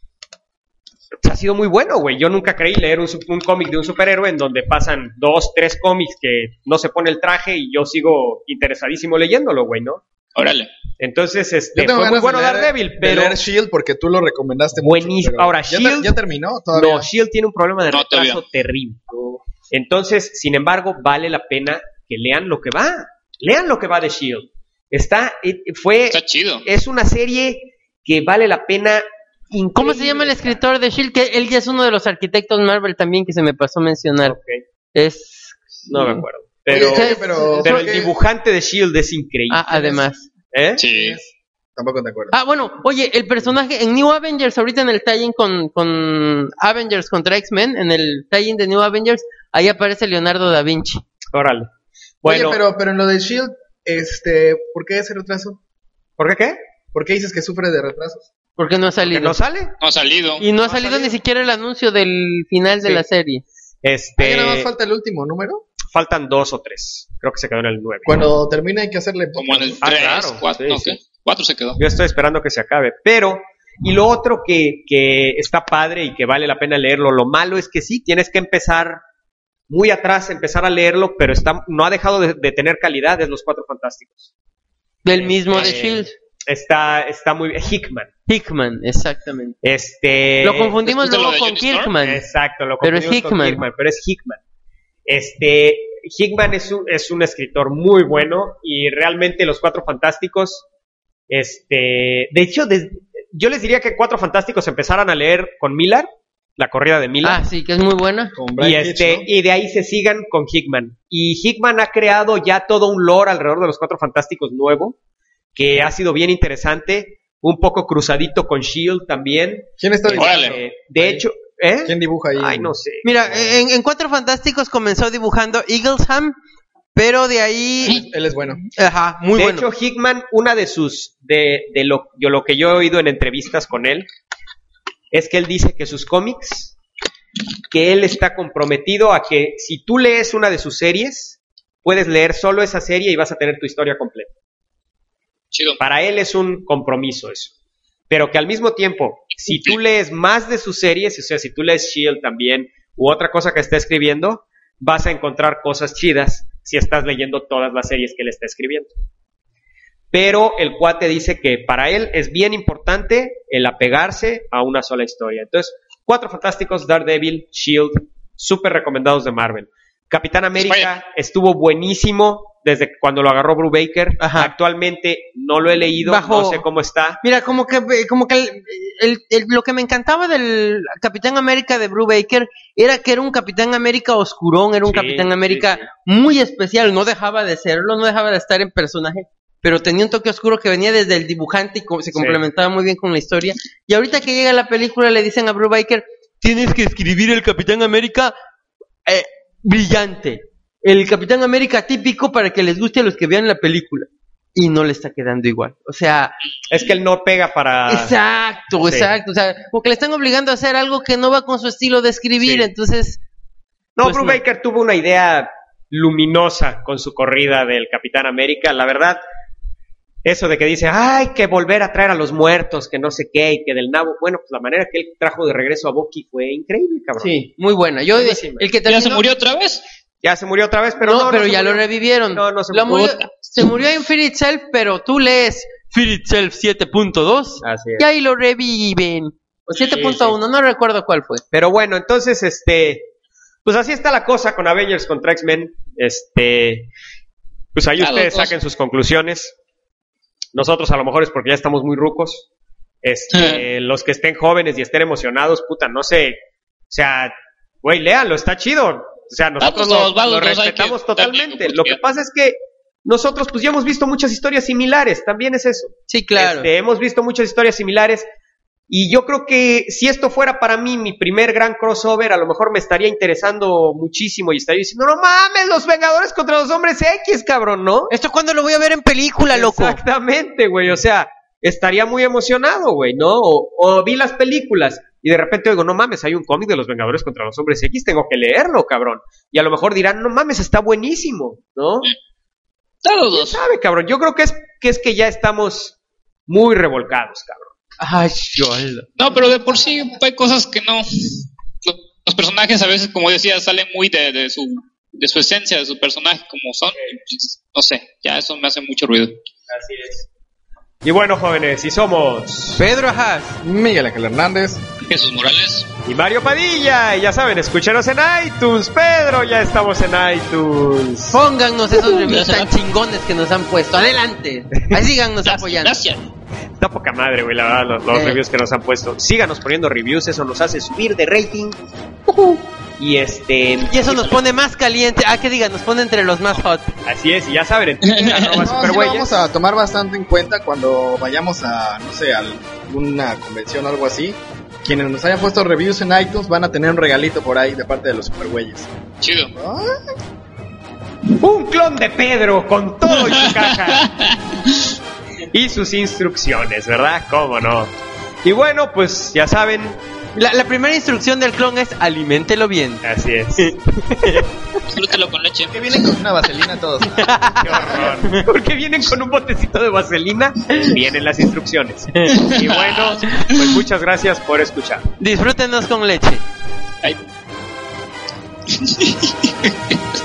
ha sido muy bueno, güey. Yo nunca creí leer un, su- un cómic de un superhéroe en donde pasan dos, tres cómics que no se pone el traje y yo sigo interesadísimo leyéndolo, güey, ¿no? Órale. Entonces, este, Yo tengo fue muy ganas bueno de leer- Daredevil, de pero leer Shield porque tú lo recomendaste Buenísimo. mucho, pero Ahora, ¿ya, Shield- ter- ¿ya terminó todavía? no, Shield tiene un problema de No, retraso todavía. terrible. Entonces, sin embargo, vale la pena que lean lo que va. Lean lo que va de Shield. Está, eh, fue, Está chido. es una serie que vale la pena. ¿Cómo se llama el escritor de Shield? Que él ya es uno de los arquitectos Marvel también que se me pasó a mencionar. Ok, Es... no me acuerdo. Pero, Oye, pero, pero ¿por el qué? dibujante de Shield es increíble. Ah, además. ¿Eh? Sí. Tampoco te acuerdo. Ah, bueno, oye, el personaje en New Avengers, ahorita en el tie-in con, con Avengers contra X-Men, en el tie-in de New Avengers, ahí aparece Leonardo da Vinci. Órale. Bueno, Oye, pero, pero en lo de Shield, este, ¿por qué ese retraso? ¿por qué qué? ¿Por qué dices que sufre de retrasos? Porque no ha ¿Que salido. no sale? No ha salido. Y no ha ¿No ha salido salido? ni siquiera el anuncio del final de Sí. la serie. Este, Ahí nada más falta el último número. faltan dos o tres. Creo que se quedó en el nueve. Cuando termine hay que hacerle Como en el Ah, tres, claro. cuatro, Sí, no, sí. ¿qué? cuatro se quedó. Yo estoy esperando que se acabe. Pero, y lo otro que, que está padre y que vale la pena leerlo, lo malo es que sí, tienes que empezar muy atrás, empezar a leerlo, pero está, no ha dejado de, de tener calidad, es Los Cuatro Fantásticos. Del mismo de Eh, Shield. Está, está muy bien. Hickman. Hickman, exactamente. Este. Lo confundimos después de luego lo de con Johnny Storm, Kirkman. Exacto, lo Pero es confundimos con Hickman. pero es Hickman. Este, Hickman es un, es un escritor muy bueno y realmente Los Cuatro Fantásticos, este, de hecho, des- yo les diría que Cuatro Fantásticos empezaran a leer con Miller, la corrida de Miller, Ah, sí, que es muy buena. con Brian y Hitch, este, ¿no? y de ahí se sigan con Hickman. Y Hickman ha creado ya todo un lore alrededor de Los Cuatro Fantásticos nuevo, que ha sido bien interesante, un poco cruzadito con Shield también. ¿Quién está dibujando? Órale. Eh, de Ahí. hecho, ¿eh? ¿Quién dibuja ahí? Ay, no sé. Mira, en, en Cuatro Fantásticos comenzó dibujando Eaglesham, pero de ahí... Él es bueno. Ajá, muy de bueno. hecho, Hickman, una de sus, de, de, lo, de lo que yo he oído en entrevistas con él, es que él dice que sus cómics, que él está comprometido a que si tú lees una de sus series, puedes leer solo esa serie y vas a tener tu historia completa. Chido. Para él es un compromiso eso. Pero que al mismo tiempo, si tú lees más de sus series, o sea, si tú lees Shield también, u otra cosa que está escribiendo, vas a encontrar cosas chidas si estás leyendo todas las series que él está escribiendo. Pero el cuate dice que para él es bien importante el apegarse a una sola historia. Entonces, Cuatro Fantásticos, Daredevil, Shield, súper recomendados de Marvel. Capitán América Spider- estuvo buenísimo desde cuando lo agarró Brubaker. Ajá. Actualmente no lo he leído, Bajo- no sé cómo está. Mira, como que, como que el- el- el- lo que me encantaba del Capitán América de Brubaker era que era un Capitán América oscurón, era un Sí, Capitán América sí, sí. muy especial, no dejaba de serlo, no dejaba de estar en personaje, pero tenía un toque oscuro que venía desde el dibujante y co- se complementaba muy bien con la historia. Y ahorita que llega la película le dicen a Brubaker, tienes que escribir el Capitán América eh, brillante, el Capitán América típico para que les guste a los que vean la película. Y no le está quedando igual. O sea, Es que él no pega para... exacto, Sí. exacto. O sea, como que le están obligando a hacer algo que no va con su estilo de escribir. Sí. Entonces, No, pues Brubaker tuvo una idea luminosa con su corrida del Capitán América. La verdad, eso de que dice, ay, que volver a traer a los muertos, que no sé qué, y que del nabo. Bueno, pues la manera que él trajo de regreso a Bucky fue increíble, cabrón. sí, muy buena. Yo, Buenísima. el que ¿Ya terminó, se murió otra vez? Ya se murió otra vez, pero no, no, no pero se ya lo murió. revivieron. No, no se Lo murió. murió- se murió en Fear Itself, pero tú lees Fear Itself siete punto dos Así es. y ahí lo reviven. O siete punto uno, no recuerdo cuál fue. Pero bueno, entonces, este, pues así está la cosa con Avengers contra X-Men. Este, pues ahí Ya, ustedes los dos. saquen sus conclusiones. Nosotros a lo mejor es porque ya estamos muy rucos. Este, los que estén jóvenes y estén emocionados, puta, no sé. O sea, güey, léanlo, está chido. O sea, nosotros pues, lo, los vagos lo los hay que respetamos darle totalmente. Lo que oportunidad. pasa es que nosotros pues ya hemos visto muchas historias similares, también es eso. Sí, claro. Este, hemos visto muchas historias similares. Y yo creo que si esto fuera para mí mi primer gran crossover, a lo mejor me estaría interesando muchísimo y estaría diciendo, no mames, los Vengadores contra los Hombres X, cabrón, ¿no? ¿Esto cuándo lo voy a ver en película, loco? Exactamente, güey, o sea, estaría muy emocionado, güey, ¿no? O, o vi las películas y de repente digo, no mames, hay un cómic de los Vengadores contra los Hombres X, tengo que leerlo, cabrón. Y a lo mejor dirán, no mames, está buenísimo, ¿no? Todos dos. ¿Sabe, cabrón? Yo creo que es que, es que ya estamos muy revolcados, cabrón. Ay, yo. No, pero de por sí hay cosas que no. Los personajes a veces, como decía, salen muy de, de su de su esencia, de su personaje como son. No sé, ya eso me hace mucho ruido. Así es. Y bueno, jóvenes, y somos Pedro Ajaz, Miguel Ángel Hernández. Jesús Morales. y Mario Padilla, y ya saben, escúchenos en iTunes, Pedro, ya estamos en iTunes. póngannos esos reviews Gracias. tan chingones que nos han puesto. Adelante, ahí síganos apoyando. Gracias. Está poca madre, güey, la verdad, los, los Eh. reviews que nos han puesto. Síganos poniendo reviews, eso nos hace subir de rating. Y este... Y eso nos pone más caliente. Ah, que diga, nos pone entre los más hot. Así es, y ya saben, en Twitter, arroba No, sí lo supergüeyes. vamos a tomar bastante en cuenta cuando vayamos a, no sé, a alguna convención o algo así. Quienes nos hayan puesto reviews en iTunes van a tener un regalito por ahí de parte de los supergüeyes. Chido. Un clon de Pedro con todo y su caja. Y sus instrucciones, ¿verdad? ¿Cómo no? Y bueno, pues ya saben, La, la primera instrucción del clon es aliméntelo bien. así es. Disfrútalo con leche. Que vienen con una vaselina todos. Qué horror. Porque vienen con un botecito de vaselina, vienen las instrucciones. Y bueno, pues muchas gracias por escuchar. Disfrútenos con leche. Ay.